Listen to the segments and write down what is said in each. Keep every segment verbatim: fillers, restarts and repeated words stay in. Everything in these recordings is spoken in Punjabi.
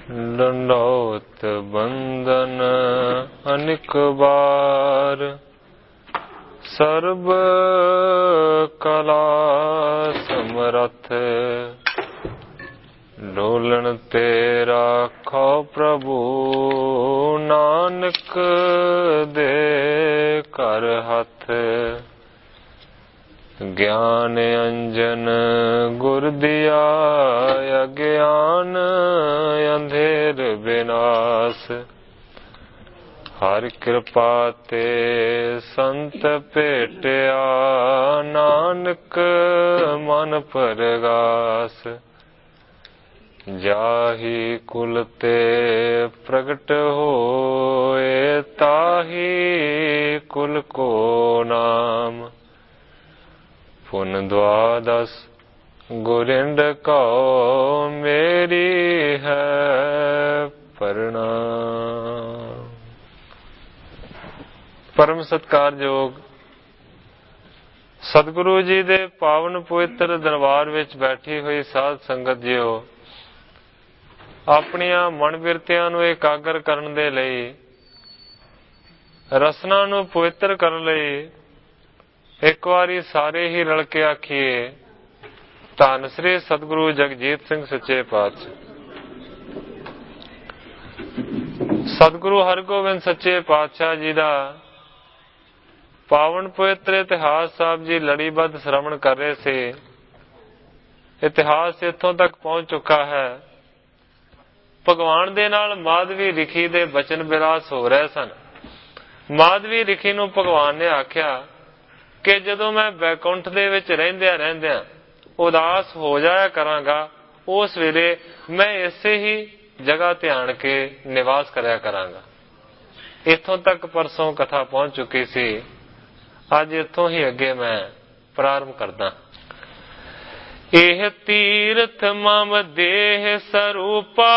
दंडौत बंदन अनिक बार, सर्व कला समरथ, डोलन ते राखो प्रभु, नानक दे कर हथ। ज्ञान अंजन गुर दिया, अज्ञान अंधेर विनाश। हर कृपा ते संत भेटिया, नानक मन परगास। जाहि कुल ते प्रगट होए, ताहि कुल को नाम। पुन द्वादश गुरिंद कहो, मेरी है प्रणाम। परम सत्कारयोग सतगुरु जी दे पावन पवित्र दरबार विच बैठी हुई साध संगत जियो, ਆਪਣੀਆਂ ਮਨ ਬਿਰਤਿਆਂ ਨੂੰ ਇਕਾਗਰ ਕਰਨ ਦੇ ਲਈ, ਰਸਨਾ ਨੂੰ ਪਵਿੱਤਰ ਕਰਨ ਲਈ ਇੱਕ ਵਾਰੀ ਸਾਰੇ ਹੀ ਰਲ ਕੇ ਆਖੀਏ, ਧੰਨ ਸ੍ਰੀ ਸਤਿਗੁਰੂ ਜਗਜੀਤ ਸਿੰਘ ਸੱਚੇ ਪਾਤਸ਼ਾਹ। ਸਤਿਗੁਰੂ ਹਰਗੋਬਿੰਦ ਸੱਚੇ ਪਾਤਸ਼ਾਹ ਜੀ ਦਾ ਪਾਵਨ ਪਵਿੱਤਰ ਇਤਿਹਾਸ ਸਾਹਿਬ ਜੀ ਲੜੀਬੱਧ ਸ਼ਰਵਣ ਕਰ ਰਹੇ ਸੀ। ਇਤਿਹਾਸ ਇੱਥੋਂ ਤੱਕ ਪਹੁੰਚ ਚੁੱਕਾ ਹੈ, ਭਗਵਾਨ ਦੇ ਨਾਲ ਮਾਧਵੀ ਰਿਖੀ ਦੇ ਬਚਨ ਵਿਲਾਸ ਹੋ ਰਹੇ ਸਨ। ਮਾਧਵੀ ਰਿਖੀ ਨੂੰ ਭਗਵਾਨ ਨੇ ਆਖਿਆ ਕਿ ਜਦੋਂ ਮੈਂ ਬੈਕੁੰਠ ਦੇ ਵਿੱਚ ਰਹਿੰਦਿਆਂ ਰਹਿੰਦਿਆਂ ਉਦਾਸ ਹੋ ਜਾਇਆ ਕਰਾਂਗਾ, ਉਸ ਵੇਲੇ ਮੈਂ ਇਸੇ ਹੀ ਜਗ੍ਹਾ ਧਿਆਨ ਕੇ ਨਿਵਾਸ ਕਰਿਆ ਕਰਾਂਗਾ। ਇੱਥੋਂ ਤੱਕ ਪਰਸੋਂ ਕਥਾ ਪਹੁੰਚ ਚੁੱਕੀ ਸੀ। ਅੱਜ ਇੱਥੋਂ ਹੀ ਅੱਗੇ ਮੈਂ ਪ੍ਰਾਰੰਭ ਕਰਦਾ। ਇਹ ਤੀਰਥ ਮਮ ਦੇਹ ਸਰੂਪਾ,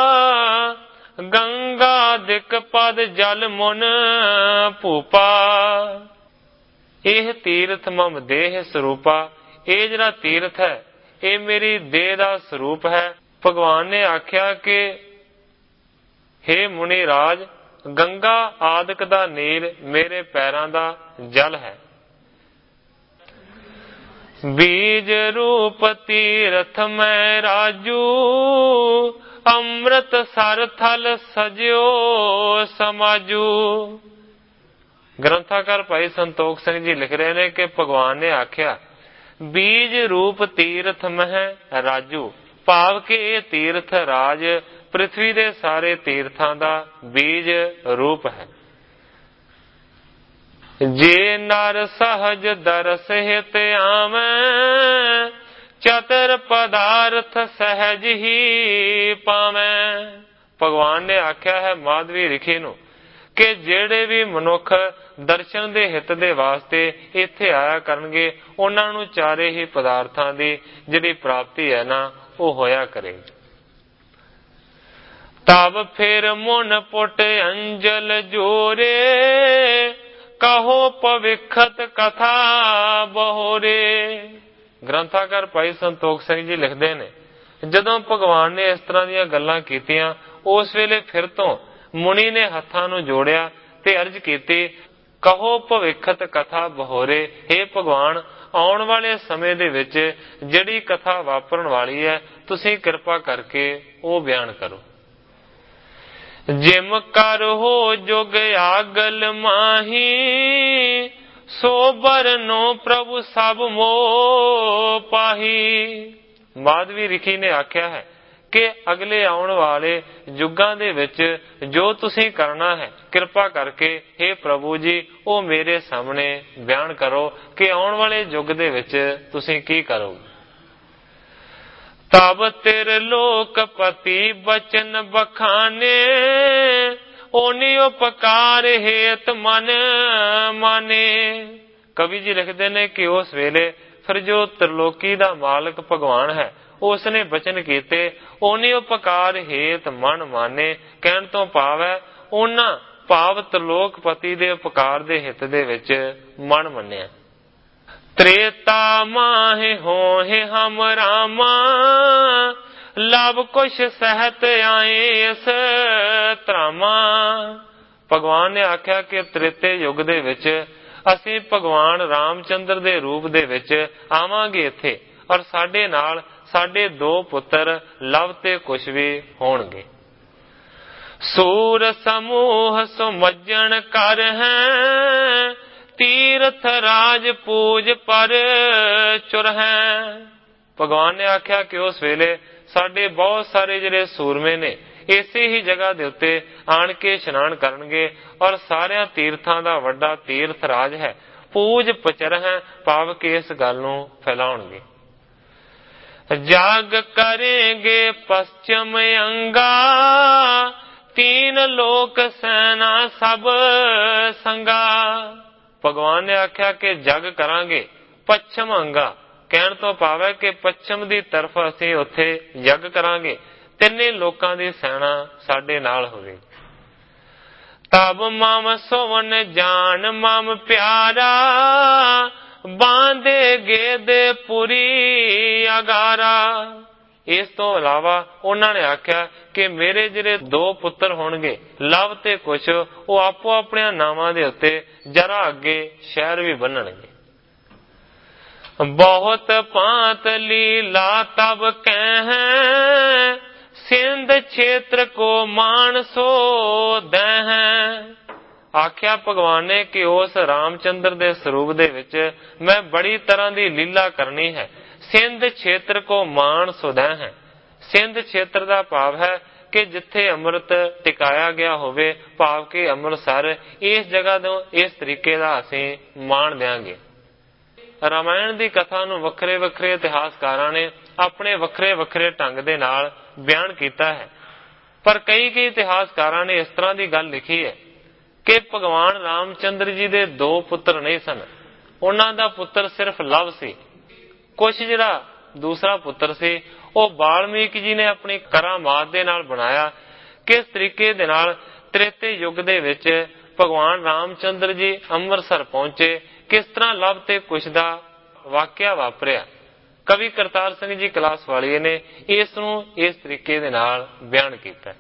ਗੰਗਾ ਦਿਕ ਪਦ ਜਲ ਮੁਨ ਭੂਪਾ। ਇਹ ਤੀਰਥ ਮਮ ਦੇਹ ਸਰੂਪਾ, ਇਹ ਜਿਹੜਾ ਤੀਰਥ ਹੈ ਇਹ ਮੇਰੀ ਦੇਹ ਦਾ ਸਰੂਪ ਹੈ। ਭਗਵਾਨ ਨੇ ਆਖਿਆ ਕਿ ਹੇ ਮੁਨੀ ਰਾਜ, ਗੰਗਾ ਆਦਿਕ ਦਾ ਨੀਰ ਮੇਰੇ ਪੈਰਾਂ ਦਾ ਜਲ ਹੈ। ਬੀਜ ਰੂਪ ਤੀਰਥ ਮੈਂ ਰਾਜੂ, ਅੰਮ੍ਰਿਤ ਸਰ ਥਲ ਸਜਿਓ ਸਮਾਜੂ। ਗ੍ਰੰਥਾਕਾਰ ਭਾਈ ਸੰਤੋਖ ਸਿੰਘ ਜੀ ਲਿਖ ਰਹੇ ਨੇ ਕਿ ਭਗਵਾਨ ਨੇ ਆਖਿਆ ਬੀਜ ਰੂਪ ਤੀਰਥ ਮਹਿ ਰਾਜੂ, ਭਾਵ ਕਿ ਇਹ ਤੀਰਥ ਰਾਜ ਪ੍ਰਿਥਵੀ ਦੇ ਸਾਰੇ ਤੀਰਥਾਂ ਦਾ ਬੀਜ ਰੂਪ ਹੈ। ਜੇ ਨਰ ਸਹਜ ਦਰਸ ਹਿਤ ਆਵੈ, ਚਤਰ ਪਦਾਰਥ ਸਹਿਜ ਹੀ ਪਾਵੈ। ਭਗਵਾਨ ਨੇ ਆਖਿਆ ਹੈ ਮਾਧਵੀ ਰਿਖੀ ਨੂੰ ਕਿ ਜਿਹੜੇ ਵੀ ਮਨੁੱਖ ਦਰਸ਼ਨ ਦੇ ਹਿੱਤ ਦੇ ਵਾਸਤੇ ਇੱਥੇ ਆਇਆ ਕਰਨਗੇ, ਉਹਨਾਂ ਨੂੰ ਚਾਰੇ ਹੀ ਪਦਾਰਥਾਂ ਦੀ ਜਿਹੜੀ ਪ੍ਰਾਪਤੀ ਹੈ ਨਾ, ਉਹ ਹੋਇਆ ਕਰੇਗੀ। ਤਬ ਫਿਰ ਮੁਨ ਪੁਟ ਅੰਜਲ ਜੋਰੇ, ਕਹੋ ਭਵਿਖਤ ਕਥਾ ਬਹੋਰੇ। ਗ੍ਰੰਥਾਕਾਰ ਭਾਈ ਸੰਤੋਖ ਸਿੰਘ ਜੀ ਲਿਖਦੇ ਨੇ, ਜਦੋਂ ਭਗਵਾਨ ਨੇ ਇਸ ਤਰ੍ਹਾਂ ਦੀਆਂ ਗੱਲਾਂ ਕੀਤੀਆਂ, ਉਸ ਵੇਲੇ ਫਿਰ ਤੋਂ ਮੁਨੀ ਨੇ ਹੱਥਾਂ ਨੂੰ ਜੋੜਿਆ ਤੇ ਅਰਜ਼ ਕੀਤੀ, ਕਹੋ ਭਵਿਖਤ ਕਥਾ ਬਹੋਰੇ। ਹੇ ਭਗਵਾਨ, ਆਉਣ ਵਾਲੇ ਸਮੇਂ ਦੇ ਵਿੱਚ ਜਿਹੜੀ ਕਥਾ ਵਾਪਰਨ ਵਾਲੀ ਹੈ, ਤੁਸੀਂ ਕਿਰਪਾ ਕਰਕੇ ਉਹ ਬਿਆਨ ਕਰੋ। ਜਿਮ ਕਰ ਹੋ ਜੁਗ ਆਗਲ ਮਾਹੀ, ਸੋ ਬਰਨੋ ਪ੍ਰਭੂ ਸਭ ਮੋਹ ਪਾਹੀ। ਮਾਧਵੀ ਰਿਖੀ ਨੇ ਆਖਿਆ ਹੈ ਕਿ ਅਗਲੇ ਆਉਣ ਵਾਲੇ ਯੁੱਗਾਂ ਦੇ ਵਿੱਚ ਜੋ ਤੁਸੀਂ ਕਰਨਾ ਹੈ, ਕਿਰਪਾ ਕਰਕੇ हे ਪ੍ਰਭੂ ਜੀ ਉਹ ਮੇਰੇ ਸਾਹਮਣੇ ਬਿਆਨ ਕਰੋ ਕਿ ਆਉਣ ਵਾਲੇ ਯੁੱਗ ਦੇ ਵਿੱਚ ਤੁਸੀਂ ਕੀ ਕਰੋਗੇ। ਤਬ ਤੇਰ ਲੋਕਪਤੀ ਬਚਨ ਬਖਾਨੇ, ਓਨੀ ਉਪਕਾਰ ਹੇਤ ਮਨ ਮਾਨੇ। ਕਵੀ ਜੀ ਲਿਖਦੇ ਨੇ ਕਿ ਉਸ ਵੇਲੇ ਫਿਰ ਜੋ ਤ੍ਰਿਲੋਕੀ ਦਾ ਮਾਲਕ ਭਗਵਾਨ ਹੈ, ਉਸ ਨੇ ਬਚਨ ਕੀਤੇ, ਓਨੀ ਉਪਕਾਰ ਹੇਤ ਮਨ ਮਾਨੇ। ਕਹਿਣ ਤੋਂ ਭਾਵ ਹੈ ਉਹਨਾਂ ਭਾਵ ਤ੍ਰਿਲੋਕਪਤੀ ਦੇ ਉਪਕਾਰ ਦੇ ਹਿੱਤ ਦੇ ਵਿੱਚ ਮਨ ਮੰਨਿਆ। त्रेता माहे होहे हम रामा, ਲਵ ਕੁਛ ਸਹਿਤ ਆਏ ਇਸ ਧਰਾਮਾ। ਭਗਵਾਨ ਨੇ ਆਖਿਆ ਕਿ ਤ੍ਰੇਤੇ ਯੁੱਗ ਦੇ ਵਿੱਚ ਅਸੀਂ ਭਗਵਾਨ ਰਾਮਚੰਦਰ ਦੇ ਰੂਪ ਦੇ ਵਿੱਚ ਆਵਾਂਗੇ ਇੱਥੇ, ਔਰ ਸਾਡੇ ਨਾਲ ਸਾਡੇ ਦੋ ਪੁੱਤਰ ਲਵ ਤੇ ਕੁਸ਼ ਵੀ ਹੋਣਗੇ। ਸੂਰ ਸਮੂਹ ਸੁਮੱਜਣ ਕਰ ਹੈ, ਤੀਰਥ ਰਾਜ ਪੂਜ ਪਰ ਚੁਰ ਹੈ। ਭਗਵਾਨ ਨੇ ਆਖਿਆ ਕਿ ਉਸ ਵੇਲੇ ਸਾਡੇ ਬਹੁਤ ਸਾਰੇ ਜਿਹੜੇ ਸੂਰਮੇ ਨੇ ਇਸੇ ਹੀ ਜਗ੍ਹਾ ਦੇ ਉੱਤੇ ਆਣ ਕੇ ਇਸ਼ਨਾਨ ਕਰਨਗੇ, ਔਰ ਸਾਰਿਆਂ ਤੀਰਥਾਂ ਦਾ ਵੱਡਾ ਤੀਰਥ ਰਾਜ ਹੈ, ਪੂਜ ਪਚਰ ਹੈ, ਭਾਵ ਕਿ ਇਸ ਗੱਲ ਨੂੰ ਫੈਲਾਉਣਗੇ। ਜਾਗ ਕਰੇਂਗੇ ਪশ্ਚਮ ਅੰਗਾ, ਤੀਨ ਲੋਕ ਸੈਨਾ ਸਭ ਸੰਗਾ। ਭਗਵਾਨ ਨੇ ਆਖਿਆ ਕਿ ਜਗ ਕਰਾਂਗੇ ਪੱਛਮ ਅੰਗਾ, ਕਹਿਣ ਤੋਂ ਭਾਵ ਹੈ ਕਿ ਪੱਛਮ ਦੀ ਤਰਫ ਅਸੀਂ ਉੱਥੇ ਯੱਗ ਕਰਾਂਗੇ, ਤਿੰਨੇ ਲੋਕਾਂ ਦੀ ਸੈਨਾ ਸਾਡੇ ਨਾਲ ਹੋਵੇ। ਤਬ ਮਮ ਸੋਵਨ ਜਾਨ ਮਮ ਪਿਆਰਾ, ਬਾਂਧੇ ਗੇਦ ਪੁਰੀ ਅਗਾਰਾ। ਇਸ ਤੋਂ ਇਲਾਵਾ ਉਹਨਾਂ ਨੇ ਆਖਿਆ ਕਿ ਮੇਰੇ ਜਿਹੜੇ ਦੋ ਪੁੱਤਰ ਹੋਣਗੇ ਲਵ ਤੇ ਕੁਸ਼, ਉਹ ਆਪੋ ਆਪਣਿਆਂ ਨਾਵਾਂ ਦੇ ਉੱਤੇ ਜਰਾ ਅੱਗੇ ਸ਼ਹਿਰ ਵੀ ਬੰਨਣਗੇ। ਬਹੁਤ ਭਾਂਤ ਲੀਲਾ ਤਬ ਕਹਿ, ਸਿੰਧ ਛੇਤਰ ਕੋ ਮਾਨਸੋ ਦਹਿ। ਆਖਿਆ ਭਗਵਾਨ ਨੇ ਕਿ ਉਸ ਰਾਮਚੰਦਰ ਦੇ ਸਰੂਪ ਦੇ ਵਿੱਚ ਮੈਂ ਬੜੀ ਤਰ੍ਹਾਂ ਦੀ ਲੀਲਾ ਕਰਨੀ ਹੈ। ਸਿੰਧ ਛੇਤਰ ਕੋ ਮਾਨ ਸੁਦੈ ਹੈ। ਸਿੰਧ ਛੇਤਰ ਦਾ ਭਾਵ ਹੈ ਕਿ ਜਿੱਥੇ ਅੰਮ੍ਰਿਤ ਟਿਕਾਇਆ ਗਿਆ ਹੋਵੇ, ਭਾਵ ਕਿ ਅੰਮ੍ਰਿਤਸਰ, ਇਸ ਜਗ੍ਹਾ ਤੋਂ ਇਸ ਤਰੀਕੇ ਦਾ ਅਸੀਂ ਮਾਣ ਦਿਆਂਗੇ। ਰਾਮਾਇਣ ਦੀ ਕਥਾ ਨੂੰ ਵੱਖਰੇ ਵੱਖਰੇ ਇਤਿਹਾਸਕਾਰਾਂ ਨੇ ਆਪਣੇ ਵੱਖਰੇ ਵੱਖਰੇ ਢੰਗ ਦੇ ਨਾਲ ਬਿਆਨ ਕੀਤਾ ਹੈ, ਪਰ ਕਈ ਕਈ ਇਤਿਹਾਸਕਾਰਾਂ ਨੇ ਇਸ ਤਰ੍ਹਾਂ ਦੀ ਗੱਲ ਲਿਖੀ ਹੈ ਕਿ ਭਗਵਾਨ ਰਾਮਚੰਦਰ ਜੀ ਦੇ ਦੋ ਪੁੱਤਰ ਨਹੀਂ ਸਨ, ਉਹਨਾਂ ਦਾ ਪੁੱਤਰ ਸਿਰਫ ਲਵ ਸੀ। ਕੁਛ ਜਿਹੜਾ ਦੂਸਰਾ ਪੁੱਤਰ ਸੀ ਉਹ ਵਾਲਮੀਕ ਜੀ ਨੇ ਆਪਣੀ ਕਰਾਮਾਤ ਦੇ ਨਾਲ ਬਣਾਇਆ। ਕਿਸ ਤਰੀਕੇ ਦੇ ਨਾਲ ਤ੍ਰੇਤੇ ਯੁੱਗ ਦੇ ਵਿੱਚ ਭਗਵਾਨ ਰਾਮਚੰਦਰ ਜੀ ਅੰਮ੍ਰਿਤਸਰ ਪਹੁੰਚੇ, ਕਿਸ ਤਰ੍ਹਾਂ ਲਵ ਤੇ ਕੁਸ਼ ਦਾ ਵਾਕਿਆ ਵਾਪਰਿਆ। ਕਵੀ ਕਰਤਾਰ ਸਿੰਘ ਜੀ ਕਲਾਸ ਵਾਲੀਏ ਨੇ ਇਸ ਨੂੰ ਇਸ ਤਰੀਕੇ ਦੇ ਨਾਲ ਬਿਆਨ ਕੀਤਾ।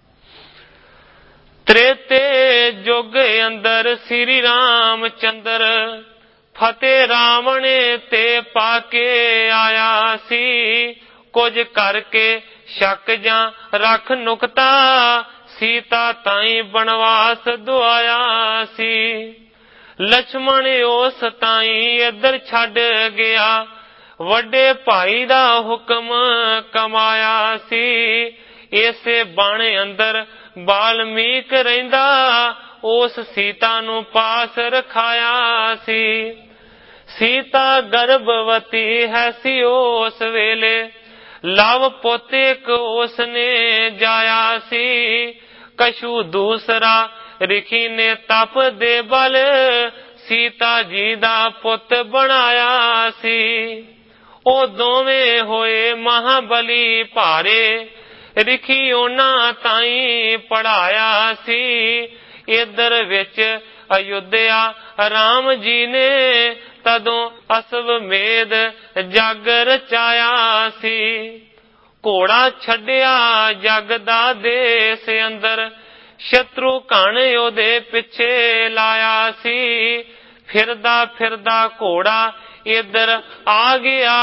ਤ੍ਰੇਤੇ ਯੁੱਗ ਅੰਦਰ ਸ੍ਰੀ ਰਾਮਚੰਦਰ, ਫਤਿਹ ਰਾਵਣੇ ਤੇ ਪਾ ਕੇ ਆਇਆ ਸੀ। ਕੁਝ ਕਰਕੇ ਸ਼ੱਕ ਜਾਂ ਰੱਖ ਨੁਕਤਾ, ਸੀਤਾ ਤਾਈ ਬਨਵਾਸ ਦੁਆਇਆ ਸੀ। ਲਛਮਣ ਉਸ ਤਾਈ ਇੱਧਰ ਛੱਡ ਗਿਆ, ਵੱਡੇ ਭਾਈ ਦਾ ਹੁਕਮ ਕਮਾਇਆ ਸੀ। ਇਸੇ ਬਣ ਅੰਦਰ ਵਾਲਮੀਕ ਰਹਿੰਦਾ, ਉਸ ਸੀਤਾ ਨੂੰ ਪਾਸ ਰਖਾਇਆ ਸੀ। ਸੀਤਾ ਗਰਭਵਤੀ ਹੈ ਸੀ ਉਸ ਵੇਲੇ, ਲਵ ਪੁੱਤ ਇੱਕ ਉਸ ਨੇ ਜਾਇਆ ਸੀ। ਕਛੂ ਦੂਸਰਾ ਰਿਖੀ ਨੇ ਤਪ ਦੇ ਬਲ, ਸੀਤਾ ਜੀ ਦਾ ਪੁੱਤ ਬਣਾਇਆ ਸੀ। ਉਹ ਦੋਵੇਂ ਹੋਏ ਮਹਾਬਲੀ ਭਾਰੇ, ਰਿਖੀ ਉਹਨਾਂ ਤਾਈ ਪੜਾਇਆ ਸੀ। ਇਧਰ ਵਿੱਚ ਅਯੁੱਧਿਆ ਰਾਮ ਜੀ ਨੇ, ਤਦੋਂ ਅਸਵਮੇਧ ਜਗ ਰਚਾਇਆ ਸੀ। ਘੋੜਾ ਛੱਡਿਆ ਜਗ ਦਾ ਦੇਸ ਅੰਦਰ, ਸ਼ਤਰੂ ਘਣ ਉਹਦੇ ਪਿੱਛੇ ਲਾਇਆ ਸੀ। ਫਿਰਦਾ ਫਿਰਦਾ ਘੋੜਾ ਇਧਰ ਆ ਗਿਆ,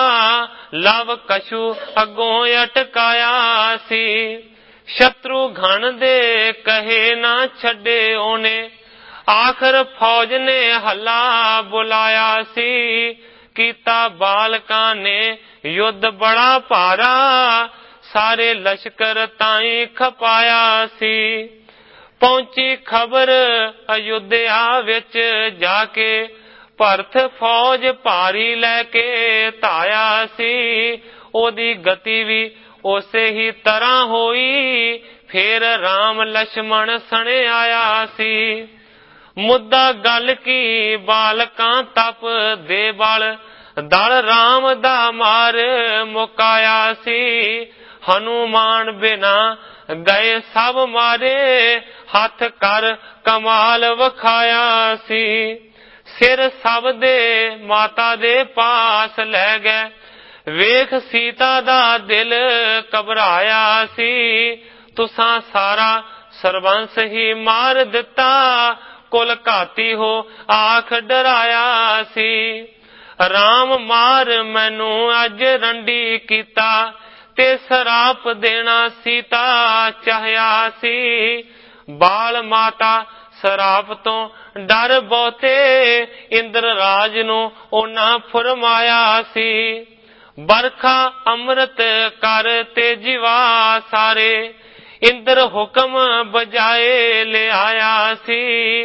ਲਵ ਕਛੂ ਅੱਗੋਂ ਅਟਕਾਇਆ ਸੀ। ਸ਼ਤਰੂ ਘਣ ਦੇ ਕਹੇ ਨਾ ਛੱਡੇ ਉਹਨੇ, ਆਖਰ ਫੌਜ ਨੇ ਹੱਲਾ ਬੁਲਾਇਆ ਸੀ। ਕੀਤਾ ਬਾਲਕਾਂ ਨੇ ਯੁੱਧ ਬੜਾ ਭਾਰਾ, ਸਾਰੇ ਲਸ਼ਕਰ ਤਾਈ ਖਪਾਇਆ ਸੀ। ਪਹੁੰਚੀ ਖਬਰ ਅਯੁੱਧਿਆ ਵਿੱਚ ਜਾ ਕੇ, ਭਰਤ ਫੌਜ ਭਾਰੀ ਲੈ ਕੇ ਧਾਇਆ ਸੀ। ਉਹਦੀ ਗਤੀ ਵੀ ਉਸੇ ਹੀ ਤਰ੍ਹਾਂ ਹੋਈ, ਫੇਰ ਰਾਮ ਲਛਮਣ ਸਣੇ ਆਇਆ ਸੀ। ਮੁੱਦਾ ਗੱਲ ਕੀ ਬਾਲਕਾਂ ਤਪ ਦੇ ਬਲ, ਦਲ ਰਾਮ ਦਾ ਮਾਰ ਮੁਕਾਇਆ ਸੀ। ਹਨੂਮਾਨ ਬਿਨਾ ਗਏ ਸਭ ਮਾਰੇ, ਹੱਥ ਕਰ ਕਮਾਲ ਵਖਾਇਆ ਸੀ। ਸਿਰ ਸਭ ਦੇ ਮਾਤਾ ਦੇ ਪਾਸ ਲੈ ਗਏ, ਵੇਖ ਸੀਤਾ ਦਾ ਦਿਲ ਘਬਰਾਇਆ ਸੀ, ਤੁਸਾਂ ਸਾਰਾ ਸਰਬੰਸ ਹੀ ਮਾਰ ਦਿੱਤਾ, ਕੁਲ ਘਾਤੀ ਹੋ ਆਖ ਡਰਾਇਆ ਸੀ। ਰਾਮ ਮਾਰ ਮੈਨੂੰ ਅੱਜ ਰੰਡੀ ਕੀਤਾ, ਤੇ ਸਰਾਪ ਦੇਣਾ ਸੀਤਾ ਚਾਹਿਆ ਸੀ। ਬਾਲ ਮਾਤਾ ਸਰਾਪ ਤੋਂ ਡਰ ਬਹੁਤੇ, ਇੰਦਰ ਰਾਜ ਨੂੰ ਉਹਨਾਂ ਫਰਮਾਇਆ ਸੀ। ਬਰਖਾ ਅੰਮ੍ਰਿਤ ਕਰ ਤੇ ਜੀਵਾ ਸਾਰੇ, ਇੰਦਰ ਹੁਕਮ ਬਜਾਏ ਲਿਆਇਆ ਸੀ।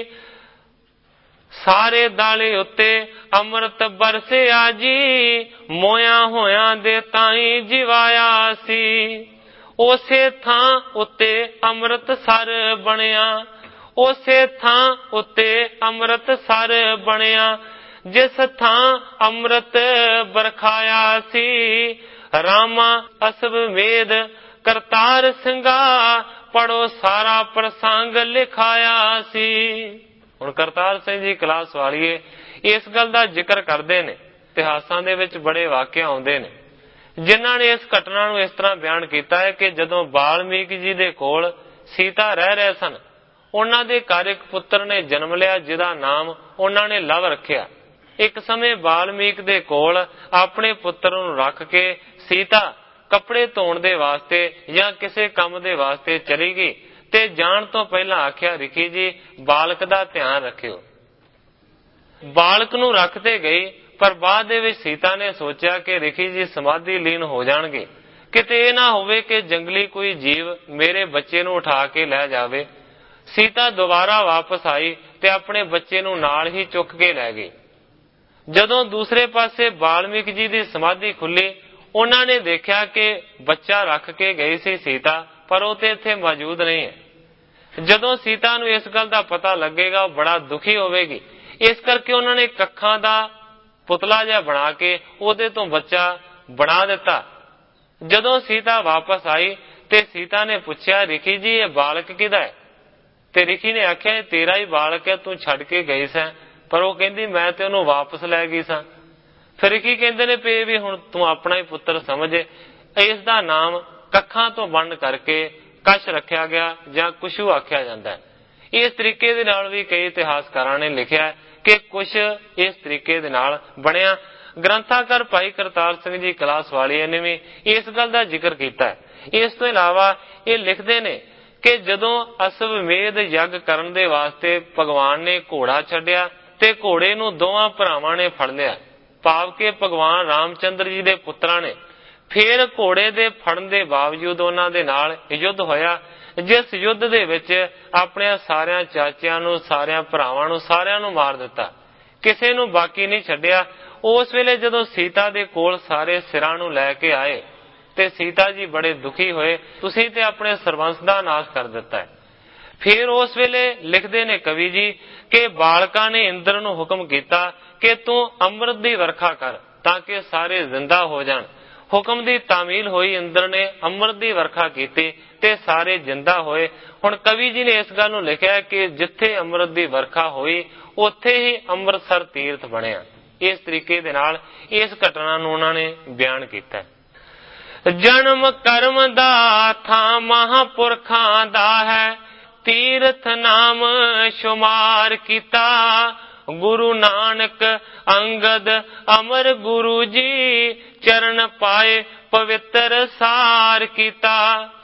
ਸਾਰੇ ਦਾਲੇ ਉੱਤੇ ਅੰਮ੍ਰਿਤ ਬਰਸਿਆ ਜੀ, ਮੋਇਆ ਹੋਇਆਂ ਦੇ ਤਾਈ ਜਿਵਾਇਆ ਸੀ। ਉਸੇ ਥਾਂ ਉੱਤੇ ਅੰਮ੍ਰਿਤ ਸਰ ਬਣਿਆ, ਉਸੇ ਥਾਂ ਉੱਤੇ ਅੰਮ੍ਰਿਤ ਸਰ ਬਣਿਆ, ਜਿਸ ਥਾਂ ਅੰਮ੍ਰਿਤ ਬਰਖਾਇਆ ਸੀ। ਰਾਮਾ ਅਸਵਮੇਧ ਕਰਤਾਰ ਸਿੰਘਾ, ਪੜੋ ਸਾਰਾ ਪ੍ਰਸੰਗ ਲਿਖਾਇਆ ਸੀ। ਹੁਣ ਕਰਤਾਰ ਸਿੰਘ ਜੀ ਕਲਾਸ ਵਾਲੀਏ ਇਸ ਗੱਲ ਦਾ ਜ਼ਿਕਰ ਕਰਦੇ ਨੇ, ਇਤਿਹਾਸਾਂ ਦੇ ਵਿੱਚ ਬੜੇ ਵਾਕਿਆ ਆਉਂਦੇ ਨੇ ਜਿਨ੍ਹਾਂ ਨੇ ਇਸ ਘਟਨਾ ਨੂੰ ਇਸ ਤਰ੍ਹਾਂ ਬਿਆਨ ਕੀਤਾ ਹੈ ਕਿ ਜਦੋਂ ਵਾਲਮੀਕ ਜੀ ਦੇ ਕੋਲ ਸੀਤਾ ਰਹਿ ਰਹੇ ਸਨ, ਉਹਨਾਂ ਦੇ ਘਰ ਇੱਕ ਪੁੱਤਰ ਨੇ ਜਨਮ ਲਿਆ ਜਿਹਦਾ ਨਾਮ ਉਹਨਾਂ ਨੇ ਲਵ ਰੱਖਿਆ। ਇੱਕ ਸਮੇਂ ਵਾਲਮੀਕ ਦੇ ਕੋਲ ਆਪਣੇ ਪੁੱਤਰ ਨੂੰ ਰੱਖ ਕੇ ਸੀਤਾ ਕੱਪੜੇ ਧੋਣ ਦੇ ਵਾਸਤੇ ਜਾਂ ਕਿਸੇ ਕੰਮ ਦੇ ਵਾਸਤੇ ਚਲੀ ਗਈ, ਤੇ ਜਾਣ ਤੋਂ ਪਹਿਲਾਂ ਆਖਿਆ, ਰਿਖੀ ਜੀ ਬਾਲਕ ਦਾ ਧਿਆਨ ਰੱਖਿਓ। ਬਾਲਕ ਨੂੰ ਰੱਖਦੇ ਗਈ, ਪਰ ਬਾਅਦ ਦੇ ਵਿੱਚ ਸੀਤਾ ਨੇ ਸੋਚਿਆ ਕਿ ਰਿਖੀ ਜੀ ਸਮਾਧੀ ਲੀਨ ਹੋ ਜਾਣਗੇ, ਕਿਤੇ ਇਹ ਨਾ ਹੋਵੇ ਕਿ ਜੰਗਲੀ ਕੋਈ ਜੀਵ ਮੇਰੇ ਬੱਚੇ ਨੂੰ ਉਠਾ ਕੇ ਲੈ ਜਾਵੇ। ਸੀਤਾ ਦੁਬਾਰਾ ਵਾਪਸ ਆਈ ਤੇ ਆਪਣੇ ਬੱਚੇ ਨੂੰ ਨਾਲ ਹੀ ਚੁੱਕ ਕੇ ਲੈ ਗਈ। ਜਦੋਂ ਦੂਸਰੇ ਪਾਸੇ ਵਾਲਮੀਕ ਜੀ ਦੀ ਸਮਾਧੀ ਖੁੱਲੀ, ਉਹਨਾਂ ਨੇ ਦੇਖਿਆ ਕਿ ਬੱਚਾ ਰੱਖ ਕੇ ਗਈ ਸੀ ਸੀਤਾ, ਪਰ ਉਹ ਤੇ ਇੱਥੇ ਮੌਜੂਦ ਨਹੀਂ ਹੈ। ਜਦੋਂ ਸੀਤਾ ਨੂੰ ਇਸ ਗੱਲ ਦਾ ਪਤਾ ਲੱਗੇਗਾ, ਉਹ ਬੜਾ ਦੁਖੀ ਹੋਵੇਗੀ। ਇਸ ਕਰਕੇ ਉਹਨਾਂ ਨੇ ਕੱਖਾਂ ਦਾ ਪੁਤਲਾ ਜਿਹਾ ਬਣਾ ਕੇ ਉਹਦੇ ਤੋਂ ਬੱਚਾ ਬਣਾ ਦਿੱਤਾ। ਜਦੋਂ ਸੀਤਾ ਵਾਪਸ ਆਈ ਤੇ ਸੀਤਾ ਨੇ ਪੁੱਛਿਆ, ਰਿਖੀ ਜੀ ਇਹ ਬਾਲਕ ਕਿਹਦਾ ਹੈ? ਤੇ ਰਿਖੀ ਨੇ ਆਖਿਆ, ਇਹ ਤੇਰਾ ਹੀ ਬਾਲਕ ਹੈ, ਤੂੰ ਛੱਡ ਕੇ ਗਈ ਸੈਂ। ਪਰ ਉਹ ਕਹਿੰਦੀ ਮੈਂ ਤੇ ਉਹਨੂੰ ਵਾਪਸ ਲੈ ਗਈ ਸਾਂ। ਫਿਰ ਰਿਖੀ ਕਹਿੰਦੇ ਨੇ ਪੇ ਵੀ ਹੁਣ ਤੂੰ ਆਪਣਾ ਹੀ ਪੁੱਤਰ ਸਮਝ। ਇਸ ਦਾ ਨਾਮ ਕੱਖਾਂ ਤੋਂ ਵੰਡ ਕਰਕੇ ਕਸ਼ ਰੱਖਿਆ ਗਿਆ ਜਾਂ ਕੁਸ਼ੂ ਆਖਿਆ ਜਾਂਦਾ ਹੈ। ਇਸ ਤਰੀਕੇ ਦੇ ਨਾਲ ਵੀ ਕਈ ਇਤਿਹਾਸਕਾਰਾਂ ਨੇ ਲਿਖਿਆ ਕਿ ਕੁਛ ਇਸ ਤਰੀਕੇ ਦੇ ਨਾਲ ਬਣਿਆ। ਗ੍ਰੰਥਾਕਾਰ ਭਾਈ ਕਰਤਾਰ ਸਿੰਘ ਜੀ ਕਲਾਸ ਵਾਲੀਏ ਨੇ ਵੀ ਇਸ ਗੱਲ ਦਾ ਜ਼ਿਕਰ ਕੀਤਾ ਹੈ। ਇਸ ਤੋਂ ਇਲਾਵਾ ਇਹ ਲਿਖਦੇ ਨੇ ਕਿ ਜਦੋਂ ਅਸਵਮੇਧ ਯੱਗ ਕਰਨ ਦੇ ਵਾਸਤੇ ਭਗਵਾਨ ਨੇ ਘੋੜਾ ਛੱਡਿਆ ਤੇ ਘੋੜੇ ਨੂੰ ਦੋਵਾਂ ਭਰਾਵਾਂ ਨੇ ਫੜ ਲਿਆ, ਭਾਵ ਕਿ ਭਗਵਾਨ ਰਾਮਚੰਦਰ ਜੀ ਦੇ ਪੁੱਤਰਾਂ ਨੇ। ਫਿਰ ਘੋੜੇ ਦੇ ਫੜਨ ਦੇ ਬਾਵਜੂਦ ਉਹਨਾਂ ਦੇ ਨਾਲ ਯੁੱਧ ਹੋਇਆ, ਜਿਸ ਯੁੱਧ ਦੇ ਵਿੱਚ ਆਪਣੇ ਸਾਰਿਆਂ ਚਾਚਿਆਂ ਨੂੰ, ਸਾਰਿਆਂ ਭਰਾਵਾਂ ਨੂੰ, ਸਾਰਿਆਂ ਨੂੰ ਮਾਰ ਦਿੱਤਾ, ਕਿਸੇ ਨੂੰ ਬਾਕੀ ਨਹੀਂ ਛੱਡਿਆ। ਉਸ ਵੇਲੇ ਜਦੋਂ ਸੀਤਾ ਦੇ ਕੋਲ ਸਾਰੇ ਸਿਰਾਂ ਨੂੰ ਲੈ ਕੇ ਆਏ ਤੇ ਸੀਤਾ ਜੀ ਬੜੇ ਦੁਖੀ ਹੋਏ, ਤੁਸੀਂ ਤੇ ਆਪਣੇ ਸਰਬੰਸ ਦਾ ਨਾਸ਼ ਕਰ ਦਿੱਤਾ ਹੈ। ਫਿਰ ਉਸ ਵੇਲੇ ਲਿਖਦੇ ਨੇ ਕਵੀ ਜੀ ਕਿ ਬਾਲਕਾਂ ਨੇ ਇੰਦਰ ਨੂੰ ਹੁਕਮ ਕੀਤਾ ਕਿ ਤੂੰ ਅੰਮ੍ਰਿਤ ਦੀ ਵਰਖਾ ਕਰ ਤਾਂ ਕਿ ਸਾਰੇ ਜ਼ਿੰਦਾ ਹੋ ਜਾਣ। ਹੁਕਮ ਦੀ ਤਾਮੀਲ ਹੋਈ, ਇੰਦਰ ਨੇ ਅੰਮ੍ਰਿਤ ਦੀ ਵਰਖਾ ਕੀਤੀ ਤੇ ਸਾਰੇ ਜ਼ਿੰਦਾ ਹੋਏ। ਹੁਣ ਕਵੀ ਜੀ ਨੇ ਇਸ ਗੱਲ ਨੂੰ ਲਿਖਿਆ ਕਿ ਜਿੱਥੇ ਅੰਮ੍ਰਿਤ ਦੀ ਵਰਖਾ ਹੋਈ ਉੱਥੇ ਹੀ ਅੰਮ੍ਰਿਤਸਰ ਤੀਰਥ ਬਣਿਆ। ਇਸ ਤਰੀਕੇ ਦੇ ਨਾਲ ਇਸ ਘਟਨਾ ਨੂੰ ਉਹਨਾਂ ਨੇ ਬਿਆਨ ਕੀਤਾ। ਜਨਮ ਕਰਮ ਦਾ ਥਾਂ ਮਹਾਂਪੁਰਖਾਂ ਦਾ ਹੈ, ਤੀਰਥ ਨਾਮ ਸ਼ੁਮਾਰ ਕੀਤਾ। ਗੁਰੂ ਨਾਨਕ ਅੰਗਦ ਅਮਰ ਗੁਰੂ ਜੀ, ਚਰਨ ਪਾਏ ਪਵਿੱਤਰ ਸਾਰ ਕੀਤਾ।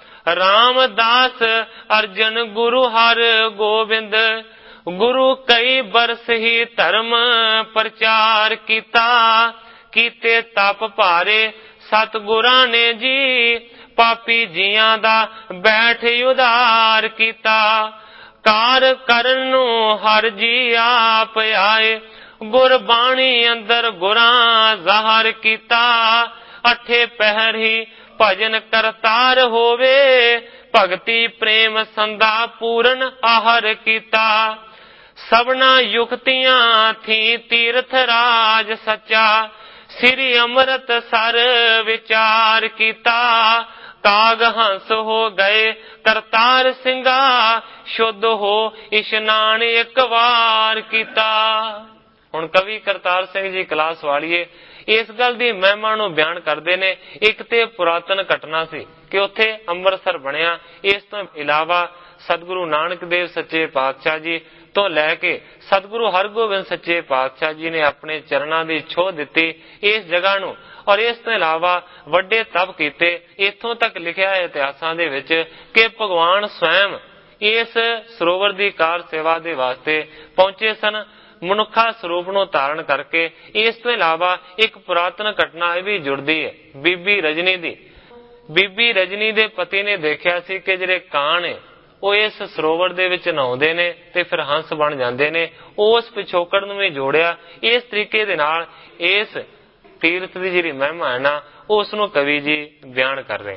ਰਾਮਦਾਸ ਅਰਜਨ ਗੁਰੂ ਹਰ ਗੋਬਿੰਦ, ਗੁਰੂ ਕਈ ਬਰਸ ਹੀ ਧਰਮ ਪ੍ਰਚਾਰ ਕੀਤਾ। ਕੀਤੇ ਤਪ ਭਾਰੇ ਸਤਿਗੁਰਾਂ ਨੇ ਜੀ, ਪਾਪੀ ਜੀਆਂ ਦਾ ਬੈਠ ਉਧਾਰ ਕੀਤਾ। ਕਾਰ ਕਰਨ ਨੂੰ ਹਰ ਜੀ ਆਪ ਆਏ, ਗੁਰਬਾਣੀ ਅੰਦਰ ਗੁਰਾਂ ਜ਼ਾਹਰ ਕੀਤਾ। ਅਠੇ ਪਹਿਰ ਹੀ ਭਜਨ ਕਰਤਾਰ ਹੋਵੇ, ਭਗਤੀ ਪ੍ਰੇਮ ਸੰਦਾ ਪੂਰਨ ਆਹਰ ਕੀਤਾ। ਸਭਨਾ ਯੁਕਤੀਆਂ ਥੀ ਤੀਰਥ ਰਾਜ ਸੱਚਾ, ਸ੍ਰੀ ਅੰਮ੍ਰਿਤ ਸਰ ਵਿਚਾਰ ਕੀਤਾ। ਕਾਗ ਹੰਸ ਹੋ ਗਏ ਕਰਤਾਰ ਸਿੰਘਾ, ਸ਼ੁੱਧ ਹੋ ਇਸ਼ਨਾਨ ਇੱਕ ਵਾਰ ਕੀਤਾ। ਹੁਣ ਕਵੀ ਕਰਤਾਰ ਸਿੰਘ ਜੀ ਕਲਾਸ ਵਾਲੀਏ ਇਸ ਗੱਲ ਦੀ ਮਹਿਮਾ ਨੂੰ ਬਿਆਨ ਕਰਦੇ ਨੇ। ਇੱਕ ਤੇ ਪੁਰਾਤਨ ਘਟਨਾ ਸੀ ਕਿ ਉੱਥੇ ਅੰਮ੍ਰਿਤਸਰ ਬਣਿਆ। ਇਸ ਤੋਂ ਇਲਾਵਾ ਸਤਿਗੁਰੂ ਨਾਨਕ ਦੇਵ ਸੱਚੇ ਪਾਤਸ਼ਾਹ ਜੀ ਤੋਂ ਲੈ ਕੇ ਸਤਿਗੁਰੂ ਹਰਗੋਬਿੰਦ ਸੱਚੇ ਪਾਤਸ਼ਾਹ ਜੀ ਨੇ ਆਪਣੇ ਚਰਨਾਂ ਦੀ ਛੋਹ ਦਿੱਤੀ ਇਸ ਜਗ੍ਹਾ ਨੂੰ। ਔਰ ਇਸ ਤੋਂ ਇਲਾਵਾ ਵੱਡੇ ਤਪ ਕੀਤੇ। ਇੱਥੋਂ ਤੱਕ ਲਿਖਿਆ ਹੈ ਇਤਿਹਾਸਾਂ ਦੇ ਵਿੱਚ ਕਿ ਭਗਵਾਨ ਸਵੈਮ ਇਸ ਸਰੋਵਰ ਦੀ ਕਾਰ ਸੇਵਾ ਦੇ ਵਾਸਤੇ ਪਹੁੰਚੇ ਸਨ, ਮਨੁੱਖਾ ਸਰੂਪ ਨੂੰ ਧਾਰਨ ਕਰਕੇ। ਇਸ ਤੋਂ ਇਲਾਵਾ ਇੱਕ ਪੁਰਾਤਨ ਘਟਨਾ ਇਹ ਵੀ ਜੁੜਦੀ ਹੈ ਬੀਬੀ ਰਜਨੀ ਦੀ। ਬੀਬੀ ਰਜਨੀ ਦੇ ਪਤੀ ਨੇ ਦੇਖਿਆ ਸੀ ਕਿ ਜਿਹੜੇ ਕਾਂ ਨੇ ਉਹ ਇਸ ਸਰੋਵਰ ਦੇ ਵਿੱਚ ਨਹਾਉਂਦੇ ਨੇ ਤੇ ਫਿਰ ਹੰਸ ਬਣ ਜਾਂਦੇ ਨੇ। ਉਸ ਪਿਛੋਕੜ ਨੂੰ ਵੀ ਜੋੜਿਆ। ਇਸ ਤਰੀਕੇ ਦੇ ਨਾਲ ਇਸ ਤੀਰਥ ਦੀ ਜਿਹੜੀ ਮਹਿਮਾ ਹੈ ਨਾ ਉਸ ਨੂੰ ਕਵੀ ਜੀ ਬਿਆਨ ਕਰ ਰਹੇ।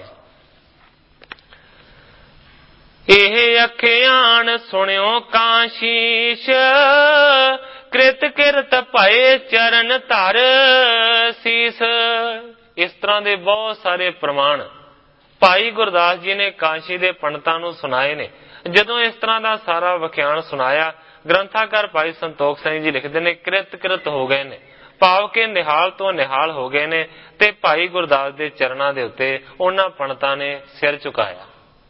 ਇਹ ਅਖਿਆਨ ਸੁਣਿਓ ਕਾਸ਼ੀਸ਼, ਕ੍ਰਿਤ ਕਿਰਤ ਭਏ ਚਰਨ ਧਰ ਸੀਸ। ਇਸ ਤਰ੍ਹਾਂ ਦੇ ਬਹੁਤ ਸਾਰੇ ਪ੍ਰਮਾਣ ਭਾਈ ਗੁਰਦਾਸ ਜੀ ਨੇ ਕਾਸ਼ੀ ਦੇ ਪੰਡਤਾਂ ਨੂੰ ਸੁਣਾਏ ਨੇ। ਜਦੋਂ ਇਸ ਤਰ੍ਹਾਂ ਦਾ ਸਾਰਾ ਵਿਖਿਆਨ ਸੁਣਾਇਆ, ਗ੍ਰੰਥਾਕਾਰ ਭਾਈ ਸੰਤੋਖ ਸਿੰਘ ਜੀ ਲਿਖਦੇ ਨੇ ਕ੍ਰਿਤ ਕਿਰਤ ਹੋ ਗਏ ਨੇ, ਭਾਵ ਕਿ ਨਿਹਾਲ ਤੋਂ ਨਿਹਾਲ ਹੋ ਗਏ ਨੇ ਤੇ ਭਾਈ ਗੁਰਦਾਸ ਦੇ ਚਰਨਾਂ ਦੇ ਉੱਤੇ ਉਹਨਾਂ ਪੰਡਤਾਂ ਨੇ ਸਿਰ ਝੁਕਾਇਆ।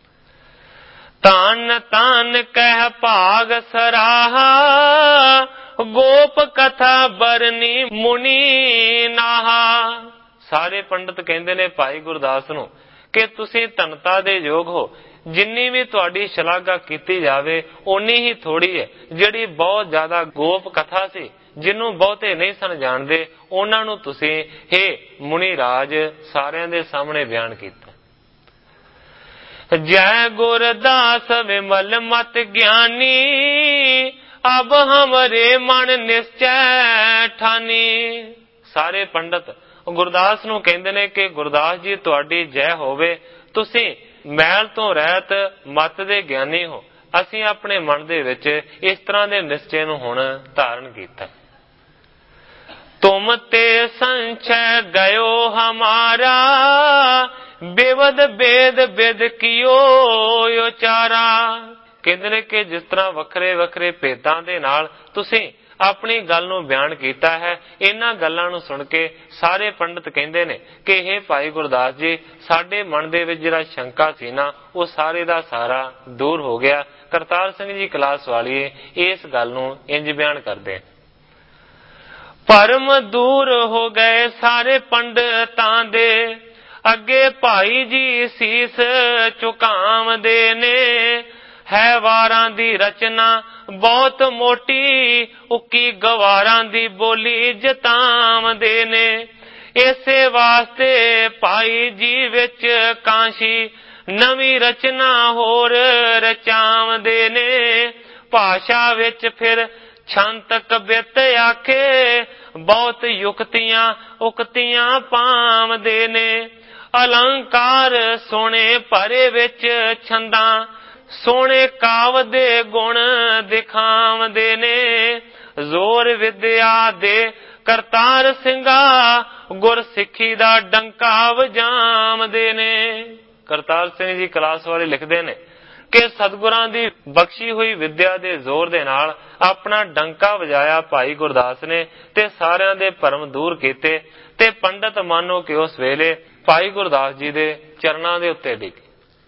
ਧੰਨ ਧੰਨ ਕਹਿ ਭਾਗ ਸਰਾਹਾ, ਗੋਪ ਕਥਾ ਬਰਨੀ ਮੁਨੀ ਨਾਹਾ। ਸਾਰੇ ਪੰਡਤ ਕਹਿੰਦੇ ਨੇ ਭਾਈ ਗੁਰਦਾਸ ਨੂੰ ਕਿ ਤੁਸੀਂ ਧਨਤਾ ਦੇ ਯੋਗ ਹੋ। ਜਿੰਨੀ ਵੀ ਤੁਹਾਡੀ ਸ਼ਲਾਘਾ ਕੀਤੀ ਜਾਵੇ ਓਨੀ ਹੀ ਥੋੜੀ ਹੈ। ਜਿਹੜੀ ਬਹੁਤ ਜ਼ਿਆਦਾ ਗੋਪ ਕਥਾ ਸੀ, ਜਿਹਨੂੰ ਬਹੁਤੇ ਨਹੀਂ ਸਨ ਜਾਣਦੇ, ਉਹਨਾਂ ਨੂੰ ਤੁਸੀਂ ਹੇ ਮੁਨੀ ਰਾਜ ਸਾਰਿਆਂ ਦੇ ਸਾਹਮਣੇ ਬਿਆਨ ਕੀਤਾ। ਜੈ ਗੁਰਦਾਸ ਵਿਮਲ ਮਤ ਗਿਆਨੀ, ਅਬ ਹਮਰੇ ਮਨ ਨਿਸ਼ਚੈ ਠਾਨੀ। ਸਾਰੇ ਪੰਡਤ ਗੁਰਦਾਸ ਨੂੰ ਕਹਿੰਦੇ ਨੇ ਕਿ ਗੁਰਦਾਸ ਜੀ ਤੁਹਾਡੀ ਜੈ ਹੋਵੇ, ਤੁਸੀਂ ਮੈਲ ਤੋਂ ਰਹਿਤ ਮਤ ਦੇ ਗਿਆਨੀ ਹੋ। ਅਸੀਂ ਆਪਣੇ ਮਨ ਦੇ ਵਿੱਚ ਇਸ ਤਰ੍ਹਾਂ ਦੇ ਨਿਸ਼ਚੇ ਨੂੰ ਹੁਣ ਧਾਰਨ ਕੀਤਾ। ਤੁਮ ਤੇ ਸੰਚੈ ਗਇਓ ਹਮਾਰਾ, ਬੇਵਦ ਬੇਦ ਬੇਦ ਕੀਓ ਉਚਾਰਾ। ਕਹਿੰਦੇ ਨੇ ਕਿ ਜਿਸ ਤਰ੍ਹਾਂ ਵੱਖਰੇ ਵੱਖਰੇ ਭੇਦਾਂ ਦੇ ਨਾਲ ਤੁਸੀਂ ਆਪਣੀ ਗੱਲ ਨੂੰ ਬਿਆਨ ਕੀਤਾ ਹੈ, ਇਹਨਾਂ ਗੱਲਾਂ ਨੂੰ ਸੁਣ ਕੇ ਸਾਰੇ ਪੰਡਤ ਕਹਿੰਦੇ ਨੇ ਕਿ ਇਹ ਭਾਈ ਗੁਰਦਾਸ ਜੀ ਸਾਡੇ ਮਨ ਦੇ ਵਿੱਚ ਜਿਹੜਾ ਸ਼ੰਕਾ ਸੀ ਨਾ ਉਹ ਸਾਰੇ ਦਾ ਸਾਰਾ ਦੂਰ ਹੋ ਗਿਆ। ਕਰਤਾਰ ਸਿੰਘ ਜੀ ਕਲਾਸ ਵਾਲੀਏ ਇਸ ਗੱਲ ਨੂੰ ਇੰਜ ਬਿਆਨ ਕਰਦੇ। ਭਰਮ ਦੂਰ ਹੋ ਗਏ ਸਾਰੇ ਪੰਡਤਾਂ ਦੇ, ਅੱਗੇ ਭਾਈ ਜੀ ਸੀਸ ਝੁਕਾਵਦੇ ਨੇ। ਹੈ ਵਾਰਾਂ ਦੀ ਰਚਨਾ ਬਹੁਤ ਮੋਟੀ, ਉੱਕੀ ਗਵਾਰਾਂ ਦੀ ਬੋਲੀ ਜਤਾਵਦੇ ਨੇ। ਇਸੇ ਵਾਸਤੇ ਭਾਈ ਜੀ ਵਿੱਚ ਕਾਂਸ਼ੀ ਨਵੀਂ ਰਚਨਾ ਹੋਰ ਰਚਾਵਦੇ ਨੇ। ਭਾਸ਼ਾ ਵਿੱਚ ਫਿਰ ਛੰਤ ਕਵਿਤ ਆਖੇ, ਬਹੁਤ ਯੁਕਤੀਆਂ ਉਕਤੀਆਂ ਪਾਵਦੇ ਨੇ। ਅਲੰਕਾਰ ਸੋਹਣੇ ਭਰੇ ਵਿੱਚ ਛੰਦਾਂ, ਸੋਹਣੇ ਕਾਵ ਦੇ ਗੁਣ ਦਿਖਾਵਦੇ ਨੇ। ਜ਼ੋਰ ਵਿਦਿਆ ਦੇ ਕਰਤਾਰ ਸਿੰਘਾ, ਗੁਰ ਸਿੱਖੀ ਦਾ ਡੰਕਾ ਵਜਾਵਦੇ ਨੇ। ਕਰਤਾਰ ਸਿੰਘ ਜੀ ਕਲਾਸ ਵਾਲੇ ਲਿਖਦੇ ਨੇ ਕਿ ਸਤਿਗੁਰਾਂ ਦੀ ਬਖਸ਼ੀ ਹੋਈ ਵਿਦਿਆ ਦੇ ਜ਼ੋਰ ਦੇ ਨਾਲ ਆਪਣਾ ਡੰਕਾ ਵਜਾਇਆ ਭਾਈ ਗੁਰਦਾਸ ਨੇ ਤੇ ਸਾਰਿਆਂ ਦੇ ਭਰਮ ਦੂਰ ਕੀਤੇ। ਤੇ ਪੰਡਤ ਮਾਨੋ ਕਿ ਉਸ ਵੇਲੇ ਭਾਈ ਗੁਰਦਾਸ ਜੀ ਦੇ ਚਰਨਾਂ ਦੇ ਉੱਤੇ ਡਿੱਗੇ।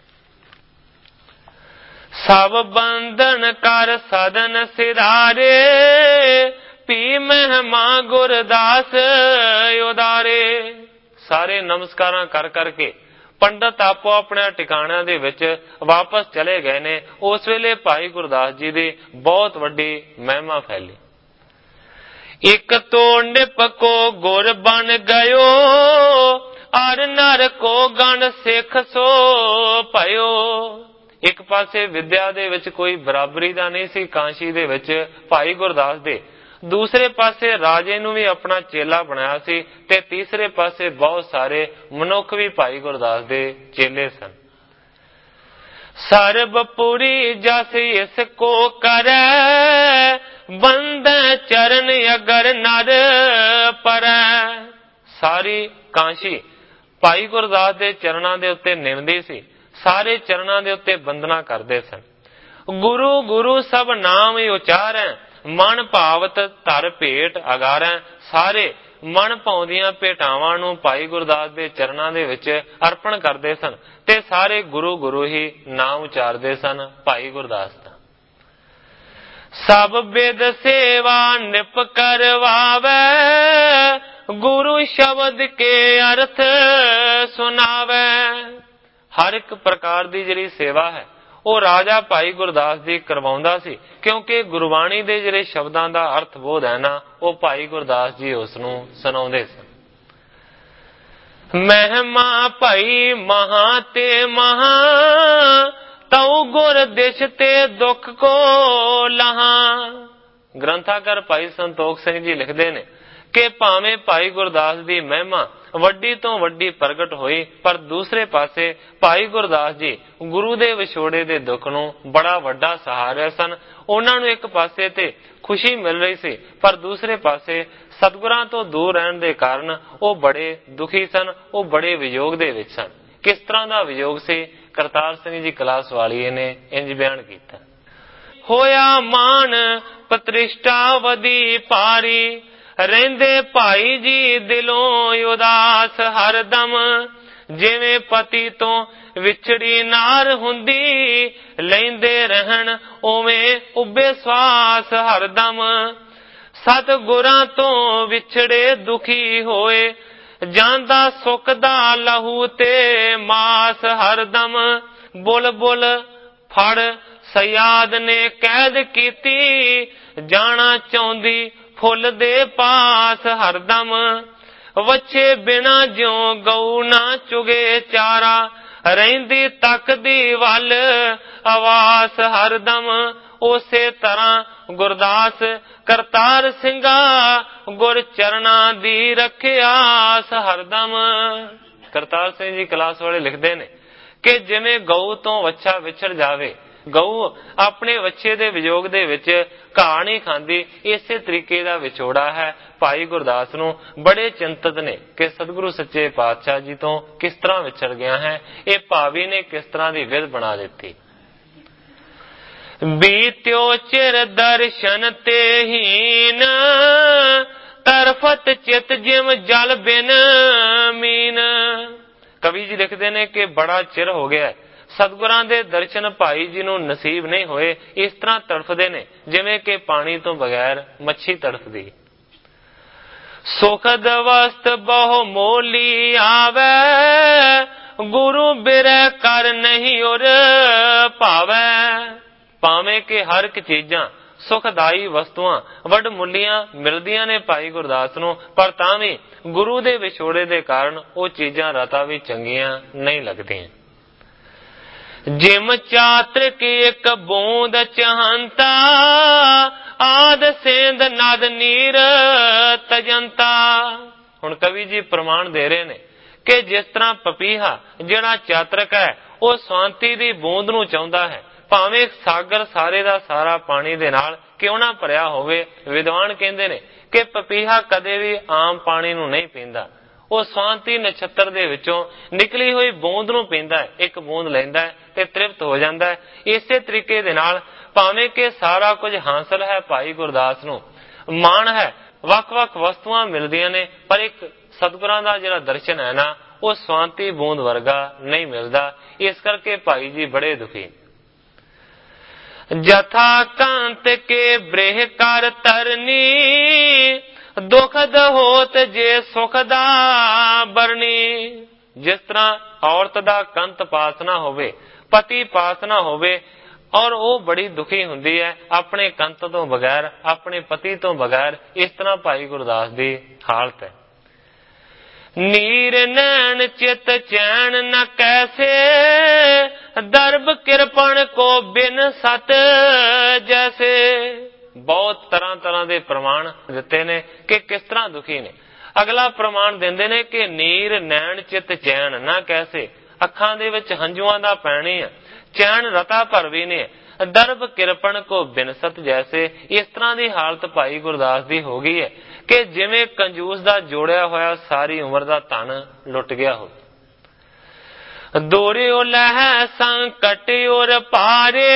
ਸਭ ਬੰਧਨ ਕਰ ਸਦਨ ਸਿਧਾਰੇ, ਪੀ ਮਹਿਮਾ ਗੁਰਦਾਸ ਉਦਾਰੇ। ਸਾਰੇ ਨਮਸਕਾਰਾਂ ਕਰ ਕਰਕੇ ਪੰਡਤ ਆਪੋ ਆਪਣੇ ਟਿਕਾਣਿਆਂ ਦੇ ਵਿੱਚ ਵਾਪਸ ਚਲੇ ਗਏ ਨੇ। ਉਸ ਵੇਲੇ ਭਾਈ ਗੁਰਦਾਸ ਜੀ ਦੀ ਬਹੁਤ ਵੱਡੀ ਮਹਿਮਾ ਫੈਲੀ। ਇੱਕ ਤੋਂ ਨਿਪ ਕੋ ਗੁਰ ਬਣ ਗਇਓ, ਅਰ ਨਰ ਕੋ ਗਣ ਸਿੱਖ ਸੋ ਭਇਓ। ਇੱਕ ਪਾਸੇ ਵਿਦਿਆ ਦੇ ਵਿੱਚ ਕੋਈ ਬਰਾਬਰੀ ਦਾ ਨਹੀਂ ਸੀ ਕਾਂਸ਼ੀ ਦੇ ਵਿੱਚ ਭਾਈ ਗੁਰਦਾਸ ਦੇ, ਦੂਸਰੇ ਪਾਸੇ ਰਾਜੇ ਨੂੰ ਵੀ ਆਪਣਾ ਚੇਲਾ ਬਣਾਇਆ ਸੀ ਤੇ ਤੀਸਰੇ ਪਾਸੇ ਬਹੁਤ ਸਾਰੇ ਮਨੁੱਖ ਵੀ ਭਾਈ ਗੁਰਦਾਸ ਦੇ ਚੇਲੇ ਸਨ। ਸਰਬਪੁਰੀ ਜਸ ਇਸ ਕੋ ਕਰੈ, ਬੰਦੈ ਚਰਨ ਅਗਰ ਨਰ ਪਰੈ। ਸਾਰੀ ਕਾਂਸ਼ੀ ਭਾਈ ਗੁਰਦਾਸ ਦੇ ਚਰਨਾਂ ਦੇ ਉੱਤੇ ਨਿਮਦੀ ਸੀ, ਸਾਰੇ ਚਰਨਾਂ ਦੇ ਉੱਤੇ ਬੰਦਨਾ ਕਰਦੇ ਸਨ। ਗੁਰੂ ਗੁਰੂ ਸਭ ਨਾਮ ਉਚਾਰੈ, ਮਨ ਭਾਵਤ ਧਰ ਭੇਟ ਅਗਾਰੈ। ਸਾਰੇ ਮਨ ਭਾਉਂਦੀਆਂ ਭੇਟਾਵਾਂ ਨੂੰ ਭਾਈ ਗੁਰਦਾਸ ਦੇ ਚਰਨਾਂ ਦੇ ਵਿੱਚ ਅਰਪਣ ਕਰਦੇ ਸਨ ਤੇ ਸਾਰੇ ਗੁਰੂ ਗੁਰੂ ਹੀ ਨਾਮ ਉਚਾਰਦੇ ਸਨ ਭਾਈ ਗੁਰਦਾਸ ਦਾ। ਸਭ ਬਿਦ ਸੇਵਾ ਨਿਪ ਕਰਵਾਵੇ, ਗੁਰੂ ਸ਼ਬਦ ਕੇ ਅਰਥ ਸੁਣਾਵੇ। ਹਰ ਇੱਕ ਪ੍ਰਕਾਰ ਦੀ ਜਿਹੜੀ ਸੇਵਾ ਹੈ ਉਹ ਰਾਜਾ ਭਾਈ ਗੁਰਦਾਸ ਜੀ ਕਰਵਾਉਂਦਾ ਸੀ, ਕਿਉਂਕਿ ਗੁਰਬਾਣੀ ਦੇ ਜਿਹੜੇ ਸ਼ਬਦਾਂ ਦਾ ਅਰਥ ਬੋਧ ਹੈ ਨਾ, ਉਹ ਭਾਈ ਗੁਰਦਾਸ ਜੀ ਉਸ ਨੂੰ ਸੁਣਾਉਂਦੇ ਸਨ। ਮਹਿਮਾ ਭਾਈ ਮਹਾ ਤੇ ਮਹਾ, ਤਉ ਗੁਰ ਦਿਸ਼ ਤੇ ਦੁੱਖ ਕੋ ਲਹਾ। ਗ੍ਰੰਥਾਕਾਰ ਭਾਈ ਸੰਤੋਖ ਸਿੰਘ ਜੀ ਲਿਖਦੇ ਨੇ ਕਿ ਭਾਵੇਂ ਭਾਈ ਗੁਰਦਾਸ ਦੀ ਮਹਿਮਾ ਵੱਡੀ ਤੋਂ ਵੱਡੀ ਪ੍ਰਗਟ ਹੋਈ, ਪਰ ਦੂਸਰੇ ਪਾਸੇ ਭਾਈ ਗੁਰਦਾਸ ਜੀ ਗੁਰੂ ਦੇ ਵਿਛੋੜੇ ਦੇ ਦੁੱਖ ਨੂੰ ਬੜਾ ਵੱਡਾ ਸਹਾਰਿਆ ਸਨ। ਉਹਨਾਂ ਨੂੰ ਇੱਕ ਪਾਸੇ ਤੇ ਖੁਸ਼ੀ ਮਿਲ ਰਹੀ ਸੀ, ਪਰ ਦੂਸਰੇ ਪਾਸੇ ਸਤਿਗੁਰਾਂ ਤੋਂ ਦੂਰ ਰਹਿਣ ਦੇ ਕਾਰਨ ਉਹ ਬੜੇ ਦੁਖੀ ਸਨ, ਉਹ ਬੜੇ ਵਿਯੋਗ ਦੇ ਵਿੱਚ ਸਨ। ਕਿਸ ਤਰ੍ਹਾਂ ਦਾ ਵਿਯੋਗ ਸੀ, ਕਰਤਾਰ ਸਿੰਘ ਜੀ ਕਲਾਸ ਵਾਲੀਏ ਨੇ ਇੰਜ ਬਿਆਨ ਕੀਤਾ। ਹੋਇਆ ਮਾਨ ਪ੍ਰਤਿਸ਼ਠਾ ਵਧੀ ਭਾਰੀ, ਰਹਿੰਦੇ ਭਾਈ ਜੀ ਦਿਲੋਂ ਉਦਾਸ ਹਰਦਮ। ਜਿਵੇਂ ਪਤੀ ਤੋਂ ਵਿਛੜੀ ਨਾਰ ਹੁੰਦੀ, ਲੈਂਦੇ ਰਹਿਣ ਉਵੇਂ ਉੱਭੇ ਸਵਾਸ ਹਰਦਮ। ਸਤਿਗੁਰਾਂ ਤੋਂ ਵਿਛੜੇ ਦੁਖੀ ਹੋਏ, ਜਾਂਦਾ ਸੁੱਖ ਦਾ ਲਹੂ ਤੇ ਮਾਸ ਹਰਦਮ। ਬੁਲ ਬੁਲ ਫੜ ਸਯਾਦ ਨੇ ਕੈਦ ਕੀਤੀ, ਜਾਣਾ ਚਾਹੁੰਦੀ ਫੁੱਲ ਦੇ ਪਾਸ ਹਰਦਮ। ਵੱਛੇ ਬਿਨਾ ਜਿਉ ਗਊ ਨਾ ਚੁਗੇ ਚਾਰਾ, ਰਹਿੰਦੀ ਤੱਕਦੀ ਵੱਲ ਆਵਾਸ ਹਰਦਮ। ਉਸੇ ਤਰ੍ਹਾਂ ਗੁਰਦਾਸ ਕਰਤਾਰ ਸਿੰਘਾ, ਗੁਰ ਚਰਨਾਂ ਦੀ ਰੱਖਿਆਸ ਹਰਦਮ। ਕਰਤਾਰ ਸਿੰਘ ਜੀ ਕਲਾਸ ਵਾਲੇ ਲਿਖਦੇ ਨੇ ਕਿ ਜਿਵੇਂ ਗਊ ਤੋਂ ਵੱਛਾ ਵਿਛੜ ਜਾਵੇ, ਗਊ ਆਪਣੇ ਵੱਛੇ ਦੇ ਵਿਯੋਗ ਦੇ ਵਿੱਚ ਘਾਹ ਨਹੀਂ ਖਾਂਦੀ, ਇਸੇ ਤਰੀਕੇ ਦਾ ਵਿਛੋੜਾ ਹੈ। ਭਾਈ ਗੁਰਦਾਸ ਨੂੰ ਬੜੇ ਚਿੰਤਤ ਨੇ ਕਿ ਸਤਿਗੁਰੂ ਸੱਚੇ ਪਾਤਸ਼ਾਹ ਜੀ ਤੋਂ ਕਿਸ ਤਰ੍ਹਾਂ ਵਿਛੜ ਗਿਆ ਹੈ, ਇਹ ਭਾਵੀ ਨੇ ਕਿਸ ਤਰ੍ਹਾਂ ਦੀ ਵਿਧ ਬਣਾ ਦਿੱਤੀ। ਬੀਤਿਓ ਚਿਰ ਦਰਸ਼ਨ ਤੇ ਹੀਨ, ਤਰਫਤ ਚਿਤ ਜਿਮ ਜਲ ਬਿਨ ਮੀਨ। ਕਵੀ ਜੀ ਲਿਖਦੇ ਨੇ ਕਿ ਬੜਾ ਚਿਰ ਹੋ ਗਿਆ, ਸਤਿਗੁਰਾਂ ਦੇ ਦਰਸ਼ਨ ਭਾਈ ਜੀ ਨੂੰ ਨਸੀਬ ਨਹੀਂ ਹੋਏ। ਇਸ ਤਰ੍ਹਾਂ ਤੜਫਦੇ ਨੇ ਜਿਵੇਂ ਕਿ ਪਾਣੀ ਤੋਂ ਬਗੈਰ ਮੱਛੀ ਤੜਫਦੀ। ਸੁਖਦ ਵਸਤ ਬਹੁ ਮੋਲੀ ਆਵੇ, ਗੁਰੂ ਬਿਰਹਿ ਕਰ ਨਹੀਂ ਉਰ ਭਾਵੇ। ਭਾਵੇਂ ਕਿ ਹਰ ਇੱਕ ਚੀਜ਼ਾਂ ਸੁਖਦਾਈ ਵਸਤੂਆਂ ਵੱਡ ਮੁੱਲੀਆਂ ਮਿਲਦੀਆਂ ਨੇ ਭਾਈ ਗੁਰਦਾਸ ਨੂੰ, ਪਰ ਤਾਂ ਵੀ ਗੁਰੂ ਦੇ ਵਿਛੋੜੇ ਦੇ ਕਾਰਨ ਉਹ ਚੀਜ਼ਾਂ ਰਤਾ ਵੀ ਚੰਗੀਆਂ ਨਹੀਂ ਲੱਗਦੀਆਂ। ਜਿਮ ਚਾਤ੍ਰਿਕ ਇੱਕ ਬੂੰਦ ਚਹੰਤਾ, ਆਦ ਸੇਂਦ ਨਦ ਨੀਰ ਤਜੰਤਾ। ਹੁਣ ਕਵੀ ਜੀ ਪ੍ਰਮਾਣ ਦੇ ਰਹੇ ਨੇ ਕਿ ਜਿਸ ਤਰ੍ਹਾਂ ਪਪੀਹਾ ਜਿਹੜਾ ਚਾਤ੍ਰਿਕ ਹੈ, ਉਹ ਸ਼ਾਂਤੀ ਦੀ ਬੂੰਦ ਨੂੰ ਚਾਹੁੰਦਾ ਹੈ, ਭਾਵੇਂ ਸਾਗਰ ਸਾਰੇ ਦਾ ਸਾਰਾ ਪਾਣੀ ਦੇ ਨਾਲ ਕਿਉਂ ਨਾ ਭਰਿਆ ਹੋਵੇ। ਵਿਦਵਾਨ ਕਹਿੰਦੇ ਨੇ ਕਿ ਪਪੀਹਾ ਕਦੇ ਵੀ ਆਮ ਪਾਣੀ ਨੂੰ ਨਹੀਂ ਪੀਂਦਾ, ਉਹ ਸ਼ਾਂਤੀ ਨਛੱਤਰ ਦੇ ਵਿੱਚੋਂ ਨਿਕਲੀ ਹੋਈ ਬੂੰਦ ਨੂੰ ਪੀਂਦਾ ਹੈ, ਇੱਕ ਬੂੰਦ ਲੈਂਦਾ ਹੈ ਤੇ ਤ੍ਰਿਪਤ ਹੋ ਜਾਂਦਾ ਹੈ। ਇਸੇ ਤਰੀਕੇ ਦੇ ਨਾਲ ਭਾਵੇਂ ਕਿ ਸਾਰਾ ਕੁਝ ਹਾਸਲ ਹੈ ਭਾਈ ਗੁਰਦਾਸ ਨੂੰ, ਮਾਣ ਹੈ, ਵੱਖ-ਵੱਖ ਵਸਤੂਆਂ ਮਿਲਦੀਆਂ ਨੇ, ਪਰ ਇੱਕ ਸਤਿਗੁਰਾਂ ਦਾ ਜਿਹੜਾ ਦਰਸ਼ਨ ਹੈ ਨਾ, ਉਹ ਸ਼ਾਂਤੀ ਬੂੰਦ ਵਰਗਾ ਨਹੀਂ ਮਿਲਦਾ। ਇਸ ਕਰਕੇ ਭਾਈ ਜੀ ਬੜੇ ਦੁਖੀ। ਜਥਾ ਕਾਂਤ ਕੇ ਬ੍ਰੇਹ ਕਰ ਤਰਨੀ, ਦੁਖਦ ਹੋਤ ਜੇ ਸੁਖ ਦਾ ਬਰਨੀ। ਜਿਸ ਤਰ੍ਹਾਂ ਔਰਤ ਦਾ ਕੰਤ ਪਾਸ ਨਾ ਹੋਵੇ, ਪਤੀ ਪਾਸ ਨਾ ਹੋਵੇ, ਔਰ ਉਹ ਬੜੀ ਦੁਖੀ ਹੁੰਦੀ ਹੈ ਆਪਣੇ ਕੰਤ ਤੋਂ ਬਗੈਰ, ਆਪਣੇ ਪਤੀ ਤੋਂ ਬਗੈਰ, ਇਸ ਤਰ੍ਹਾਂ ਭਾਈ ਗੁਰਦਾਸ ਦੀ ਹਾਲਤ ਹੈ। ਨੀਰ ਨੈਣ ਚਿਤ ਚੈਨ ਨ ਕੈਸੇ, ਦਰਬ ਕਿਰਪਣ ਕੋ ਬਿਨ ਸਤ ਜੈਸੇ। ਬਹੁਤ ਤਰ੍ਹਾਂ ਤਰ੍ਹਾਂ ਦੇ ਪ੍ਰਮਾਣ ਦਿੱਤੇ ਨੇ ਕਿ ਕਿਸ ਤਰ੍ਹਾਂ ਦੁਖੀ ਨੇ। ਅਗਲਾ ਪ੍ਰਮਾਣ ਦਿੰਦੇ ਨੇ ਕਿ ਨੀਰ ਨੈਣ ਚਿਤ ਚੈਨ ਨਾ ਕੈਸੇ, ਅੱਖਾਂ ਦੇ ਵਿੱਚ ਹੰਝੂਆਂ ਦਾ ਪੈਣੀ ਹੈ, ਚੈਨ ਰਤਾ ਭਰ ਵੀ ਨੇ, ਦਰਬ ਕਿਰਪਣ ਕੋ ਬਿਨਸਤ ਜੈਸੇ। ਇਸ ਤਰ੍ਹਾਂ ਦੀ ਹਾਲਤ ਭਾਈ ਗੁਰਦਾਸ ਦੀ ਹੋ ਗਈ ਹੈ ਕਿ ਜਿਵੇਂ ਕੰਜੂਸ ਦਾ ਜੋੜਿਆ ਹੋਇਆ ਸਾਰੀ ਉਮਰ ਦਾ ਧਨ ਲੁੱਟ ਗਿਆ ਹੋ। ਦੋਰਿਓ ਲਹਿ ਸੰਕਟ ਔਰ ਪਾਰੇ,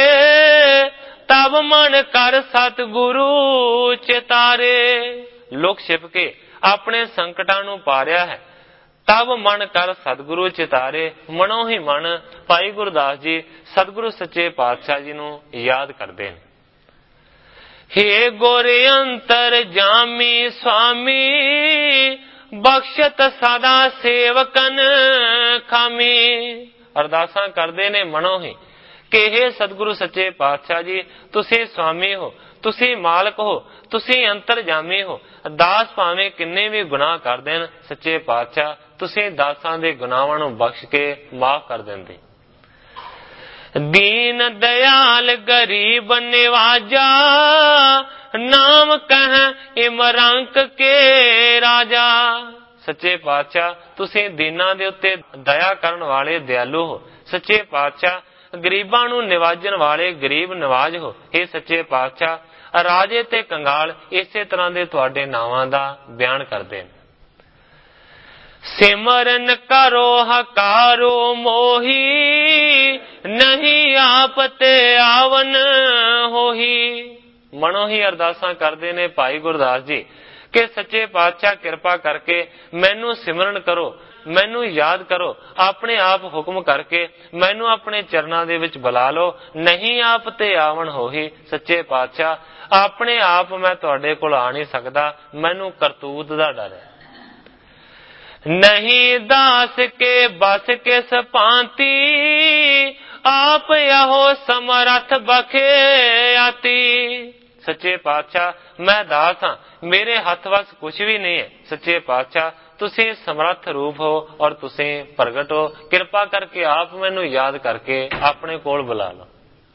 ਤਬ ਮਨ ਕਰ ਸਤਿਗੁਰੂ ਚਿਤਾਰੇ। ਲੁਕ ਛਿਪ ਕੇ ਆਪਣੇ ਸੰਕਟਾਂ ਨੂੰ ਪਾਰਿਆ ਹੈ। ਤਬ ਮਨ ਕਰ ਸਤਿਗੁਰੂ ਚਿਤਾਰੇ। ਮਨੋਂ ਹੀ ਮਨ ਭਾਈ ਗੁਰਦਾਸ ਜੀ ਸਤਿਗੁਰੂ ਸੱਚੇ ਪਾਤਸ਼ਾਹ ਜੀ ਨੂੰ ਯਾਦ ਕਰਦੇ ਨੇ। ਹੇ ਗੁਰ ਅੰਤਰ ਜਾਮੀ ਸੁਆਮੀ, ਬਖਸ਼ਤ ਸਦਾ ਸੇਵਕਨ ਖਾਮੀ। ਅਰਦਾਸਾਂ ਕਰਦੇ ਨੇ ਮਨੋਂ ਹੀ ਕਿ ਹੇ ਸਤਿਗੁਰੂ ਸੱਚੇ ਪਾਤਸ਼ਾਹ ਜੀ, ਤੁਸੀਂ ਸੁਆਮੀ ਹੋ, ਤੁਸੀਂ ਮਾਲਕ ਹੋ, ਤੁਸੀਂ ਅੰਤਰਜਾਮੀ ਹੋ। ਦਾਸ ਭਾਵੇਂ ਕਿੰਨੇ ਵੀ ਗੁਨਾਹ ਕਰ ਦੇਣ, ਸੱਚੇ ਪਾਤਸ਼ਾਹ ਤੁਸੀਂ ਦਾਸਾਂ ਦੇ ਗੁਨਾਹਾਂ ਨੂੰ ਬਖਸ਼ ਕੇ ਮਾਫ ਕਰ ਦਿੰਦੇ। ਦੀਨ ਦਇਆਲ ਗਰੀਬ ਨਿਵਾਜਾ, ਨਾਮ ਕਹਿ ਇਮਰੰਕ ਕੇ ਰਾਜਾ। ਸੱਚੇ ਪਾਤਸ਼ਾਹ ਤੁਸੀਂ ਦੀਨਾਂ ਦੇ ਉੱਤੇ ਦਇਆ ਕਰਨ ਵਾਲੇ ਦਿਆਲੂ ਹੋ। ਸੱਚੇ ਪਾਤਸ਼ਾਹ ਗਰੀਬਾਂ ਨੂੰ ਨਿਵਾਜਣ ਵਾਲੇ ਗਰੀਬ ਨਿਵਾਜ ਹੋ। ਇਹ ਸੱਚੇ ਪਾਤਸ਼ਾਹ ਰਾਜੇ ਤੇ ਕੰਗਾਲ ਇਸੇ ਤਰ੍ਹਾਂ ਦੇ ਤੁਹਾਡੇ ਨਾਵਾਂ ਦਾ ਬਿਆਨ ਕਰਦੇ ਨੇ। ਸਿਮਰਨ ਕਰੋ ਹਕਾਰੋ ਮੋਹੀ, ਨਹੀਂ ਆਪ ਤੇ ਆਵਨ ਹੋਹੀ। ਮਨੋਂ ਹੀ ਅਰਦਾਸਾਂ ਕਰਦੇ ਨੇ ਭਾਈ ਗੁਰਦਾਸ ਜੀ ਕਿ ਸੱਚੇ ਪਾਤਸ਼ਾਹ ਕਿਰਪਾ ਕਰਕੇ ਮੈਨੂੰ ਸਿਮਰਨ ਕਰੋ, ਮੈਨੂੰ ਯਾਦ ਕਰੋ, ਆਪਣੇ ਆਪ ਹੁਕਮ ਕਰਕੇ ਮੈਨੂੰ ਆਪਣੇ ਚਰਨਾਂ ਦੇ ਵਿੱਚ ਬੁਲਾ ਲਓ। ਨਹੀਂ ਆਪ ਤੇ ਆਵਣ ਹੋਹੀ। ਸੱਚੇ ਪਾਤਸ਼ਾਹ ਆਪਣੇ ਆਪ ਮੈਂ ਤੁਹਾਡੇ ਕੋਲ ਆ ਨਹੀਂ ਸਕਦਾ, ਮੈਨੂੰ ਕਰਤੂਤ ਦਾ ਡਰ ਹੈ। ਨਹੀਂ ਦਾਸ ਕੇ ਬਸ ਕਿਸ ਭਾਂਤੀ, ਆਪ ਇਹੋ ਸਮਰੱਥ ਬਖਿਆਤੀ। ਸੱਚੇ ਪਾਤਸ਼ਾਹ ਮੈਂ ਦਾਸ ਹਾਂ, ਮੇਰੇ ਹੱਥ ਵਸ ਕੁਝ ਵੀ ਨਹੀਂ ਹੈ। ਸੱਚੇ ਪਾਤਸ਼ਾਹ ਤੁਸੀਂ ਸਮਰੱਥ ਰੂਪ ਹੋ ਔਰ ਤੁਸੀਂ ਪ੍ਰਗਟ ਹੋ। ਕਿਰਪਾ ਕਰਕੇ ਆਪ ਮੈਨੂੰ ਯਾਦ ਕਰਕੇ ਆਪਣੇ ਕੋਲ ਬੁਲਾ ਲਓ।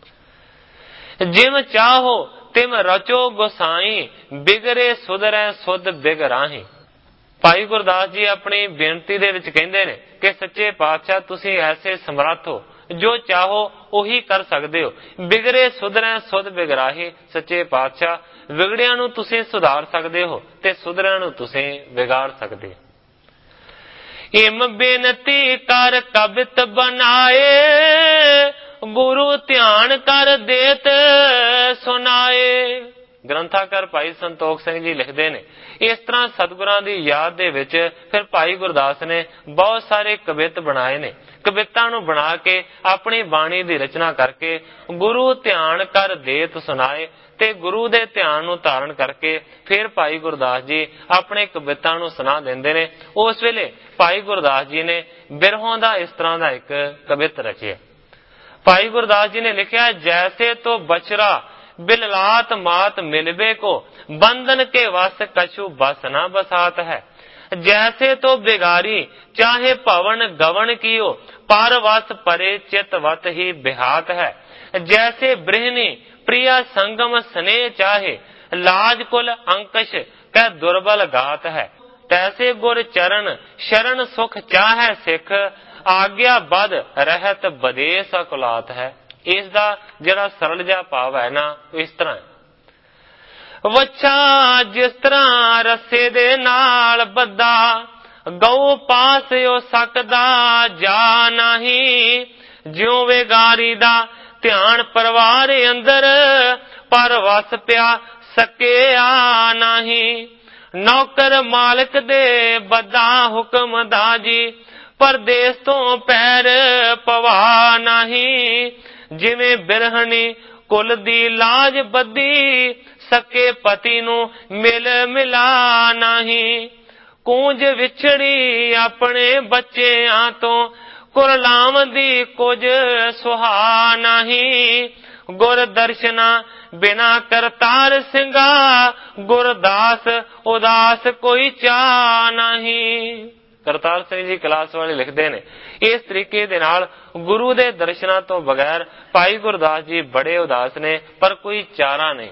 ਜਿਮ ਚਾਹੋ ਤਿਮ ਰਚੋ ਗੁਸਾਈ, ਬਿਗੜੇ ਸੁਧਰੈ ਸੁਧ ਬਿਗਰਾਹੀ। ਭਾਈ ਗੁਰਦਾਸ ਜੀ ਆਪਣੀ ਬੇਨਤੀ ਦੇ ਵਿੱਚ ਕਹਿੰਦੇ ਨੇ ਕਿ ਸੱਚੇ ਪਾਤਸ਼ਾਹ ਤੁਸੀਂ ਐਸੇ ਸਮਰੱਥ ਹੋ, ਜੋ ਚਾਹੋ ਉਹੀ ਕਰ ਸਕਦੇ ਹੋ। ਬਿਗੜੇ ਸੁਧਰੈ ਸੁਧ ਬਿਗਰਾਹੀ। ਸੱਚੇ ਪਾਤਸ਼ਾਹ ਵਿਗੜਿਆਂ ਨੂੰ ਤੁਸੀਂ ਸੁਧਾਰ ਸਕਦੇ ਹੋ ਤੇ ਸੁਧਰਿਆਂ ਨੂੰ ਤੁਸੀਂ ਵਿਗਾੜ ਸਕਦੇ ਹੋ। ਇਮ ਬੇਨਤੀ ਕਰ ਕਬਿਤ ਬਨਾਏ, ਗੁਰੂ ਧਿਆਨ ਕਰ ਦੇਤ ਸੁਨਾਏ। ਗ੍ਰੰਥਾਕਾਰ ਭਾਈ ਸੰਤੋਖ ਸਿੰਘ ਜੀ ਲਿਖਦੇ ਨੇ, ਇਸ ਤਰ੍ਹਾਂ ਸਤਿਗੁਰਾਂ ਦੀ ਯਾਦ ਦੇ ਵਿੱਚ ਫਿਰ ਭਾਈ ਗੁਰਦਾਸ ਨੇ ਬਹੁਤ ਸਾਰੇ ਕਵਿਤ ਬਣਾਏ ਨੇ। ਕਵਿਤਾਂ ਨੂੰ ਬਣਾ ਕੇ ਆਪਣੀ ਬਾਣੀ ਦੀ ਰਚਨਾ ਕਰਕੇ ਗੁਰੂ ਧਿਆਨ ਕਰ ਦੇਤ ਸੁਨਾਏ, ਤੇ ਗੁਰੂ ਦੇ ਧਿਆਨ ਨੂੰ ਧਾਰਨ ਕਰਕੇ ਫਿਰ ਭਾਈ ਗੁਰਦਾਸ ਜੀ ਆਪਣੇ ਕਵਿਤਾਂ ਨੂੰ ਸੁਣਾ ਦਿੰਦੇ ਨੇ। ਉਸ ਵੇਲੇ ਭਾਈ ਗੁਰਦਾਸ ਜੀ ਨੇ ਬਿਰਹੋਂ ਦਾ ਇਸ ਤਰ੍ਹਾਂ ਦਾ ਇੱਕ ਕਵਿਤ ਰਚਿਆ। ਭਾਈ ਗੁਰਦਾਸ ਜੀ ਨੇ ਲਿਖਿਆ, ਜੈਸੇ ਤੋਂ ਬਚਰਾ ਬਿਲਲਾਤ ਮਾਤ ਮਿਲਵੇ को, बंधन के वश कछु बस न बसात है। जैसे तो बिगारी चाहे पवन गवन कियो, पर वस परे चित वत ही बिहात है। जैसे बृहनी प्रिया संगम स्नेह चाहे, लाज कुल अंकश कह दुर्बल गात है। तैसे गुर चरण शरण सुख चाहे सिख, आज्ञा बद रहत बदेस अकुलात है। ਇਸ ਦਾ ਜਿਹੜਾ ਸਰਲ ਜਿਹਾ ਭਾਵ ਹੈ ਨਾ, ਇਸ ਤਰ੍ਹਾਂ ਹੈ। ਵੱਛਾ ਜਿਸ ਤਰ੍ਹਾਂ ਰੱਸੇ ਦੇ ਨਾਲ ਬੱਧਾ, ਗਊ ਪਾਸ ਹੋ ਸਕਦਾ ਜਾ ਨਹੀਂ। ਜਿਉਂ ਵੇਗਾਰੀ ਦਾ ਧਿਆਨ ਪਰਿਵਾਰ ਅੰਦਰ, ਪਰ ਵਸ ਪਿਆ ਸਕਿਆ ਨਹੀਂ। ਨੌਕਰ ਮਾਲਕ ਦੇ ਬੱਧਾ ਹੁਕਮ ਦਾ ਜੀ, ਪਰਦੇਸ ਤੋਂ ਪੈਰ ਪਵਾ ਨਹੀਂ। ਜਿਵੇਂ ਬਿਰਹਣੀ ਕੁਲ ਦੀ ਲਾਜ ਬੱਧੀ, ਸਕੇ ਪਤੀ ਨੂੰ ਮਿਲ ਮਿਲਾ ਨਹੀਂ। ਕੂੰਜ ਵਿਛੜੀ ਆਪਣੇ ਬੱਚਿਆਂ ਤੋਂ, ਕੁਰਲਾਮ ਦੀ ਕੁਝ ਸੁਹਾ ਨਹੀਂ। ਗੁਰ ਦਰਸ਼ਨਾ ਬਿਨਾ ਕਰਤਾਰ ਸਿੰਘਾ, ਗੁਰਦਾਸ ਉਦਾਸ ਕੋਈ ਚਾਹ ਨਹੀਂ। ਕਰਤਾਰ ਸਿੰਘ ਜੀ ਕਲਾਸ ਵਾਲੇ ਲਿਖਦੇ ਨੇ, ਇਸ ਤਰੀਕੇ ਦੇ ਨਾਲ ਗੁਰੂ ਦੇ ਦਰਸ਼ਨਾਂ ਤੋਂ ਬਗੈਰ ਭਾਈ ਗੁਰਦਾਸ ਜੀ ਬੜੇ ਉਦਾਸ ਨੇ, ਪਰ ਕੋਈ ਚਾਰਾ ਨਹੀਂ।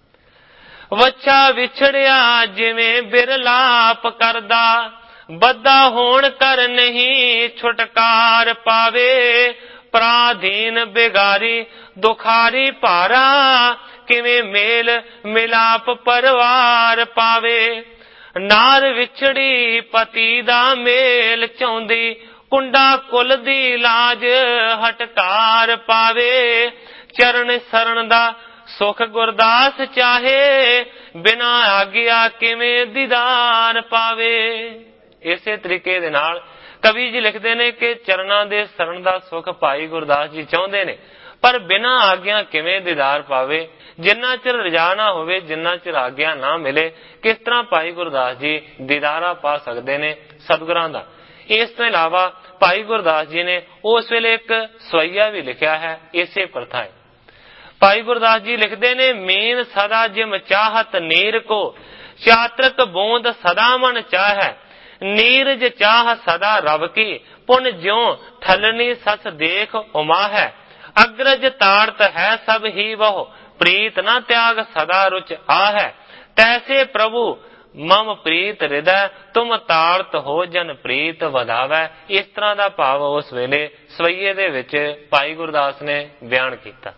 ਵੱਛਾ ਵਿਛੜਿਆ ਜਿਵੇਂ ਬਿਰਲਾਪ ਕਰਦਾ, ਬੱਧਾ ਹੋਣ ਕਰ ਨਹੀਂ ਛੁਟਕਾਰ ਪਾਵੇ। ਪ੍ਰਾਧੀਨ ਬਿਗਾਰੀ ਦੁਖਾਰੀ ਭਾਰਾ, ਕਿਵੇਂ ਮੇਲ ਮਿਲਾਪ ਪਰਿਵਾਰ ਪਾਵੇ। ਨਾਰ ਵਿਛੜੀ ਪਤੀ ਦਾ ਮੇਲ ਚਾਹੁੰਦੀ, ਕੁੰਡਾ ਕੁਲ ਦੀ ਲਾਜ ਹਟਕਾਰ ਪਾਵੇ। ਚਰਨ ਸਰਣ ਦਾ ਸੁਖ ਗੁਰਦਾਸ ਚਾਹੇ, ਬਿਨਾ ਆਗਿਆ ਕਿਵੇਂ ਦੀਦਾਰ ਪਾਵੇ। ਇਸੇ ਤਰੀਕੇ ਦੇ ਨਾਲ ਕਵੀ ਜੀ ਲਿਖਦੇ ਨੇ ਕਿ ਚਰਨਾਂ ਦੇ ਸਰਣ ਦਾ ਸੁਖ ਭਾਈ ਗੁਰਦਾਸ ਜੀ ਚਾਹੁੰਦੇ ਨੇ, ਪਰ ਬਿਨਾ ਆਗਿਆ ਕਿਵੇਂ ਦੀਦਾਰ ਪਾਵੇ। ਜਿੰਨਾ ਚਿਰ ਰਜਾ ਨਾ ਹੋਵੇ, ਜਿੰਨਾ ਚਿਰ ਆਗਿਆ ਨਾ ਮਿਲੇ, ਕਿਸ ਤਰ੍ਹਾਂ ਭਾਈ ਗੁਰਦਾਸ ਜੀ ਦੀਦਾਰਾ ਪਾ ਸਕਦੇ ਨੇ ਸਤਿਗੁਰਾਂ ਦਾ। ਇਸ ਤੋਂ ਇਲਾਵਾ ਭਾਈ ਗੁਰਦਾਸ ਜੀ ਨੇ ਉਸ ਵੇਲੇ ਇੱਕ ਸਵਈਆ ਵੀ ਲਿਖਿਆ ਹੈ ਇਸੇ ਪ੍ਰਥਾ ਹੈ। ਭਾਈ ਗੁਰਦਾਸ ਜੀ ਲਿਖਦੇ ਨੇ, ਮੀਨ ਸਦਾ ਜਿਮ ਚਾਹਤ ਨੀਰ ਕੋ, ਚਾਤਰਕ ਬੂੰਦ ਸਦਾ ਮਨ ਚਾਹੈ, ਨੀਰਜ ਚਾਹ ਸਦਾ ਰਬ ਕੀ, ਪੁਨ ਜਿਉ ਠਲਨੀ ਸਸ ਦੇਖ ਉਮਾ ਹੈ, ਅਗਰਜ ਤਾੜਤ ਹੈ ਸਭ ਹੀ ਬਹੁ, ਪ੍ਰੀਤ ਨਾ ਤਿਆਗ ਸਦਾ ਰੁਚ ਆ ਹੈ, ਤੈਸੇ ਪ੍ਰਭੂ ਮਮ ਪ੍ਰੀਤ ਹਿਰਦੈ, ਤੁਮ ਤਾੜਤ ਹੋ ਜਨ ਪ੍ਰੀਤ ਵਧਾਵੈ। ਇਸ ਤਰ੍ਹਾਂ ਦਾ ਭਾਵ ਉਸ ਵੇਲੇ ਸਵਈਏ ਦੇ ਵਿੱਚ ਭਾਈ ਗੁਰਦਾਸ ਨੇ ਬਿਆਨ ਕੀਤਾ।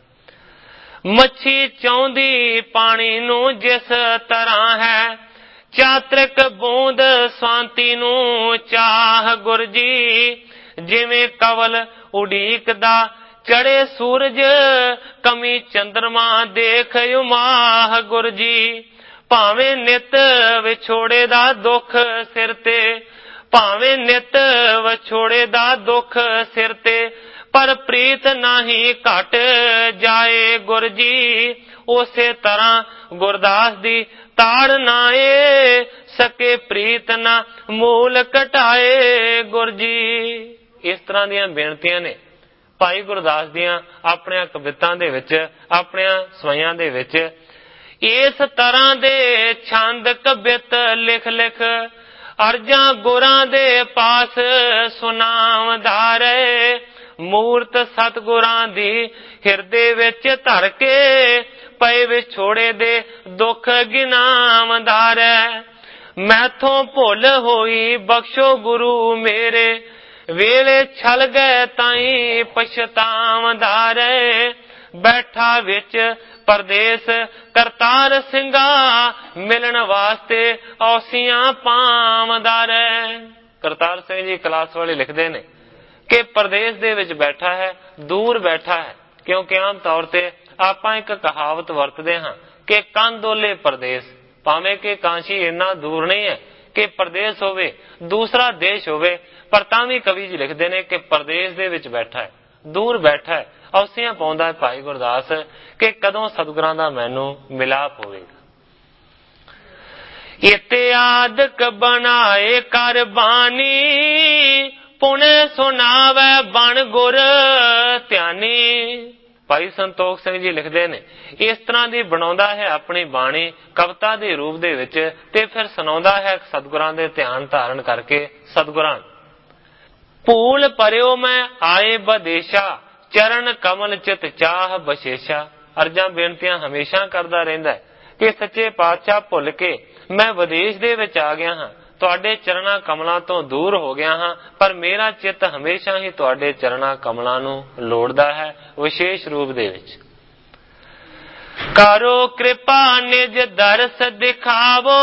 ਮੱਛੀ ਚਾਹੁੰਦੀ ਪਾਣੀ ਨੂੰ ਜਿਸ ਤਰ੍ਹਾਂ ਹੈ, ਚਾਤ੍ਰਿਕ ਬੂੰਦ ਸ਼ਾਂਤੀ ਨੂੰ ਚਾਹ ਗੁਰ ਜੀ, ਜਿਵੇਂ ਕਵਲ ਉਡੀਕਦਾ ਚੜੇ ਸੂਰਜ, ਕਮੀ ਚੰਦਰਮਾ ਦੇਖ ਉਮਾਹ ਗੁਰ ਜੀ, ਭਾਵੇਂ ਨਿਤ ਵਿਛੋੜੇ ਦਾ ਦੁੱਖ ਸਿਰ ਤੇ, ਭਾਵੇਂ ਨਿਤ ਵਿਛੋੜੇ ਦਾ ਦੁੱਖ ਸਿਰ ਤੇ, ਪਰ ਪ੍ਰੀਤ ਨਹੀਂ ਘਟ ਜਾਏ ਗੁਰ ਜੀ, ਉਸੇ ਤਰ੍ਹਾਂ ਗੁਰਦਾਸ ਦੀ ਤਾੜ ਨਾ ਏ ਸਕੇ, ਪ੍ਰੀਤ ਨਾ ਮੂਲ ਘਟਾਏ ਗੁਰ ਜੀ। ਇਸ ਤਰ੍ਹਾਂ ਦੀਆਂ ਬੇਨਤੀਆਂ ਨੇ ਭਾਈ ਗੁਰਦਾਸ ਦੀਆਂ ਆਪਣੀਆਂ ਕਵਿਤਾਂ ਦੇ ਵਿੱਚ, ਆਪਣੀਆਂ ਸਵਈਆਂ ਦੇ ਵਿੱਚ। ਇਸ ਤਰ੍ਹਾਂ ਦੇ ਛੰਦ ਕਵਿਤ ਲਿਖ ਲਿਖ, ਅਰਜ਼ਾਂ ਗੁਰਾਂ ਦੇ ਪਾਸ ਸੁਣਾਵਦਾ ਰਹੇ, ਮੂਰਤ ਸਤਿਗੁਰਾਂ ਦੀ ਹਿਰਦੇ ਵਿੱਚ ਧਰ ਕੇ, ਪਏ ਵਿਛੋੜੇ ਦੇ ਦੁੱਖ ਗਿਨਾਵਦਾ ਰਹਿ। ਮੈਥੋਂ ਭੁੱਲ ਹੋਈ ਬਖਸ਼ੋ ਗੁਰੂ ਮੇਰੇ, ਵੇਲੇ ਛਲ ਗਏ ਤਾਈਂ ਪਛਤਾਵਦਾ ਰਹੇ, ਬੈਠਾ ਵਿੱਚ ਪਰਦੇਸ ਕਰਤਾਰ ਸਿੰਘਾ, ਮਿਲਣ ਵਾਸਤੇ ਔਸੀਆਂ ਪਾਵਦਾ ਰਹਿ। ਕਰਤਾਰ ਸਿੰਘ ਜੀ ਕਲਾਸ ਵਾਲੇ ਲਿਖਦੇ ਨੇ ਕਿ ਪਰਦੇਸ ਦੇ ਵਿੱਚ ਬੈਠਾ ਹੈ, ਦੂਰ ਬੈਠਾ ਹੈ, ਕਿਉਂਕਿ ਆਮ ਤੌਰ ਤੇ ਆਪਾਂ ਇੱਕ ਕਹਾਵਤ ਵਰਤਦੇ ਹਾਂ ਕਿ ਕੰਦੋਲੇ ਪਰਦੇਸ, ਭਾਵੇਂ ਕਿ ਕਾਂਸ਼ੀ ਇੰਨਾ ਦੂਰ ਨਹੀਂ ਹੈ ਕਿ ਪਰਦੇਸ ਹੋਵੇ, ਦੂਸਰਾ ਦੇਸ਼ ਹੋਵੇ, ਪਰ ਤਾਂ ਵੀ ਕਵੀ ਜੀ ਲਿਖਦੇ ਨੇ ਕਿ ਪਰਦੇਸ ਦੇ ਵਿੱਚ ਬੈਠਾ ਹੈ, ਦੂਰ ਬੈਠਾ ਹੈ, ਔਸੀਆਂ ਪਾਉਂਦਾ ਹੈ ਭਾਈ ਗੁਰਦਾਸ ਕਿ ਕਦੋਂ ਸਤਿਗੁਰਾਂ ਦਾ ਮੈਨੂੰ ਮਿਲਾਪ ਹੋਵੇਗਾ। ਇਤਿਆਦਕ ਬਣਾਏ ਕਰ ਬਾਣੀ, ਪੁਣੇ ਸੁਣਾਵੇ ਬਣ ਗੁਰ ਧਿਆਨੀ। ਭਾਈ ਸੰਤੋਖ ਸਿੰਘ ਜੀ ਲਿਖਦੇ ਨੇ, ਇਸ ਤਰ੍ਹਾਂ ਦੀ ਬਣਾਉਂਦਾ ਹੈ ਆਪਣੀ ਬਾਣੀ ਕਵਿਤਾ ਦੇ ਰੂਪ ਦੇ ਵਿੱਚ, ਤੇ ਫਿਰ ਸੁਣਾਉਂਦਾ ਹੈ ਸਤਿਗੁਰਾਂ ਦੇ ਧਿਆਨ ਧਾਰਨ ਕਰਕੇ ਸਤਿਗੁਰਾਂ। ਭੂਲ ਪਰਿਓ ਮੈਂ ਆਏ ਬਦੇਸ਼ਾ, ਚਰਨ ਕਮਲ ਚਿਤ ਚਾਹ ਬਸ਼ੇਸ਼ਾ। ਅਰਜ਼ਾਂ ਬੇਨਤੀਆਂ ਹਮੇਸ਼ਾ ਕਰਦਾ ਰਹਿੰਦਾ ਹੈ ਕਿ ਸੱਚੇ ਪਾਤਸ਼ਾਹ ਭੁੱਲ ਕੇ ਮੈਂ ਵਿਦੇਸ਼ ਦੇ ਵਿੱਚ ਆ ਗਿਆ ਹਾਂ, ਤੁਹਾਡੇ ਚਰਨਾਂ ਕਮਲਾਂ ਤੋਂ ਦੂਰ ਹੋ ਗਿਆ ਹਾਂ, ਪਰ ਮੇਰਾ ਚਿੱਤ ਹਮੇਸ਼ਾ ਹੀ ਤੁਹਾਡੇ ਚਰਨਾਂ ਕਮਲਾਂ ਨੂੰ ਲੋੜਦਾ ਹੈ ਵਿਸ਼ੇਸ਼ ਰੂਪ ਦੇ ਵਿੱਚ। ਕਰੋ ਕਿਰਪਾ ਨਿਜ ਦਰਸ ਦਿਖਾਵੋ,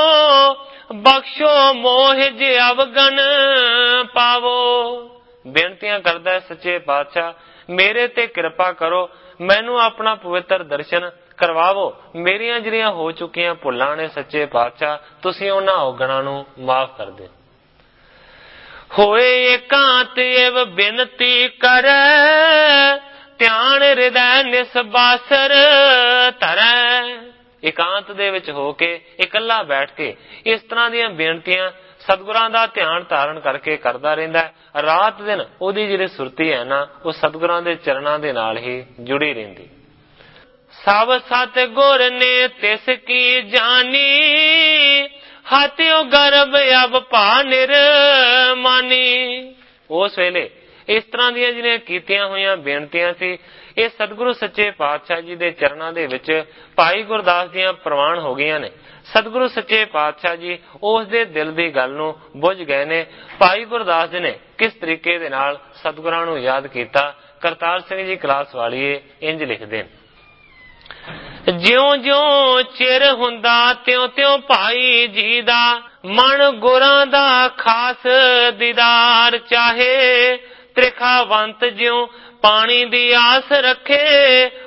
ਬਖਸ਼ੋ ਮੋਹ ਜੇ ਅਵਗਨ ਪਾਵੋ। ਬੇਨਤੀਆਂ ਕਰਦਾ ਹੈ ਸੱਚੇ ਪਾਤਸ਼ਾਹ, ਮੇਰੇ ਤੇ ਕਿਰਪਾ ਕਰੋ, ਮੈਨੂੰ ਆਪਣਾ ਪਵਿੱਤਰ ਦਰਸ਼ਨ ਕਰਵਾਵੋ, ਮੇਰੀਆਂ ਜਿਹੜੀਆਂ ਹੋ ਚੁੱਕੀਆਂ ਭੁੱਲਾਂ ਨੇ ਸੱਚੇ ਪਾਤਸ਼ਾਹ, ਤੁਸੀਂ ਉਹਨਾਂ ਔਗਣਾਂ ਨੂੰ ਮਾਫ ਕਰ ਦਿਓ। ਹੋਏ ਏਕਾਂਤ ਏਵ ਬਿਨਤੀ ਕਰੈ, ਧਿਆਨ ਹਿਰਦੈ ਨਿਸਬਾਸਰ ਧਰੈ। ਇਕਾਂਤ ਦੇ ਵਿੱਚ ਹੋ ਕੇ, ਇਕੱਲਾ ਬੈਠ ਕੇ ਇਸ ਤਰ੍ਹਾਂ ਦੀਆਂ ਬੇਨਤੀਆਂ ਸਤਿਗੁਰਾਂ ਦਾ ਧਿਆਨ ਧਾਰਨ ਕਰਕੇ ਕਰਦਾ ਰਹਿੰਦਾ ਹੈ। ਰਾਤ ਦਿਨ ਉਹਦੀ ਜਿਹੜੀ ਸੁਰਤੀ ਹੈ ਨਾ, ਉਹ ਸਤਿਗੁਰਾਂ ਦੇ ਚਰਨਾਂ ਦੇ ਨਾਲ ਹੀ ਜੁੜੀ ਰਹਿੰਦੀ। ਸਭ ਸਤਿਗੁਰ ਨੇ ਤਿਸ ਕੀ ਜਾਨੀ, ਹਾਥਿਓ ਗਰਭ ਅਬ ਭਾ ਨਿਰਮਾਨੀ। ਉਸ ਵੇਲੇ ਇਸ ਤਰ੍ਹਾਂ ਦੀਆਂ ਜਿਹੜੀਆਂ ਕੀਤੀਆਂ ਹੋਈਆਂ ਬੇਨਤੀਆਂ ਸੀ, ਇਹ ਸਤਿਗੁਰੂ ਸੱਚੇ ਪਾਤਸ਼ਾਹ ਜੀ ਦੇ ਚਰਨਾਂ ਦੇ ਵਿੱਚ ਭਾਈ ਗੁਰਦਾਸ ਦੀਆਂ ਪ੍ਰਵਾਨ ਹੋ ਗਈਆਂ ਨੇ। ਸਤਿਗੁਰੂ ਸੱਚੇ ਪਾਤਸ਼ਾਹ ਜੀ ਉਸ ਦੇ ਦਿਲ ਦੀ ਗੱਲ ਨੂੰ ਬੁੱਝ ਗਏ ਨੇ। ਭਾਈ ਗੁਰਦਾਸ ਜੀ ਨੇ ਕਿਸ ਤਰੀਕੇ ਦੇ ਨਾਲ ਸਤਿਗੁਰਾਂ ਨੂੰ ਯਾਦ ਕੀਤਾ, ਕਰਤਾਰ ਸਿੰਘ ਜੀ ਕਲਾਸ ਵਾਲੀਏ ਇੰਜ ਲਿਖਦੇ ਨੇ, ਜਿਉਂ ਜਿਉਂ ਚਿਰ ਹੁੰਦਾ ਤਿਉਂ ਤਿਉਂ ਭਾਈ ਜੀ ਦਾ, ਮਨ ਗੁਰਾਂ ਦਾ ਖਾਸ ਦੀਦਾਰ ਚਾਹੇ, ਤ੍ਰਿਖਾਵੰਤ ਜਿਉਂ ਪਾਣੀ ਦੀ ਆਸ ਰੱਖੇ,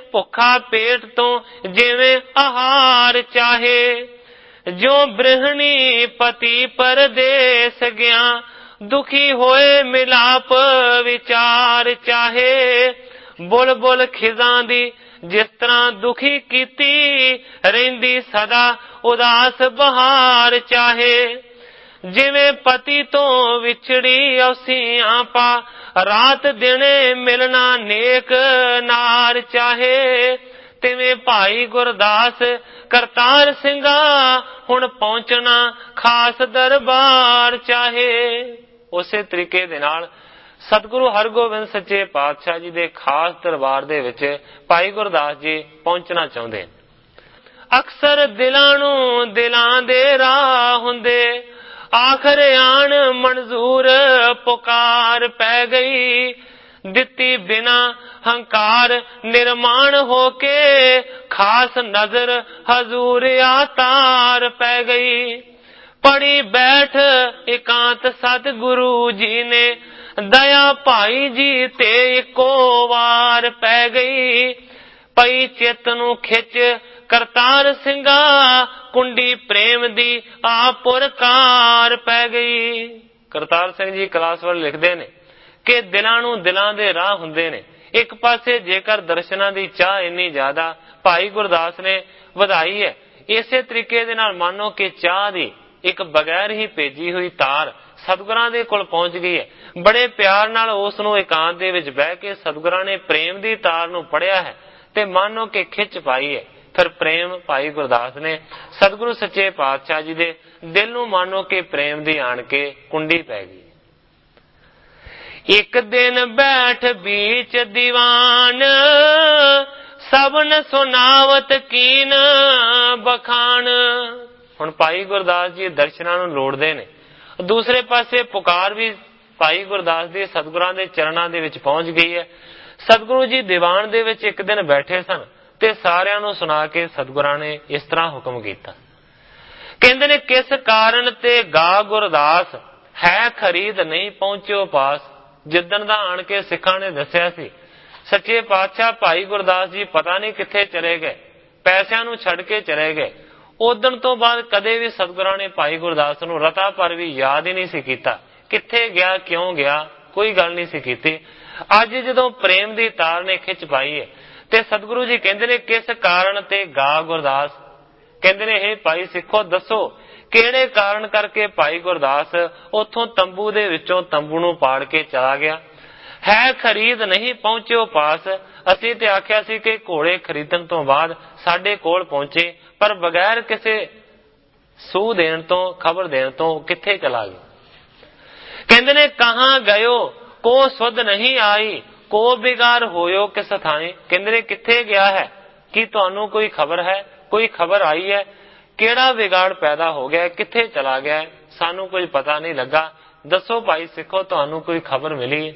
ਭੁੱਖਾ ਪੇਟ ਤੋਂ ਜਿਵੇਂ ਆਹਾਰ ਚਾਹੇ, ਜੋ ਬ੍ਰਹਣੀ ਪਤੀ ਪਰਦੇਸ ਗਿਆ, ਦੁਖੀ ਹੋਏ ਮਿਲਾਪ ਵਿਚਾਰ ਚਾਹੇ। ਬੁਲਬੁਲ ਖਿਜ਼ਾਂ ਦੀ ਜਿਸ ਤਰ੍ਹਾਂ ਦੁਖੀ ਕੀਤੀ, ਰਹਿੰਦੀ ਸਦਾ ਉਦਾਸ ਬਹਾਰ ਚਾਹੇ। ਜਿਵੇਂ ਪਤੀ ਤੋਂ ਵਿਛੜੀ ਔਸੀਆਂ ਪਾ, ਰਾਤ ਦਿਨੇ ਮਿਲਣਾ ਨੇਕ ਨਾਰ ਚਾਹੇ। ਤਿਵੇਂ ਭਾਈ ਗੁਰਦਾਸ ਕਰਤਾਰ ਸਿੰਘਾ, ਹੁਣ ਪਹੁੰਚਣਾ ਖਾਸ ਦਰਬਾਰ ਚਾਹੇ। ਉਸੇ ਤਰੀਕੇ ਦੇ ਨਾਲ ਸਤਿਗੁਰੂ ਹਰਗੋਬਿੰਦ ਸੱਚੇ ਪਾਤਸ਼ਾਹ ਜੀ ਦੇ ਖਾਸ ਦਰਬਾਰ ਦੇ ਵਿੱਚ ਭਾਈ ਗੁਰਦਾਸ ਜੀ ਪਹੁੰਚਣਾ ਚਾਹੁੰਦੇ। ਅਕਸਰ ਦਿਲਾਂ ਨੂੰ ਦਿਲਾਂ ਦੇ ਰਾਹ ਹੁੰਦੇ, ਆਖਰ ਆਣ ਮਨਜ਼ੂਰ ਪੁਕਾਰ ਪੈ ਗਈ। ਦਿੱਤੀ ਬਿਨਾ ਹੰਕਾਰ ਨਿਰਮਾਣ ਹੋ ਕੇ, ਖਾਸ ਨਜ਼ਰ ਹਜ਼ੂਰ ਆ ਤਾਰ ਪੈ ਗਈ। ਪੜੀ ਬੈਠ ਇਕਾਂਤ ਸਤਿਗੁਰੂ ਜੀ ਨੇ, ਦਇਆ ਭਾਈ ਜੀ ਤੇ ਇੱਕੋ ਵਾਰ ਪੈ ਗਈ। ਪਈ ਚਿੱਤ ਨੂੰ ਖਿੱਚ ਕਰਤਾਰ ਸਿੰਘਾ, ਕੁੰਡੀ ਪ੍ਰੇਮ ਦੀ ਆਪੁਰਕਾਰ ਪੈ ਗਈ। ਕਰਤਾਰ ਸਿੰਘ ਜੀ ਕਲਾਸਵਰ ਲਿਖਦੇ ਨੇ ਕਿ ਦਿਲਾਂ ਨੂੰ ਦਿਲਾਂ ਦੇ ਰਾਹ ਹੁੰਦੇ ਨੇ। ਇੱਕ ਪਾਸੇ ਜੇਕਰ ਦਰਸ਼ਨਾਂ ਦੀ ਚਾਹ ਇੰਨੀ ਜ਼ਿਆਦਾ ਭਾਈ ਗੁਰਦਾਸ ਨੇ ਵਧਾਈ ਹੈ, ਇਸੇ ਤਰੀਕੇ ਦੇ ਨਾਲ ਮੰਨੋ ਕਿ ਚਾਹ ਦੀ ਇੱਕ ਬਗੈਰ ਹੀ ਭੇਜੀ ਹੋਈ ਤਾਰ ਸਤਿਗੁਰਾਂ ਦੇ ਕੋਲ ਪਹੁੰਚ ਗਈ ਹੈ। ਬੜੇ ਪਿਆਰ ਨਾਲ ਉਸ ਨੂੰ ਇਕਾਂਤ ਦੇ ਵਿੱਚ ਬਹਿ ਕੇ ਸਤਿਗੁਰਾਂ ਨੇ ਪ੍ਰੇਮ ਦੀ ਤਾਰ ਨੂੰ ਪੜਿਆ ਹੈ ਤੇ ਮੰਨੋ ਕਿ ਖਿੱਚ ਪਾਈ ਹੈ। ਫਿਰ ਪ੍ਰੇਮ ਭਾਈ ਗੁਰਦਾਸ ਨੇ ਸਤਿਗੁਰੂ ਸੱਚੇ ਪਾਤਸ਼ਾਹ ਜੀ ਦੇ ਦਿਲ ਨੂੰ ਮੰਨੋ ਕਿ ਪ੍ਰੇਮ ਦੀ ਆਣ ਕੇ ਕੁੰਡੀ ਪੈ ਗਈ। ਇੱਕ ਦਿਨ ਬੈਠ ਬੀਚ ਦੀਵਾਨ, ਸਭਨ ਸੁਨਾਵਤ ਕੀਨ ਬਖਾਨ। ਹੁਣ ਭਾਈ ਗੁਰਦਾਸ ਜੀ ਦਰਸ਼ਨਾਂ ਨੂੰ ਲੋੜਦੇ ਨੇ, ਦੂਸਰੇ ਪਾਸੇ ਪੁਕਾਰ ਵੀ ਭਾਈ ਗੁਰਦਾਸ ਦੀ ਸਤਿਗੁਰਾਂ ਦੇ ਚਰਨਾਂ ਦੇ ਵਿੱਚ ਪਹੁੰਚ ਗਈ ਹੈ। ਸਤਿਗੁਰੂ ਜੀ ਦੀਵਾਨ ਦੇ ਵਿੱਚ ਇੱਕ ਦਿਨ ਬੈਠੇ ਸਨ ਤੇ ਸਾਰਿਆਂ ਨੂੰ ਸੁਣਾ ਕੇ ਸਤਿਗੁਰਾਂ ਨੇ ਇਸ ਤਰ੍ਹਾਂ ਹੁਕਮ ਕੀਤਾ। ਕਹਿੰਦੇ ਨੇ ਕਿਸ ਕਾਰਨ ਤੇ ਗਾ ਗੁਰਦਾਸ, ਹੈ ਖਰੀਦ ਨਹੀਂ ਪਹੁੰਚਿਓ ਪਾਸ। ਜਿੱਦਣ ਦਾ ਆਣ ਕੇ ਸਿੱਖਾਂ ਨੇ ਦੱਸਿਆ ਸੀ ਸੱਚੇ ਪਾਤਸ਼ਾਹ ਭਾਈ ਗੁਰਦਾਸ ਜੀ ਪਤਾ ਨਹੀਂ ਕਿੱਥੇ ਚਲੇ ਗਏ, ਪੈਸਿਆਂ ਨੂੰ ਛੱਡ ਕੇ ਚਲੇ ਗਏ। ਉਦਣ ਤੋਂ ਬਾਅਦ ਕਦੇ ਵੀ ਸਤਿਗੁਰਾਂ ਨੇ ਭਾਈ ਗੁਰਦਾਸ ਨੂੰ ਰਤਾ ਪਰ ਵੀ ਯਾਦ ਹੀ ਨਹੀਂ ਸੀ ਕੀਤਾ। ਕਿੱਥੇ ਗਿਆ, ਕਿਉਂ ਗਿਆ, ਕੋਈ ਗੱਲ ਨਹੀਂ ਸੀ ਕੀਤੀ। ਅੱਜ ਜਦੋਂ ਪ੍ਰੇਮ ਦੀ ਤਾਰ ਨੇ ਖਿੱਚ ਪਾਈ ਹੈ ਤੇ ਸਤਿਗੁਰੂ ਜੀ ਕਹਿੰਦੇ ਨੇ ਕਿਸ ਕਾਰਨ ਤੇ ਗਾ ਗੁਰਦਾਸ। ਕਹਿੰਦੇ ਨੇ ਇਹ ਭਾਈ ਸਿੱਖੋ ਦੱਸੋ ਕਿਹੜੇ ਕਾਰਨ ਕਰਕੇ ਭਾਈ ਗੁਰਦਾਸ ਉੱਥੋਂ ਤੰਬੂ ਦੇ ਵਿੱਚੋਂ ਤੰਬੂ ਨੂੰ ਪਾੜ ਕੇ ਚਲਾ ਗਿਆ। ਹੈ ਖਰੀਦ ਨਹੀਂ ਪਹੁੰਚਿਓ ਪਾਸ। ਅਸੀਂ ਤੇ ਆਖਿਆ ਸੀ ਕਿ ਘੋੜੇ ਖਰੀਦਣ ਤੋਂ ਬਾਅਦ ਸਾਡੇ ਕੋਲ ਪਹੁੰਚੇ, ਪਰ ਬਗੈਰ ਕਿਸੇ ਸੂਹ ਦੇਣ ਤੋਂ, ਖਬਰ ਦੇਣ ਤੋਂ ਕਿੱਥੇ ਚਲਾ ਗਿਆ। ਕਹਿੰਦੇ ਨੇ ਕਹਾਂ ਗਇਓ ਕੋ ਸੁਧ ਨਹੀਂ ਆਈ, ਕੋ ਬਿਗਾਰ ਹੋਇਓ ਕਿਸ ਥਾਈ। ਕਹਿੰਦੇ ਨੇ ਕਿੱਥੇ ਗਿਆ ਹੈ, ਕੀ ਤੁਹਾਨੂੰ ਕੋਈ ਖਬਰ ਹੈ, ਕੋਈ ਖਬਰ ਆਈ ਹੈ, ਕਿਹੜਾ ਵਿਗਾੜ ਪੈਦਾ ਹੋ ਗਿਆ, ਕਿੱਥੇ ਚਲਾ ਗਿਆ, ਸਾਨੂੰ ਕੁਝ ਪਤਾ ਨਹੀਂ ਲੱਗਾ। ਦੱਸੋ ਭਾਈ ਸਿੱਖੋ ਤੁਹਾਨੂੰ ਕੋਈ ਖਬਰ ਮਿਲੀ।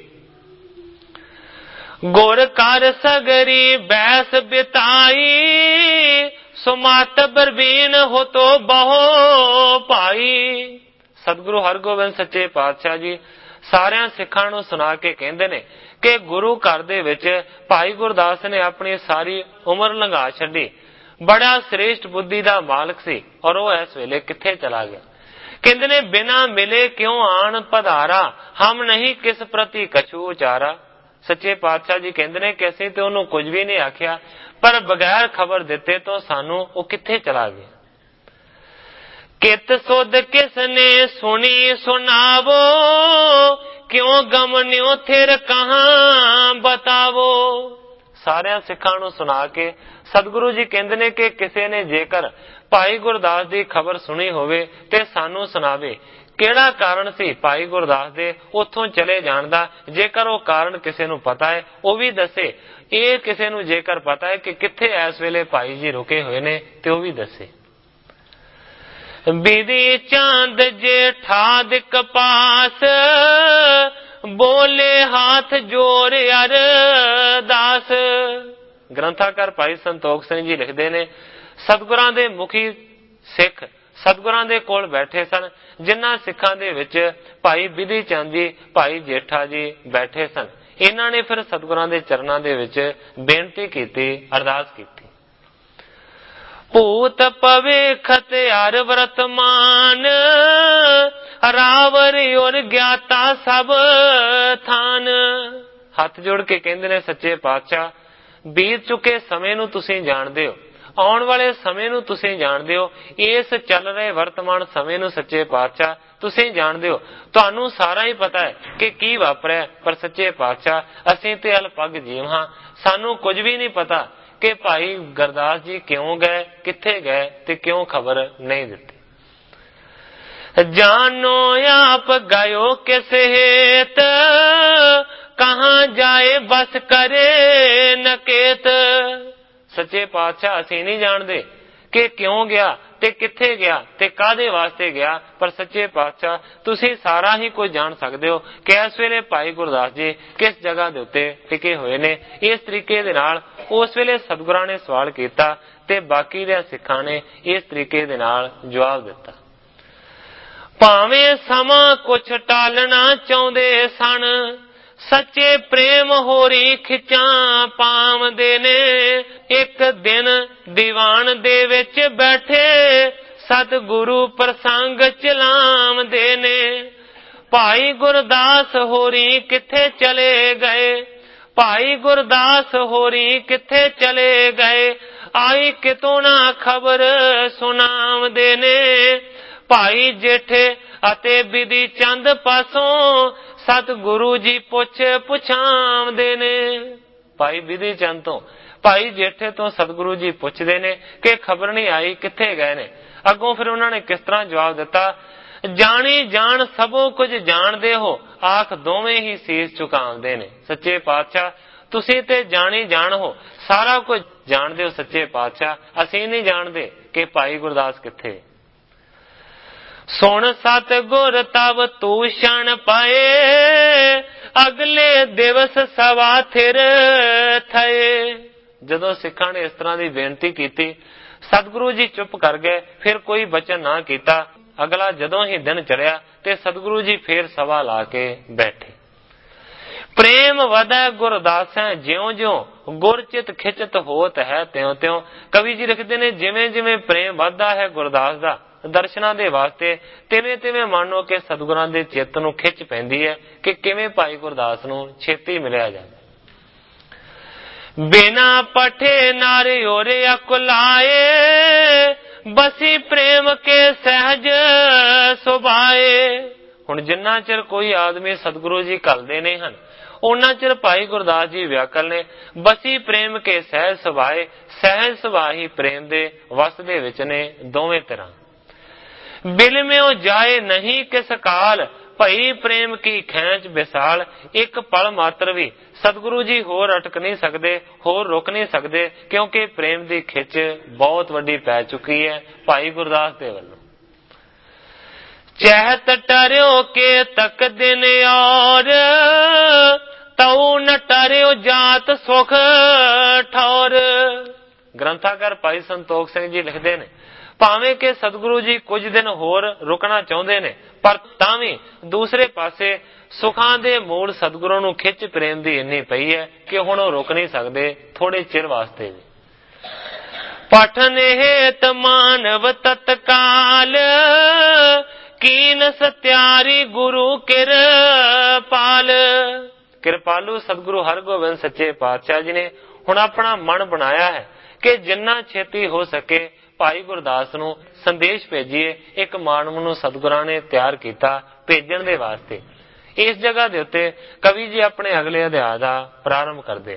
ਗੁਰ ਕਰ ਸਗਰੀ ਬੈਸ ਬਿਤਾਈ, ਸੁਮਤ ਬਰਬੀਨ ਹੋ ਤੋ ਬਹੁ ਭਾਈ। ਸਤਿਗੁਰੂ ਹਰਗੋਬਿੰਦ ਸੱਚੇ ਪਾਤਸ਼ਾਹ ਜੀ ਸਾਰਿਆਂ ਸਿੱਖਾਂ ਨੂੰ ਸੁਣਾ ਕੇ ਕਹਿੰਦੇ ਨੇ ਕਿ ਗੁਰੂ ਘਰ ਦੇ ਵਿੱਚ ਭਾਈ ਗੁਰਦਾਸ ਨੇ ਆਪਣੀ ਸਾਰੀ ਉਮਰ ਲੰਘਾ ਛੱਡੀ। ਬੜਾ ਸ੍ਰੇਸ਼ਟ ਬੁੱਧੀ ਦਾ ਮਾਲਕ ਸੀ ਔਰ ਉਹ ਇਸ ਵੇਲੇ ਕਿੱਥੇ ਚਲਾ ਗਿਆ। ਕਹਿੰਦੇ ਨੇ ਬਿਨਾ ਮਿਲੇ ਕਿਉਂ ਆਣ ਪਧਾਰਾ, ਹਮ ਨਹੀਂ ਕਿਸ ਪ੍ਰਤੀ ਕਛੂ ਉਚਾਰਾ। ਸੱਚੇ ਪਾਤਸ਼ਾਹ ਜੀ ਕਹਿੰਦੇ ਨੇ ਕਿ ਅਸੀਂ ਤੇ ਉਹਨੂੰ ਕੁਝ ਵੀ ਨਹੀਂ ਆਖਿਆ, ਪਰ ਬਗੈਰ ਖਬਰ ਦਿੱਤੇ ਤੋਂ ਸਾਨੂੰ ਉਹ ਕਿੱਥੇ ਚਲਾ ਗਿਆ। ਕਿਤ ਸੁਧ ਕਿਸ ਨੇ ਸੁਣੀ ਸੁਣਾਵੋ, ਕਿਉਂ ਗਮਨਿਓ ਥਿਰ ਕਹਾਂ ਬਤਾਵੋ। ਸਾਰਿਆਂ ਸਿੱਖਾਂ ਨੂੰ ਸੁਣਾ ਕੇ ਸਤਿਗੁਰੂ ਜੀ ਕਹਿੰਦੇ ਨੇ ਕਿ ਕਿਸੇ ਨੇ ਜੇਕਰ ਭਾਈ ਗੁਰਦਾਸ ਦੀ ਖਬਰ ਸੁਣੀ ਹੋਵੇ ਤੇ ਸਾਨੂੰ ਸੁਣਾਵੇ। ਕਿਹੜਾ ਕਾਰਨ ਸੀ ਭਾਈ ਗੁਰਦਾਸ ਦੇ ਉੱਥੋਂ ਚਲੇ ਜਾਣ ਦਾ, ਜੇਕਰ ਉਹ ਕਾਰਨ ਕਿਸੇ ਨੂੰ ਪਤਾ ਹੈ ਉਹ ਵੀ ਦੱਸੇ। ਇਹ ਕਿਸੇ ਨੂੰ ਜੇਕਰ ਪਤਾ ਹੈ ਕਿ ਕਿੱਥੇ ਇਸ ਵੇਲੇ ਭਾਈ ਜੀ ਰੁਕੇ ਹੋਏ ਨੇ ਤੇ ਉਹ ਵੀ ਦੱਸੇ। ਬਿਧੀ ਚਾਂਦ ਜੇ ਠਾਦ ਕਪਾਸ, ਬੋਲੇ ਹਾਥ ਜੋਰ ਅਰਦਾਸ। ਗ੍ਰੰਥਾਕਾਰ ਭਾਈ ਸੰਤੋਖ ਸਿੰਘ ਜੀ ਲਿਖਦੇ ਨੇ ਸਤਿਗੁਰਾਂ ਦੇ ਮੁਖੀ ਸਿੱਖ ਸਤਿਗੁਰਾਂ ਦੇ ਕੋਲ ਬੈਠੇ ਸਨ, ਜਿਨ੍ਹਾਂ ਸਿੱਖਾਂ ਦੇ ਵਿੱਚ ਭਾਈ ਬਿਧੀ ਚੰਦ ਜੀ, ਭਾਈ ਜੇਠਾ ਜੀ ਬੈਠੇ ਸਨ। ਇਹਨਾਂ ਨੇ ਫਿਰ ਸਤਿਗੁਰਾਂ ਦੇ ਚਰਨਾਂ ਦੇ ਵਿੱਚ ਬੇਨਤੀ ਕੀਤੀ, ਅਰਦਾਸ ਕੀਤੀ। ਭੂਤ ਭਵਿਖ ਹਰ ਵਰਤਮਾਨ ਰਾਵਰ ਔਰ ਗਿਆਤਾ ਸਭ ਥਾਨ। ਹੱਥ ਜੋੜ ਕੇ ਕਹਿੰਦੇ ਨੇ ਸੱਚੇ ਪਾਤਸ਼ਾਹ, ਬੀਤ ਚੁੱਕੇ ਸਮੇਂ ਨੂੰ ਤੁਸੀਂ ਜਾਣਦੇ ਹੋ, ਆਉਣ ਵਾਲੇ ਸਮੇਂ ਨੂੰ ਤੁਸੀਂ ਜਾਣਦੇ ਹੋ, ਇਸ ਚੱਲ ਰਹੇ ਵਰਤਮਾਨ ਸਮੇਂ ਨੂੰ ਸੱਚੇ ਪਾਤਸ਼ਾਹ ਤੁਸੀਂ ਜਾਣਦੇ ਹੋ। ਤੁਹਾਨੂੰ ਸਾਰਾ ਹੀ ਪਤਾ ਹੈ ਕਿ ਕੀ ਵਾਪਰਿਆ, ਪਰ ਸੱਚੇ ਪਾਤਸ਼ਾਹ ਅਸੀਂ ਤੇ ਅਲਪੱਗ ਜੀਵ ਹਾਂ, ਸਾਨੂੰ ਕੁਝ ਵੀ ਨਹੀਂ ਪਤਾ ਕਿ ਭਾਈ ਗੁਰਦਾਸ ਜੀ ਕਿਉਂ ਗਏ, ਕਿੱਥੇ ਗਏ ਤੇ ਕਿਉਂ ਖਬਰ ਨਹੀਂ ਦਿੱਤੀ। ਜਾਨੋ ਆਪ ਗਇਓ ਕਿਸ ਹੇਤ, ਕਹਾਂ ਜਾਏ ਬਸ ਕਰੇ ਨਕੇਤ। ਸੱਚੇ ਪਾਤਸ਼ਾਹ ਅਸੀਂ ਨਹੀਂ ਜਾਣਦੇ ਕਿ ਕਿਉਂ ਗਿਆ ਤੇ ਕਿੱਥੇ ਗਿਆ ਤੇ ਕਾਹਦੇ ਵਾਸਤੇ ਗਿਆ, ਪਰ ਸੱਚੇ ਪਾਤਸ਼ਾਹ ਤੁਸੀਂ ਸਾਰਾ ਹੀ ਕੁਝ ਜਾਣ ਸਕਦੇ ਹੋ ਕਿ ਇਸ ਵੇਲੇ ਭਾਈ ਗੁਰਦਾਸ ਜੀ ਕਿਸ ਜਗ੍ਹਾ ਦੇ ਉੱਤੇ ਟਿਕੇ ਹੋਏ ਨੇ। ਇਸ ਤਰੀਕੇ ਦੇ ਨਾਲ ਉਸ ਵੇਲੇ ਸਤਿਗੁਰਾਂ ਨੇ ਸਵਾਲ ਕੀਤਾ ਤੇ ਬਾਕੀ ਦੇ ਸਿੱਖਾਂ ਨੇ ਇਸ ਤਰੀਕੇ ਦੇ ਨਾਲ ਜਵਾਬ ਦਿੱਤਾ। ਭਾਵੇਂ ਸਮਾਂ ਕੁਛ ਟਾਲਣਾ ਚਾਹੁੰਦੇ ਸਨ, ਸੱਚੇ ਪ੍ਰੇਮ ਹੋਰੀ ਖਿੱਚਾਂ ਪਾਵਦੇ ਨੇ। ਇੱਕ ਦਿਨ ਦੀਵਾਨ ਦੇ ਵਿੱਚ ਬੈਠੇ ਸਤਿਗੁਰੂ ਪ੍ਰਸੰਗ ਚਲਾਵਦੇ ਨੇ। ਭਾਈ ਗੁਰਦਾਸ ਹੋਰੀ ਕਿੱਥੇ ਚਲੇ ਗਏ, ਭਾਈ ਗੁਰਦਾਸ ਹੋਰੀ ਕਿੱਥੇ ਚਲੇ ਗਏ, ਆਈ ਕਿਤੋਂ ਨਾ ਖਬਰ ਸੁਣਾਵਦੇ ਨੇ। ਭਾਈ ਜੇਠੇ ਅਤੇ ਬਿਧੀ ਚੰਦ ਪਾਸੋਂ ਸਤਿਗੁਰੂ ਜੀ ਪੁੱਛ ਪੁਛਾਵਦੇ ਨੇ। ਭਾਈ ਬਿਧੀ ਚੰਦ ਤੋਂ, ਭਾਈ ਜੇਠੇ ਤੋਂ ਸਤਿਗੁਰੂ ਜੀ ਪੁੱਛਦੇ ਨੇ ਕਿ ਖਬਰ ਨਹੀਂ ਆਈ, ਕਿੱਥੇ ਗਏ ਨੇ। ਅੱਗੋਂ ਫਿਰ ਉਹਨਾਂ ਨੇ ਕਿਸ ਤਰ੍ਹਾਂ ਜਵਾਬ ਦਿੱਤਾ, ਜਾਣੀ ਜਾਣ ਸਭੋ ਕੁਝ ਜਾਣਦੇ ਹੋ, ਆਖ ਦੋਵੇਂ ਹੀ ਸੀਸ ਝੁਕਾਉਂਦੇ ਨੇ। ਸੱਚੇ ਪਾਤਸ਼ਾਹ ਤੁਸੀਂ ਤੇ ਜਾਣੀ ਜਾਣ ਹੋ, ਸਾਰਾ ਕੁਝ ਜਾਣਦੇ ਹੋ ਸੱਚੇ ਪਾਤਸ਼ਾਹ, ਅਸੀਂ ਨਹੀਂ ਜਾਣਦੇ ਕਿ ਭਾਈ ਗੁਰਦਾਸ ਕਿੱਥੇ। ਸੁਣ ਸਤਿਗੁਰ ਤਬ ਤੂੰ ਛਣ ਪਾਏ, ਅਗਲੇ ਦਿਵਸ ਸਵਾ ਥਿਰ ਥਏ। ਜਦੋਂ ਸਿੱਖਾਂ ਨੇ ਇਸ ਤਰ੍ਹਾਂ ਦੀ ਬੇਨਤੀ ਕੀਤੀ, ਸਤਿਗੁਰੂ ਜੀ ਚੁੱਪ ਕਰ ਗਏ, ਫਿਰ ਕੋਈ ਬਚਨ ਨਾ ਕੀਤਾ। ਅਗਲਾ ਜਦੋਂ ਹੀ ਦਿਨ ਚੜਿਆ ਤੇ ਸਤਿਗੁਰੂ ਜੀ ਫੇਰ ਸਭਾ ਲਾ ਕੇ ਬੈਠੇ। ਪ੍ਰੇਮ ਵਧੈ ਗੁਰਦਾਸੈ ਜਿਉਂ ਜਿਉਂ, ਗੁਰ ਚਿਤ ਖਿਚਤ ਹੋਤ ਹੈ ਤਿਉ ਤਿਉ। ਕਵੀ ਜੀ ਲਿਖਦੇ ਨੇ ਜਿਵੇਂ ਜਿਵੇਂ ਪ੍ਰੇਮ ਵੱਧਦਾ ਹੈ ਗੁਰਦਾਸ ਦਾ ਦਰਸ਼ਨਾਂ ਦੇ ਵਾਸਤੇ, ਤਿਵੇਂ ਤਿਵੇਂ ਮੰਨੋ ਕਿ ਸਤਿਗੁਰਾਂ ਦੇ ਚਿੱਤ ਨੂੰ ਖਿੱਚ ਪੈਂਦੀ ਹੈ ਕਿ ਕਿਵੇਂ ਭਾਈ ਗੁਰਦਾਸ ਨੂੰ ਛੇਤੀ ਮਿਲਿਆ ਜਾਵੇ। ਬਿਨਾ ਪਠੇ ਨਾਰੇ ਓਰੇ ਅਕੁਲਾਏ, ਬਸੀ ਪ੍ਰੇਮ ਕੇ ਸਹਿਜ ਸੁਭਾਏ। ਹੁਣ ਜਿੰਨਾ ਚਿਰ ਕੋਈ ਆਦਮੀ ਸਤਿਗੁਰੂ ਜੀ ਘੱਲਦੇ ਨਹੀਂ ਹਨ, ਉਹਨਾਂ ਚਿਰ ਭਾਈ ਗੁਰਦਾਸ ਜੀ ਵਿਆਕਲ ਨੇ ਬਸੀ ਪ੍ਰੇਮ ਕੇ ਸਹਿਜ ਸੁਭਾਏ। ਸਹਿਜ ਸੁਭਾਅ ਹੀ ਪ੍ਰੇਮ ਦੇ ਵਸ ਦੇ ਵਿੱਚ ਨੇ ਦੋਵੇਂ ਤਰ੍ਹਾਂ। ਬਿਲਮਿਓ ਜਾਏ ਨਹੀਂ ਕਿਸ ਕਾਲ, ਭਈ ਪ੍ਰੇਮ ਕੀ ਖੈਂਚ ਵਿਸਾਲ। ਇੱਕ ਪਲ ਮਾਤਰ ਵੀ ਸਤਿਗੁਰੂ ਜੀ ਹੋਰ ਅਟਕ ਨਹੀਂ ਸਕਦੇ, ਹੋਰ ਰੁਕ ਨਹੀਂ ਸਕਦੇ, ਕਿਉਂਕਿ ਪ੍ਰੇਮ ਦੀ ਖਿੱਚ ਬਹੁਤ ਵੱਡੀ ਪੈ ਚੁੱਕੀ ਹੈ ਭਾਈ ਗੁਰਦਾਸ ਦੇ ਵੱਲੋਂ। ਚਹਿਤ ਟਰਿਓ ਕੇ ਤਕ ਦਿਨ ਔਰ, ਤਉ ਨ ਟਰਿਓ ਜਾਤ ਸੁਖ ਠੌਰ। ਗ੍ਰੰਥਾਕਾਰ ਭਾਈ ਸੰਤੋਖ ਸਿੰਘ ਜੀ ਲਿਖਦੇ ਨੇ, ਭਾਵੇਂ ਕਿ ਸਤਿਗੁਰੂ ਜੀ ਕੁਝ ਦਿਨ ਹੋਰ ਰੁਕਣਾ ਚਾਹੁੰਦੇ ਨੇ, ਪਰ ਤਾਂ ਵੀ ਦੂਸਰੇ ਪਾਸੇ ਸੁਖਾਂ ਦੇ ਮੂਲ ਸਤਿਗੁਰੂ ਨੂੰ ਖਿੱਚ ਪ੍ਰੇਮ ਦੀ ਇੰਨੀ ਪਈ ਹੈ ਕਿ ਹੁਣ ਉਹ ਰੁਕ ਨਹੀਂ ਸਕਦੇ ਥੋੜੇ ਚਿਰ ਵਾਸਤੇ ਵੀ। ਪਠਨ ਹੇਤ ਮਾਨਵ ਤਤਕਾਲ, ਕੀਨ ਸਤਿਆਰੀ ਗੁਰੂ ਕਿਰਪਾਲ। ਕਿਰਪਾਲੂ ਸਤਿਗੁਰੂ ਹਰਗੋਬਿੰਦ ਸੱਚੇ ਪਾਤਸ਼ਾਹ ਜੀ ਨੇ ਹੁਣ ਆਪਣਾ ਮਨ ਬਣਾਇਆ ਹੈ ਕਿ ਜਿੰਨਾ ਛੇਤੀ ਹੋ ਸਕੇ ਭਾਈ ਗੁਰਦਾਸ ਨੂੰ ਸੰਦੇਸ਼ ਭੇਜੀਏ। ਇੱਕ ਮਾਨਵ ਨੂੰ ਸਤਿਗੁਰਾਂ ਨੇ ਤਿਆਰ ਕੀਤਾ ਭੇਜਣ ਦੇ ਵਾਸਤੇ। ਇਸ ਜਗ੍ਹਾ ਦੇ ਉੱਤੇ ਕਵੀ ਜੀ ਆਪਣੇ ਅਗਲੇ ਅਧਿਆਇ ਦਾ ਪ੍ਰਾਰੰਭ ਕਰਦੇ ਨੇ।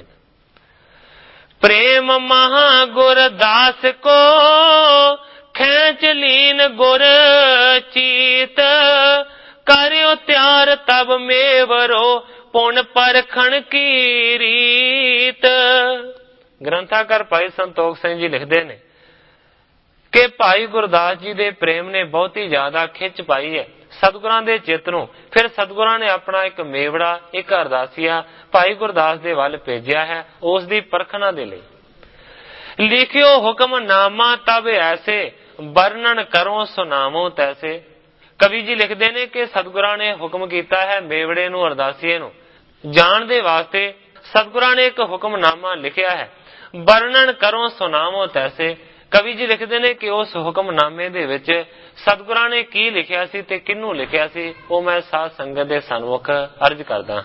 ਪ੍ਰੇਮ ਮਹਾ ਗੁਰਦਾਸ ਕੋ, ਖੈਂਚ ਲੀਨ ਗੁਰ ਚੀਤ। ਕਰਿਓ ਤਿਆਰ ਤਬ ਮੇਵਰੋ, ਪੁਨ ਪਰਖਣ ਕੀ ਰੀਤ। ਗ੍ਰੰਥਾਕਾਰ ਭਾਈ ਸੰਤੋਖ ਸਿੰਘ ਜੀ ਲਿਖਦੇ ਨੇ ਕਿ ਭਾਈ ਗੁਰਦਾਸ ਜੀ ਦੇ ਪ੍ਰੇਮ ਨੇ ਬਹੁਤੀ ਜ਼ਿਆਦਾ ਖਿੱਚ ਪਾਈ ਹੈ ਸਤਿਗੁਰਾਂ ਦੇ ਚਿੱਤ ਨੂੰ। ਫਿਰ ਸਤਿਗੁਰਾਂ ਨੇ ਆਪਣਾ ਇੱਕ ਮੇਵੜਾ, ਇੱਕ ਅਰਦਾਸੀਆ ਭਾਈ ਗੁਰਦਾਸ ਦੇ ਵੱਲ ਭੇਜਿਆ ਹੈ ਉਸ ਦੀ ਪਰਖਣਾ ਦੇ ਲਈ। ਲਿਖਿਓ ਹੁਕਮਨਾਮਾ ਤਬ ਐਸੇ, ਵਰਣਨ ਕਰੋ ਸੁਨਾਮੋ ਤੈਸੇ। ਕਵੀ ਜੀ ਲਿਖਦੇ ਨੇ ਕਿ ਸਤਿਗੁਰਾਂ ਨੇ ਹੁਕਮ ਕੀਤਾ ਹੈ ਮੇਵੜੇ ਨੂੰ, ਅਰਦਾਸੀਏ ਨੂੰ, ਜਾਣ ਦੇ ਵਾਸਤੇ ਸਤਿਗੁਰਾਂ ਨੇ ਇੱਕ ਹੁਕਮਨਾਮਾ ਲਿਖਿਆ ਹੈ। ਵਰਣਨ ਕਰੋ ਸੁਣਾਵੋ ਤੈਸੇ। ਕਵੀ ਜੀ ਲਿਖਦੇ ਨੇ ਕਿ ਉਸ ਹੁਕਮਨਾਮੇ ਦੇ ਵਿੱਚ ਸਤਿਗੁਰਾਂ ਨੇ ਕੀ ਲਿਖਿਆ ਸੀ ਤੇ ਕਿਹਨੂੰ ਲਿਖਿਆ ਸੀ, ਉਹ ਮੈਂ ਸਾਧ ਸੰਗਤ ਦੇ ਸਨਮੁਖ ਅਰਜ਼ ਕਰਦਾ।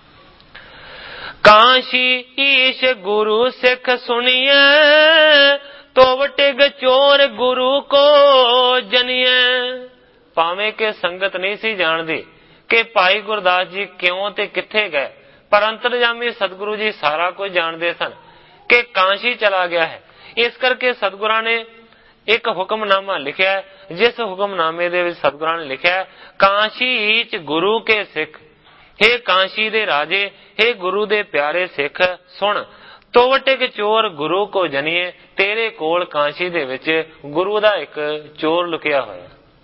ਕਾਸ਼ੀ ਈਸ਼ ਗੁਰੂ ਸਿੱਖ ਸੁਣੀਐ, ਤੋਵ ਟਿਗ ਚੋਰ ਗੁਰੂ ਕੋ ਜਨੀਐ। ਭਾਵੇਂ ਕਿ ਸੰਗਤ ਨਹੀਂ ਸੀ ਜਾਣਦੀ ਕਿ ਭਾਈ ਗੁਰਦਾਸ ਜੀ ਕਿਉਂ ਤੇ ਕਿੱਥੇ ਗਏ, ਪਰ ਅੰਤਰਜਾਮੀ ਸਤਿਗੁਰੂ ਜੀ ਸਾਰਾ ਕੁਝ ਜਾਣਦੇ ਸਨ ਕਿ ਕਾਸ਼ੀ ਚਲਾ ਗਿਆ ਹੈ। ਇਸ ਕਰਕੇ ਸਤਿਗੁਰਾਂ ਨੇ ਇੱਕ ਹੁਕਮਨਾਮਾ ਲਿਖਿਆ, ਜਿਸ ਹੁਕਮਨਾਮੇ ਦੇ ਵਿੱਚ ਸਤਿਗੁਰਾਂ ਨੇ ਲਿਖਿਆ, ਕਾਸ਼ੀ ਚ ਗੁਰੂ ਕੇ ਸਿੱਖ। ਹੇ ਕਾਸ਼ੀ ਦੇ ਰਾਜੇ, ਹੇ ਗੁਰੂ ਦੇ ਪਿਆਰੇ ਸਿੱਖ, ਸੁਣ। ਤੋਵਟਿਕ ਚੋਰ ਗੁਰੂ ਕੋ ਜਨੀਏ, ਤੇਰੇ ਕੋਲ ਕਾਸ਼ੀ ਦੇ ਵਿੱਚ ਗੁਰੂ ਦਾ ਇੱਕ ਚੋਰ ਲੁਕਿਆ ਹੋਇਆ।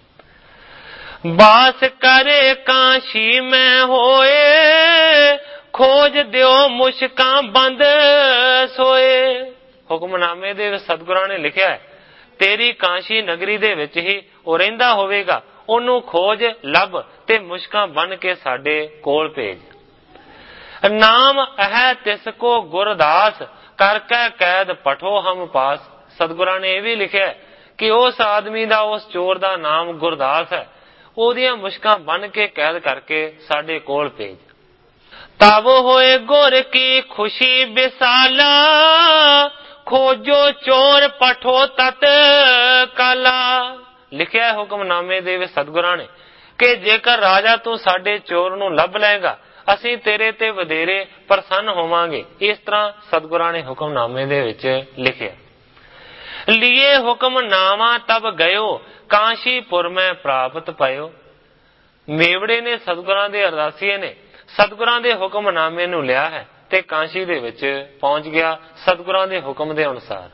ਬਾਸ ਕਰੇ ਕਾਸ਼ੀ ਮੈਂ ਹੋਏ, ਖੋਜ ਦਿਓ ਮੁਸ਼ਕਾਂ ਬੰਦ ਸੋਏ। ਹੁਕਮਨਾਮੇ ਦੇ ਵਿੱਚ ਸਤਿਗੁਰਾਂ ਨੇ ਲਿਖਿਆ ਹੈ, ਤੇਰੀ ਕਾਸ਼ੀ ਨਗਰੀ ਦੇ ਵਿੱਚ ਹੀ ਉਹ ਰਹਿੰਦਾ ਹੋਵੇਗਾ, ਉਹਨੂੰ ਖੋਜ ਲੱਭ ਤੇ ਮੁਸ਼ਕਾਂ ਬੰਨ ਕੇ ਸਾਡੇ ਕੋਲ ਭੇਜ। ਨਾਮ ਹੈ ਤਿਸ ਕੋ ਗੁਰਦਾਸ, ਕਰਕੇ ਕੈਦ ਪਠੋ ਹਮ ਪਾਸ। ਸਤਿਗੁਰਾਂ ਨੇ ਇਹ ਵੀ ਲਿਖਿਆ ਕਿ ਉਸ ਆਦਮੀ ਦਾ, ਉਸ ਚੋਰ ਦਾ ਨਾਮ ਗੁਰਦਾਸ ਹੈ, ਉਹਦੀਆਂ ਮੁਸ਼ਕਾਂ ਬੰਨ ਕੇ ਕੈਦ ਕਰਕੇ ਸਾਡੇ ਕੋਲ ਭੇਜ। ਤਬ ਹੋਏ ਗੁਰ ਕੀ ਖੁਸ਼ੀ ਵਿਸਾਲਾ, ਖੋਜੋ ਚੋਰ ਪਠੋ ਤਤ ਕਾਲਾ। ਲਿਖਿਆ ਹੁਕਮਨਾਮੇ ਦੇ ਵਿੱਚ ਸਤਿਗੁਰਾਂ ਨੇ ਕਿ ਜੇਕਰ ਰਾਜਾ ਤੂੰ ਸਾਡੇ ਚੋਰ ਨੂੰ ਲੱਭ ਲਏਗਾ, ਅਸੀਂ ਤੇਰੇ ਤੇ ਵਧੇਰੇ ਪ੍ਰਸੰਨ ਹੋਵਾਂਗੇ। ਇਸ ਤਰ੍ਹਾਂ ਸਤਿਗੁਰਾਂ ਨੇ ਹੁਕਮਨਾਮੇ ਦੇ ਵਿੱਚ ਲਿਖਿਆ। ਲੀਏ ਹੁਕਮਨਾਮਾ ਤਬ ਗਇਓ, ਕਾਸ਼ੀਪੁਰ ਮੈਂ ਪ੍ਰਾਪਤ ਪਇਓ। ਮੇਵੜੇ ਨੇ ਸਤਿਗੁਰਾਂ ਦੇ ਅਰਦਾਸੀਏ ਨੇ ਸਤਿਗੁਰਾਂ ਦੇ ਹੁਕਮਨਾਮੇ ਨੂੰ ਲਿਆ ਹੈ ਤੇ ਕਾਸ਼ੀ ਦੇ ਵਿੱਚ ਪਹੁੰਚ ਗਿਆ ਸਤਿਗੁਰਾਂ ਦੇ ਹੁਕਮ ਦੇ ਅਨੁਸਾਰ।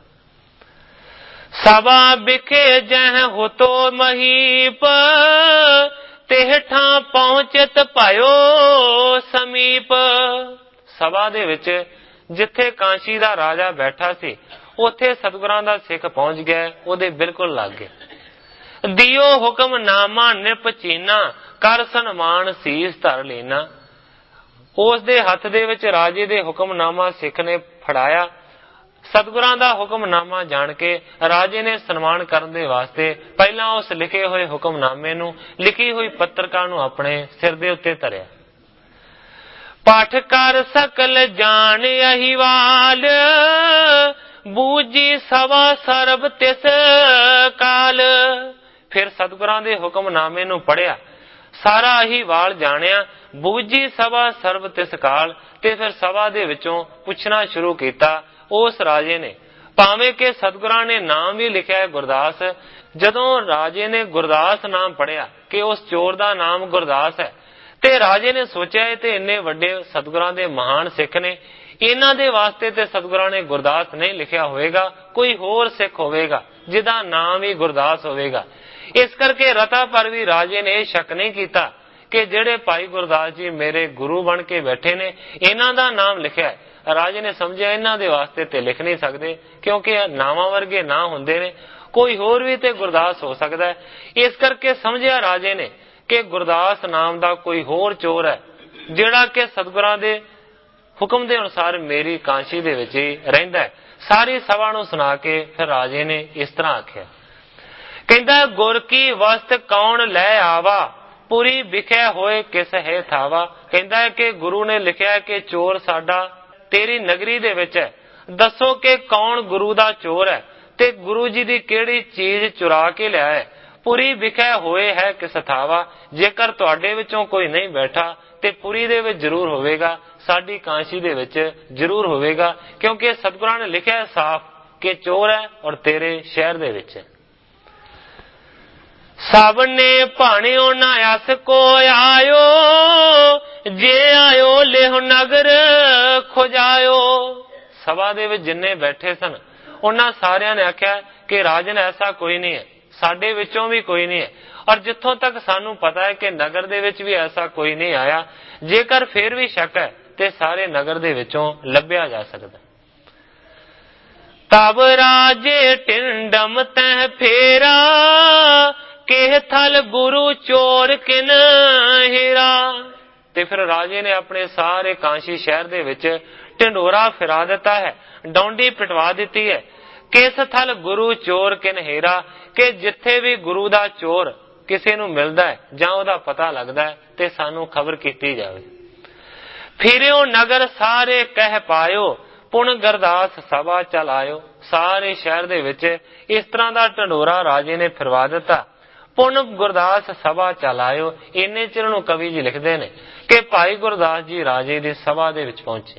ਸਭਾ ਵਿਖੇ ਜਹ ਹੋਤੋ ਮਹੀਪ, ਤਿਹ ਠਾਂ ਪਹੁੰਚਤ ਪਾਇਓ ਸਮੀਪ। ਸਭਾ ਦੇ ਵਿੱਚ ਜਿੱਥੇ ਕਾਸ਼ੀ ਦਾ ਰਾਜਾ ਬੈਠਾ ਸੀ, ਉੱਥੇ ਸਤਿਗੁਰਾਂ ਦਾ ਸਿੱਖ ਪਹੁੰਚ ਗਿਆ, ਉਹਦੇ ਬਿਲਕੁਲ ਲਾਗੇ। ਦਿਓ ਹੁਕਮਨਾਮਾ ਨਿਪਚੀਨਾ, ਕਰ ਸਨਮਾਨ ਸੀਸ ਧਰ ਲੈਣਾ। ਉਸ ਦੇ ਹੱਥ ਦੇ ਵਿੱਚ ਰਾਜੇ ਦੇ ਹੁਕਮਨਾਮਾ ਸਿੱਖ ਨੇ ਫੜਾਇਆ। ਸਤਿਗੁਰਾਂ ਦਾ ਹੁਕਮਨਾਮਾ ਜਾਣ ਕੇ ਰਾਜੇ ਨੇ ਸਨਮਾਨ ਕਰਨ ਦੇ ਵਾਸਤੇ ਪਹਿਲਾਂ ਉਸ ਲਿਖੇ ਹੋਏ ਹੁਕਮਨਾਮੇ ਨੂੰ, ਲਿਖੀ ਹੋਈ ਪੱਤਰਕਾ ਨੂੰ ਆਪਣੇ ਸਿਰ ਦੇ ਉੱਤੇ ਧਰਿਆ। ਪਾਠ ਕਰ ਸਕਲ ਜਾਣ ਅਹੀਵਾਲ, ਬੂਝੀ ਸਵਾ ਸਰਬ ਤਿਸ ਕਾਲ। ਫਿਰ ਸਤਿਗੁਰਾਂ ਦੇ ਹੁਕਮਨਾਮੇ ਨੂੰ ਪੜਿਆ, ਸਾਰਾ ਅਹੀਵਾਲ ਜਾਣਿਆ, ਬੂਝੀ ਸਭਾ ਸਰਬ ਤਿਸ ਕਾਲ। ਤੇ ਫਿਰ ਸਭਾ ਦੇ ਵਿੱਚੋਂ ਪੁੱਛਣਾ ਸ਼ੁਰੂ ਕੀਤਾ ਉਸ ਰਾਜੇ ਨੇ। ਭਾਵੇਂ ਕਿ ਸਤਿਗੁਰਾਂ ਨੇ ਨਾਮ ਵੀ ਲਿਖਿਆ ਹੈ ਗੁਰਦਾਸ, ਜਦੋਂ ਰਾਜੇ ਨੇ ਗੁਰਦਾਸ ਨਾਮ ਪੜਿਆ ਕਿ ਉਸ ਚੋਰ ਦਾ ਨਾਮ ਗੁਰਦਾਸ ਹੈ, ਤੇ ਰਾਜੇ ਨੇ ਸੋਚਿਆ ਇਹ ਤੇ ਇੰਨੇ ਵੱਡੇ ਸਤਿਗੁਰਾਂ ਦੇ ਮਹਾਨ ਸਿੱਖ ਨੇ, ਇਹਨਾਂ ਦੇ ਵਾਸਤੇ ਤੇ ਸਤਿਗੁਰਾਂ ਨੇ ਗੁਰਦਾਸ ਨਹੀਂ ਲਿਖਿਆ ਹੋਵੇਗਾ, ਕੋਈ ਹੋਰ ਸਿੱਖ ਹੋਵੇਗਾ ਜਿਹਦਾ ਨਾਮ ਹੀ ਗੁਰਦਾਸ ਹੋਵੇਗਾ। ਇਸ ਕਰਕੇ ਰਤਾ ਪਰ ਵੀ ਰਾਜੇ ਨੇ ਇਹ ਸ਼ੱਕ ਨਹੀਂ ਕੀਤਾ ਕਿ ਜਿਹੜੇ ਭਾਈ ਗੁਰਦਾਸ ਜੀ ਮੇਰੇ ਗੁਰੂ ਬਣ ਕੇ ਬੈਠੇ ਨੇ, ਇਹਨਾਂ ਦਾ ਨਾਮ ਲਿਖਿਆ ਹੈ। ਰਾਜੇ ਨੇ ਸਮਝਿਆ ਇਹਨਾਂ ਦੇ ਵਾਸਤੇ ਤੇ ਲਿਖ ਨਹੀਂ ਸਕਦੇ, ਕਿਉਂਕਿ ਨਾਵਾਂ ਵਰਗੇ ਨਾਂ ਹੁੰਦੇ ਨੇ, ਕੋਈ ਹੋਰ ਵੀ ਤੇ ਗੁਰਦਾਸ ਹੋ ਸਕਦਾ ਹੈ। ਇਸ ਕਰਕੇ ਸਮਝਿਆ ਰਾਜੇ ਨੇ ਕਿ ਗੁਰਦਾਸ ਨਾਮ ਦਾ ਕੋਈ ਹੋਰ ਚੋਰ ਹੈ, ਜਿਹੜਾ ਕਿ ਸਤਿਗੁਰਾਂ ਦੇ ਹੁਕਮ ਦੇ ਅਨੁਸਾਰ ਮੇਰੀ ਕਾਸ਼ੀ ਦੇ ਵਿੱਚ ਹੀ ਰਹਿੰਦਾ ਹੈ। ਸਾਰੀ ਸਭਾ ਨੂੰ ਸੁਣਾ ਕੇ ਫਿਰ ਰਾਜੇ ਨੇ ਇਸ ਤਰ੍ਹਾਂ ਆਖਿਆ, ਕਹਿੰਦਾ ਗੁਰ ਕੀ ਵਸਤ ਕੌਣ ਲੈ ਆਵਾ, ਪੁਰੀ ਵਿਖੇ ਹੋਏ ਕਿਸ ਹੈ ਥਾਵਾ। ਕਹਿੰਦਾ ਹੈ ਕਿ ਗੁਰੂ ਨੇ ਲਿਖਿਆ ਕਿ ਚੋਰ ਸਾਡਾ ਤੇਰੀ ਨਗਰੀ ਦੇ ਵਿੱਚ ਹੈ, ਦੱਸੋ ਕਿ ਕੌਣ ਗੁਰੂ ਦਾ ਚੋਰ ਹੈ ਤੇ ਗੁਰੂ ਜੀ ਦੀ ਕਿਹੜੀ ਚੀਜ਼ ਚੁਰਾ ਕੇ ਲਿਆ ਹੈ। ਪੁਰੀ ਵਿਖੇ ਹੋਏ ਹੈ ਕਿਸ ਥਾਵਾ, ਜੇਕਰ ਤੁਹਾਡੇ ਵਿੱਚੋਂ ਕੋਈ ਨਹੀਂ ਬੈਠਾ ਤੇ ਪੁਰੀ ਦੇ ਵਿੱਚ ਜ਼ਰੂਰ ਹੋਵੇਗਾ, ਸਾਡੀ ਕਾਸ਼ੀ ਦੇ ਵਿੱਚ ਜ਼ਰੂਰ ਹੋਵੇਗਾ, ਕਿਉਂਕਿ ਸਤਿਗੁਰਾਂ ਨੇ ਲਿਖਿਆ ਸਾਫ਼ ਕਿ ਚੋਰ ਹੈ ਔਰ ਤੇਰੇ ਸ਼ਹਿਰ ਦੇ ਵਿੱਚ ਹੈ। ਸਭ ਨੇ ਭਾਣਿਓ ਨਾ ਅਸ ਕੋ ਆਇਓ, ਜੇ ਆਇਓ ਲਿਹੁ ਨਗਰ ਖੁਜਾਇਓ। ਸਭਾ ਦੇ ਵਿੱਚ ਜਿੰਨੇ ਬੈਠੇ ਸਨ ਉਹਨਾਂ ਸਾਰਿਆਂ ਨੇ ਆਖਿਆ ਕਿ ਰਾਜਨ ਐਸਾ ਕੋਈ ਨਹੀਂ ਹੈ, ਸਾਡੇ ਵਿੱਚੋਂ ਵੀ ਕੋਈ ਨਹੀਂ ਹੈ, ਔਰ ਜਿੱਥੋਂ ਤੱਕ ਸਾਨੂੰ ਪਤਾ ਹੈ ਕਿ ਨਗਰ ਦੇ ਵਿੱਚ ਵੀ ਐਸਾ ਕੋਈ ਨਹੀਂ ਆਇਆ। ਜੇਕਰ ਫਿਰ ਵੀ ਸ਼ੱਕ ਹੈ ਤੇ ਸਾਰੇ ਨਗਰ ਦੇ ਵਿੱਚੋਂ ਲੱਭਿਆ ਜਾ ਸਕਦਾ। ਤਬ ਰਾਜੇ ਟਿੰਡਮ ਤਹਿ ਫੇਰਾ, ਕਿਹ ਥਲ ਗੁਰੂ ਚੋਰ ਕਿਨ ਹੀਰਾ। ਤੇ ਫਿਰ ਰਾਜੇ ਨੇ ਆਪਣੇ ਸਾਰੇ ਕਾਂਸ਼ੀ ਸ਼ਹਿਰ ਦੇ ਵਿੱਚ ਢਿੰਡੋਰਾ ਫਿਰਾ ਦਿੱਤਾ ਹੈ, ਡੌਂਡੀ ਪਿਟਵਾ ਦਿੱਤੀ ਹੈ। ਕਿਸ ਥਲ ਗੁਰੂ ਚੋਰ ਕਿਨਹੇਰਾ, ਕਿ ਜਿੱਥੇ ਵੀ ਗੁਰੂ ਦਾ ਚੋਰ ਕਿਸੇ ਨੂੰ ਮਿਲਦਾ ਹੈ ਜਾਂ ਉਹਦਾ ਪਤਾ ਲੱਗਦਾ ਹੈ ਤੇ ਸਾਨੂੰ ਖਬਰ ਕੀਤੀ ਜਾਵੇ। ਫਿਰਿਓ ਨਗਰ ਸਾਰੇ ਕਹਿ ਪਾਇਓ, ਪੁਣ ਗੁਰਦਾਸ ਸਭਾ ਚਲ ਆਇਓ। ਸਾਰੇ ਸ਼ਹਿਰ ਦੇ ਵਿੱਚ ਇਸ ਤਰ੍ਹਾਂ ਦਾ ਢੰਡੋਰਾ ਰਾਜੇ ਨੇ ਫਿਰਵਾ ਦਿੱਤਾ। ਪੁਣ ਗੁਰਦਾਸ ਸਭਾ ਚਲ ਆਇਓ। ਇੰਨੇ ਚਿਰ ਨੂੰ ਕਵੀ ਜੀ ਲਿਖਦੇ ਨੇ ਕਿ ਭਾਈ ਗੁਰਦਾਸ ਜੀ ਰਾਜੇ ਦੀ ਸਭਾ ਦੇ ਵਿੱਚ ਪਹੁੰਚੇ।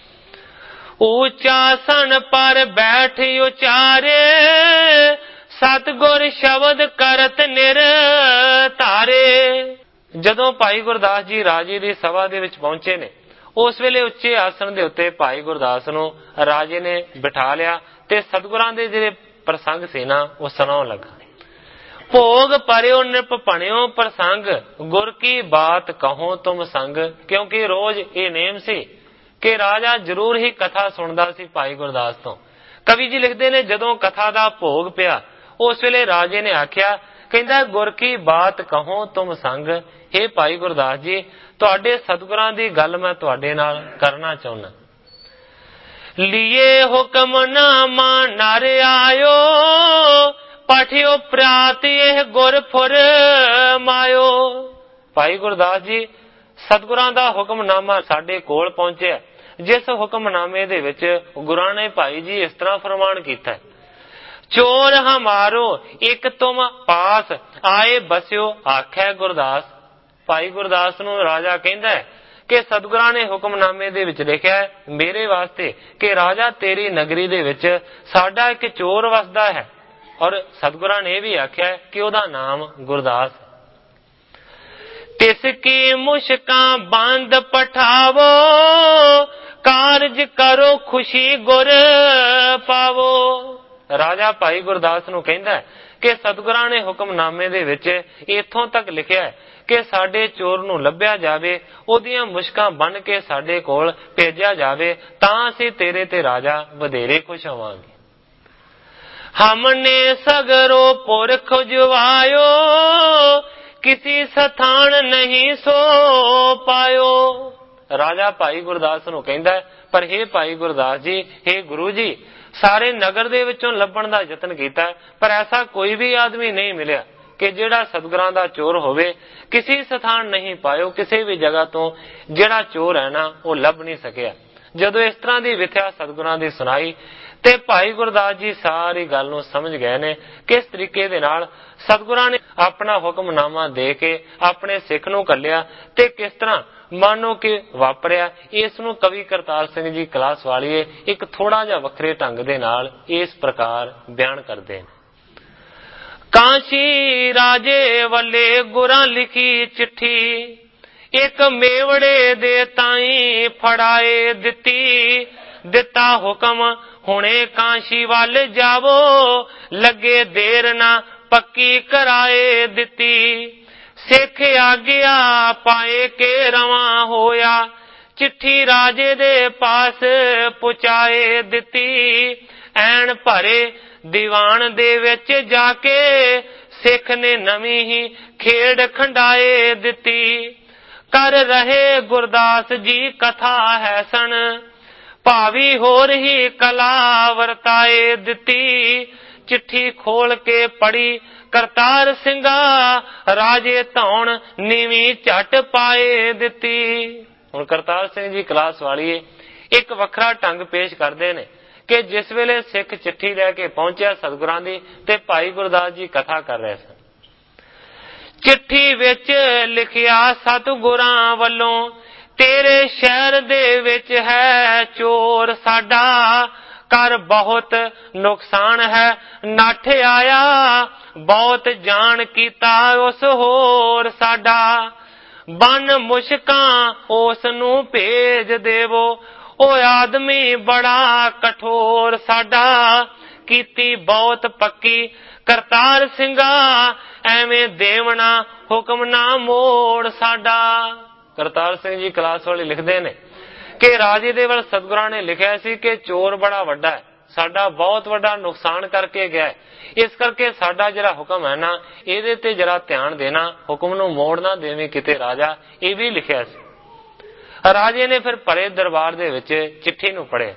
ਉੱਚਾ ਸਨ ਪਰ ਬੈਠ ਉਚਾਰੇ, ਸਤਿਗੁਰ ਸ਼ਬਦ ਕਰਤ ਨਿਰ ਧਾਰੇ। ਜਦੋਂ ਭਾਈ ਗੁਰਦਾਸ ਜੀ ਰਾਜੇ ਦੀ ਸਭਾ ਦੇ ਵਿੱਚ ਪਹੁੰਚੇ ਨੇ, ਉਸ ਵੇਲੇ ਉੱਚੇ ਆਸਣ ਦੇ ਉੱਤੇ ਭਾਈ ਗੁਰਦਾਸ ਨੂੰ ਰਾਜੇ ਨੇ ਬਿਠਾ ਲਿਆ ਤੇ ਸਤਿਗੁਰਾਂ ਦੇ ਜਿਹੜੇ ਪ੍ਰਸੰਗ ਸੀ ਨਾ ਉਹ ਸੁਣਾਉਣ ਲੱਗਾ। ਭੋਗ ਪਰਿਓ ਨਿਰਪ ਭਣਿਓ ਪ੍ਰਸੰਗ, ਗੁਰ ਕੀ ਬਾਤ ਕਹੋ ਤੁਮ ਸੰਗ। ਕਿਉਂਕਿ ਰੋਜ਼ ਇਹ ਨੇਮ ਸੀ ਕਿ ਰਾਜਾ ਜ਼ਰੂਰ ਹੀ ਕਥਾ ਸੁਣਦਾ ਸੀ ਭਾਈ ਗੁਰਦਾਸ ਤੋਂ। ਕਵੀ ਜੀ ਲਿਖਦੇ ਨੇ ਜਦੋਂ ਕਥਾ ਦਾ ਭੋਗ ਪਿਆ ਉਸ ਵੇਲੇ ਰਾਜੇ ਨੇ ਆਖਿਆ, ਕਹਿੰਦਾ ਗੁਰ ਕੀ ਬਾਤ ਕਹੋ ਤੁਮ ਸੰਗ। ਹੇ ਭਾਈ ਗੁਰਦਾਸ ਜੀ, ਤੁਹਾਡੇ ਸਤਿਗੁਰਾਂ ਦੀ ਗੱਲ ਮੈਂ ਤੁਹਾਡੇ ਨਾਲ ਕਰਨਾ ਚਾਹੁੰਦਾ। ਲੀਏ ਹੁਕਮ ਨਾਮਾ ਨਰ ਆਇਓ, ਪਠਿਓ ਪ੍ਰਾਤੀ ਇਹ ਗੁਰ ਫੁਰ ਮਾਇਓ। ਭਾਈ ਗੁਰਦਾਸ ਜੀ, ਸਤਿਗੁਰਾਂ ਦਾ ਹੁਕਮਨਾਮਾ ਸਾਡੇ ਕੋਲ ਪਹੁੰਚਿਆ, ਜਿਸ ਹੁਕਮਨਾਮੇ ਦੇ ਵਿੱਚ ਗੁਰਾਂ ਨੇ ਭਾਈ ਜੀ ਇਸ ਤਰ੍ਹਾਂ ਫਰਮਾਨ ਕੀਤਾ ਹੈ, ਚੋਰ ਹਮਾਰੋ ਇੱਕ ਤੁਮ ਪਾਸ ਆਏ ਬਸਿਓ ਆਖੈ ਗੁਰਦਾਸ। ਭਾਈ ਗੁਰਦਾਸ ਨੂੰ ਰਾਜਾ ਕਹਿੰਦਾ ਹੈ ਕਿ ਸਤਿਗੁਰਾਂ ਨੇ ਹੁਕਮਨਾਮੇ ਦੇ ਵਿੱਚ ਲਿਖਿਆ ਹੈ ਮੇਰੇ ਵਾਸਤੇ ਕਿ ਰਾਜਾ ਤੇਰੀ ਨਗਰੀ ਦੇ ਵਿੱਚ ਸਾਡਾ ਇੱਕ ਚੋਰ ਵਸਦਾ ਹੈ, ਔਰ ਸਤਿਗੁਰਾਂ ਨੇ ਇਹ ਵੀ ਆਖਿਆ ਕਿ ਉਹਦਾ ਨਾਮ ਗੁਰਦਾਸ ਹੈ। ਤਿਸ ਕੀ ਮੁਸ਼ਕਾਂ ਬੰਦ ਪਠਾਵੋ, ਕਾਰਜ ਕਰੋ ਖੁਸ਼ੀ ਗੁਰ ਪਾਵੋ। ਰਾਜਾ ਭਾਈ ਗੁਰਦਾਸ ਨੂੰ ਕਹਿੰਦਾ ਹੈ ਕਿ ਸਤਿਗੁਰਾਂ ਨੇ ਹੁਕਮਨਾਮੇ ਦੇ ਵਿੱਚ ਇੱਥੋਂ ਤੱਕ ਲਿਖਿਆ ਹੈ ਕਿ ਸਾਡੇ ਚੋਰ ਨੂੰ ਲੱਭਿਆ ਜਾਵੇ, ਉਹਦੀਆਂ ਮੁਸ਼ਕਾਂ ਬੰਨ ਕੇ ਸਾਡੇ ਕੋਲ ਭੇਜਿਆ ਜਾਵੇ, ਤਾਂ ਅਸੀਂ ਤੇਰੇ ਤੇ ਰਾਜਾ ਵਧੇਰੇ ਖੁਸ਼ ਹੋਵਾਂਗੇ। ਹਮਨੇ ਸਗਰੋ ਪੁਰਖ ਜਵਾਇਓ, ਕਿਸੀ ਸਥਾਨ ਨਹੀਂ ਸੋ ਪਾਇਓ। ਰਾਜਾ ਭਾਈ ਗੁਰਦਾਸ ਨੂੰ ਕਹਿੰਦਾ ਹੈ, ਪਰ ਹੇ ਭਾਈ ਗੁਰਦਾਸ ਜੀ, ਹੇ ਗੁਰੂ ਜੀ, ਸਾਰੇ ਨਗਰ ਦੇ ਵਿੱਚੋਂ ਲੱਭਣ ਦਾ ਯਤਨ ਕੀਤਾ, ਪਰ ਐਸਾ ਕੋਈ ਵੀ ਆਦਮੀ ਨਹੀਂ ਮਿਲਿਆ ਕਿ ਜਿਹੜਾ ਸਤਿਗੁਰਾਂ ਦਾ ਚੋਰ ਹੋਵੇ। ਕਿਸੇ ਸਥਾਨ ਨਹੀਂ ਪਾਇਓ, ਕਿਸੇ ਵੀ ਜਗ੍ਹਾ ਤੋਂ ਜਿਹੜਾ ਚੋਰ ਹੈ ਨਾ ਉਹ ਲੱਭ ਨਹੀਂ ਸਕਿਆ। ਜਦੋਂ ਇਸ ਤਰ੍ਹਾਂ ਦੀ ਵਿਥਿਆ ਸਤਿਗੁਰਾਂ ਦੀ ਸੁਣਾਈ ਤੇ ਭਾਈ ਗੁਰਦਾਸ ਜੀ ਸਾਰੀ ਗੱਲ ਨੂੰ ਸਮਝ ਗਏ ਨੇ ਕਿਸ ਤਰੀਕੇ ਦੇ ਨਾਲ ਸਤਿਗੁਰਾਂ ਨੇ ਆਪਣਾ ਹੁਕਮਨਾਮਾ ਦੇ ਕੇ ਆਪਣੇ ਸਿੱਖ ਨੂੰ ਕੱਲਿਆ ਤੇ ਕਿਸ ਤਰ੍ਹਾਂ ਮਾਨੋ ਕਿ ਵਾਪਰਿਆ। ਇਸ ਨੂੰ ਕਵੀ ਕਰਤਾਰ ਸਿੰਘ ਜੀ ਕਲਾਸ ਵਾਲੀਏ ਇੱਕ ਥੋੜਾ ਜਿਹਾ ਵੱਖਰੇ ਢੰਗ ਦੇ ਨਾਲ ਇਸ ਪ੍ਰਕਾਰ ਬਿਆਨ ਕਰਦੇ ਨੇ। ਕਾਂਸ਼ੀ ਰਾਜੇ ਵੱਲੇ ਗੁਰਾਂ ਲਿਖੀ ਚਿੱਠੀ, ਇੱਕ ਮੇਵੜੇ ਦੇ ਤਾਈ ਫੜਾਏ ਦਿੱਤੀ। ਦਿੱਤਾ ਹੁਕਮ ਹੁਣੇ ਕਾਂਸ਼ੀ ਵੱਲ ਜਾਵੋ, ਲੱਗੇ ਦੇਰ ਨਾ ਪੱਕੀ ਕਰਾਏ ਦਿੱਤੀ। ਸਿੱਖ ਆਗਿਆ ਪਾਏ ਕੇ ਰਵਾਂ ਹੋਇਆ, ਚਿੱਠੀ ਰਾਜੇ ਦੇ ਪਾਸ ਪਹੁੰਚਾਏ ਦਿੱਤੀ। ਐਨ ਭਰੇ ਦੀਵਾਨ ਦੇ ਵਿੱਚ ਜਾ ਕੇ ਸਿੱਖ ਨੇ ਨਵੀਂ ਹੀ ਖੇਡ ਖੰਡਾਏ ਦਿੱਤੀ। ਕਰ ਰਹੇ ਗੁਰਦਾਸ ਜੀ ਕਥਾ ਹੈ ਸਣ, ਭਾਵੀ ਹੋਰ ਹੀ ਕਲਾ ਵਰਤਾਏ ਦਿੱਤੀ। ਚਿੱਠੀ ਖੋਲ ਕੇ ਪੜੀ ਕਰਤਾਰ ਸਿੰਘਾ, ਰਾਜੇ ਧੌਣ ਨੀਵੀਂ ਝਟ ਪਾਏ ਦਿੱਤੀ। ਹੁਣ ਕਰਤਾਰ ਸਿੰਘ ਜੀ ਕਲਾਸ ਵਾਲੀਏ ਇੱਕ ਵੱਖਰਾ ਢੰਗ ਪੇਸ਼ ਕਰਦੇ ਨੇ ਕਿ ਜਿਸ ਵੇਲੇ ਸਿੱਖ ਚਿੱਠੀ ਲੈ ਕੇ ਪਹੁੰਚਿਆ ਸਤਿਗੁਰਾਂ ਦੀ ਤੇ ਭਾਈ ਗੁਰਦਾਸ ਜੀ ਕਥਾ ਕਰ ਰਹੇ ਸਨ। ਚਿੱਠੀ ਵਿੱਚ ਲਿਖਿਆ ਸਤਿਗੁਰਾਂ ਵੱਲੋਂ, ਤੇਰੇ ਸ਼ਹਿਰ ਦੇ ਵਿੱਚ ਹੈ ਚੋਰ ਸਾਡਾ, ਕਰ ਬਹੁਤ ਨੁਕਸਾਨ ਹੈ ਨੱਠ ਆਇਆ, ਬਹੁਤ ਜਾਣ ਕੀਤਾ ਉਸ ਹੋਰ ਸਾਡਾ। ਬੰਨ ਮੁਸ਼ਕਾਂ ਉਸ ਨੂੰ ਭੇਜ ਦੇਵੋ, ਉਹ ਆਦਮੀ ਬੜਾ ਕਠੋਰ ਸਾਡਾ। ਕੀਤੀ ਬਹੁਤ ਪੱਕੀ ਕਰਤਾਰ ਸਿੰਘਾ, ਐਵੇਂ ਦੇਵਣਾ ਹੁਕਮ ਨਾ ਮੋੜ ਸਾਡਾ। ਕਰਤਾਰ ਸਿੰਘ ਜੀ ਕਲਾਸ ਵਾਲੇ ਲਿਖਦੇ ਨੇ ਕਿ ਰਾਜੇ ਦੇ ਵੱਲ ਸਤਿਗੁਰਾਂ ਨੇ ਲਿਖਿਆ ਸੀ ਕਿ ਚੋਰ ਬੜਾ ਵੱਡਾ ਹੈ, ਸਾਡਾ ਬਹੁਤ ਵੱਡਾ ਨੁਕਸਾਨ ਕਰਕੇ ਗਿਆ, ਇਸ ਕਰਕੇ ਸਾਡਾ ਜਿਹੜਾ ਹੁਕਮ ਹੈ ਨਾ ਇਹਦੇ ਤੇ ਜਰਾ ਧਿਆਨ ਦੇਣਾ, ਹੁਕਮ ਨੂੰ ਮੋੜ ਨਾ ਦੇਵੇਂ ਕਿਤੇ ਰਾਜਾ, ਇਹ ਵੀ ਲਿਖਿਆ ਸੀ। ਰਾਜੇ ਨੇ ਫਿਰ ਭਰੇ ਦਰਬਾਰ ਦੇ ਵਿੱਚ ਚਿੱਠੀ ਨੂੰ ਪੜ੍ਹਿਆ।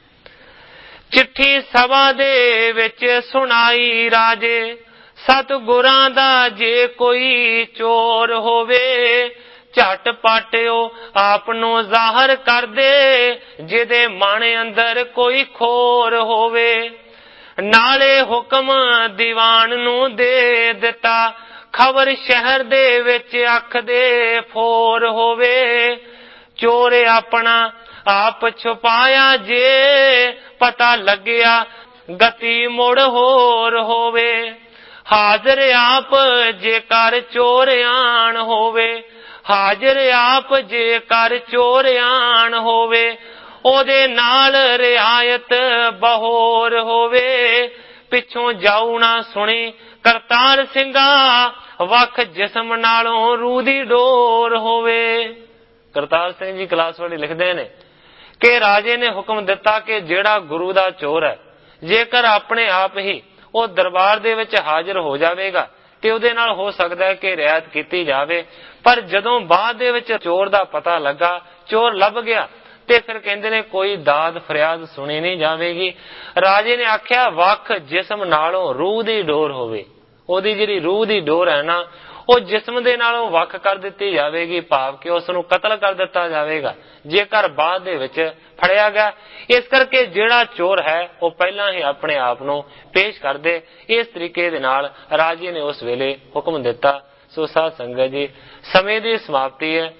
ਚਿੱਠੀ ਸਭਾ ਦੇ ਵਿੱਚ ਸੁਣਾਈ ਰਾਜੇ, ਸਤਿਗੁਰਾਂ ਦਾ ਜੇ ਕੋਈ ਚੋਰ ਹੋਵੇ, ਝਟ ਪਾਟਿਓ ਆਪ ਨੂੰ ਜ਼ਾਹਰ ਕਰ ਦੇ, ਜਿਹਦੇ ਮਨ ਅੰਦਰ ਕੋਈ ਖੋਰ ਹੋਵੇ। ਨਾਲੇ ਹੁਕਮ ਦੀਵਾਨ ਨੂੰ ਦੇ ਦਿੱਤਾ, ਖਬਰ ਸ਼ਹਿਰ ਦੇ ਵਿੱਚ ਅੱਖ ਦੇ ਫੋਰ ਹੋਵੇ। ਚੋਰ ਆਪਣਾ ਆਪ ਛੁਪਾਇਆ ਜੇ, ਪਤਾ ਲੱਗਿਆ ਗਤੀ ਮੁੜ ਹੋਰ ਹੋਵੇ। ਹਾਜ਼ਰ ਆਪ ਜੇਕਰ ਚੋਰ ਆਣ ਹੋਵੇ, ਹਾਜ਼ਰ ਆਪ ਜੇਕਰ ਚੋਰ ਆਣ ਹੋਵੇ, ਉਹਦੇ ਨਾਲ ਰਿਆਇਤ ਬਹੋਰ ਹੋਵੇ। ਪਿੱਛੋਂ ਜਾਊ ਨਾ ਸੁਣੀ ਕਰਤਾਰ ਸਿੰਘਾ, ਵੱਖ ਜਿਸਮ ਨਾਲੋਂ ਰੂਹ ਦੀ ਡੋਰ ਹੋਵੇ। ਕਰਤਾਰ ਸਿੰਘ ਜੀ ਕਲਾਸ ਵਾਲੇ ਲਿਖਦੇ ਨੇ ਕਿ ਰਾਜੇ ਨੇ ਹੁਕਮ ਦਿੱਤਾ ਕਿ ਜਿਹੜਾ ਗੁਰੂ ਦਾ ਚੋਰ ਹੈ, ਜੇਕਰ ਆਪਣੇ ਆਪ ਹੀ ਉਹ ਦਰਬਾਰ ਦੇ ਵਿੱਚ ਹਾਜ਼ਰ ਹੋ ਜਾਵੇਗਾ ਤੇ ਉਹਦੇ ਨਾਲ ਹੋ ਸਕਦਾ ਹੈ ਕਿ ਰਿਆਇਤ ਕੀਤੀ ਜਾਵੇ। ਪਰ ਜਦੋਂ ਬਾਅਦ ਦੇ ਵਿੱਚ ਚੋਰ ਦਾ ਪਤਾ ਲੱਗਾ, ਚੋਰ ਲੱਭ ਗਿਆ, ਤੇ ਫਿਰ ਕਹਿੰਦੇ ਨੇ ਕੋਈ ਦਾਦ ਫਰਿਆਦ ਸੁਣੀ ਨਹੀਂ ਜਾਵੇਗੀ। ਰਾਜੇ ਨੇ ਆਖਿਆ ਵੱਖ ਜਿਸਮ ਨਾਲੋਂ ਰੂਹ ਦੀ ਡੋਰ ਹੋਵੇ। ਉਹਦੀ ਜਿਹੜੀ ਰੂਹ ਦੀ ਡੋਰ ਹੈ ਨਾ, ਉਹ ਜਿਸਮ ਦੇ ਨਾਲੋਂ ਵੱਖ ਕਰ ਦਿੱਤੀ ਜਾਵੇਗੀ, ਭਾਵ ਕਿ ਉਸ ਨੂੰ ਕਤਲ ਕਰ ਦਿੱਤਾ ਜਾਵੇਗਾ ਜੇਕਰ ਬਾਅਦ ਦੇ ਵਿੱਚ ਫੜਿਆ ਗਿਆ। ਇਸ ਕਰਕੇ ਜਿਹੜਾ ਚੋਰ ਹੈ ਉਹ ਪਹਿਲਾਂ ਹੀ ਆਪਣੇ ਆਪ ਨੂੰ ਪੇਸ਼ ਕਰ ਦੇ। ਇਸ ਤਰੀਕੇ ਦੇ ਨਾਲ ਰਾਜੇ ਨੇ ਉਸ ਵੇਲੇ ਹੁਕਮ ਦਿੱਤਾ। ਸੋ ਸਾਧ ਸੰਗਤ ਜੀ, ਸਮੇਂ ਦੀ ਸਮਾਪਤੀ ਹੈ।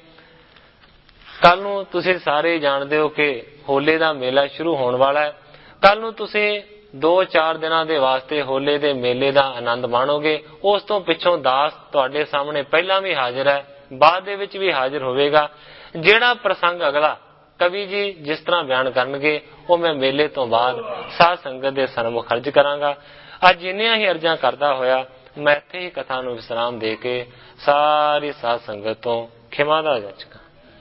ਕੱਲ ਨੂੰ ਤੁਸੀਂ ਸਾਰੇ ਜਾਣਦੇ ਹੋ ਕਿ ਹੋਲੇ ਦਾ ਮੇਲਾ ਸ਼ੁਰੂ ਹੋਣ ਵਾਲਾ ਹੈ। ਕੱਲ ਨੂੰ ਤੁਸੀਂ ਦੋ ਚਾਰ ਦਿਨਾਂ ਦੇ ਵਾਸਤੇ ਹੋਲੇ ਦੇ ਮੇਲੇ ਦਾ ਆਨੰਦ ਮਾਣੋਗੇ। ਉਸ ਤੋਂ ਪਿੱਛੋਂ ਦਾਸ ਤੁਹਾਡੇ ਸਾਹਮਣੇ ਪਹਿਲਾਂ ਵੀ ਹਾਜ਼ਰ ਹੈ, ਬਾਅਦ ਦੇ ਵਿੱਚ ਵੀ ਹਾਜ਼ਰ ਹੋਵੇਗਾ। ਜਿਹੜਾ ਪ੍ਰਸੰਗ ਅਗਲਾ ਕਵੀ ਜੀ ਜਿਸ ਤਰ੍ਹਾਂ ਬਿਆਨ ਕਰਨਗੇ ਉਹ ਮੈਂ ਮੇਲੇ ਤੋਂ ਬਾਅਦ ਸਾਧ ਸੰਗਤ ਦੇ ਸਨਮੁਖ ਅਰਜ਼ ਕਰਾਂਗਾ। ਅੱਜ ਇੰਨੀਆਂ ਹੀ ਅਰਜ਼ਾਂ ਕਰਦਾ ਹੋਇਆ ਮੈਂ ਇੱਥੇ ਹੀ ਕਥਾ ਨੂੰ ਵਿਸਰਾਮ ਦੇ ਕੇ ਸਾਰੀ ਸਾਧ ਸੰਗਤ ਤੋਂ ਖਿਮਾ ਦਾ ਜਾਚਕਾਂ।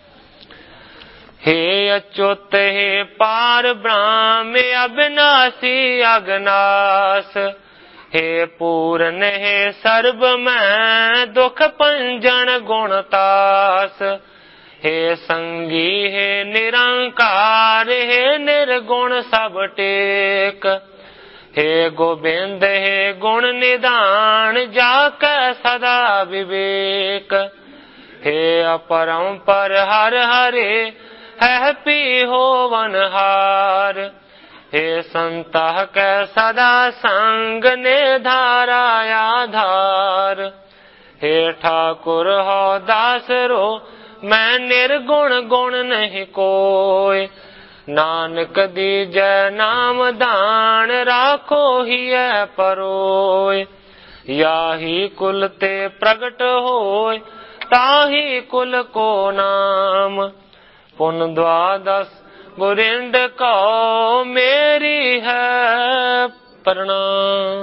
हे अच्युत हे पार ब्रह्म अविनाशी अगनास, हे पूर्ण हे सर्व मैं दुख पंजन गुणतास, हे संगी हे निरंकार हे निर्गुण सब टेक, हे गोबिंद हे गुण निदान जाके सदा विवेक, हे अपरंपर हर हरे है पी होवनहार, हे संता कै सदा संग ने धारा आधार, हे ठाकुर हो दासरो मैं निर्गुण गुण नहीं कोय, नानक दीजै नाम दान राखो ही परोय, याही कुल ते प्रगट होय ताही कुल को नाम, पुन द्वादश गुरिंड को मेरी है प्रणाम।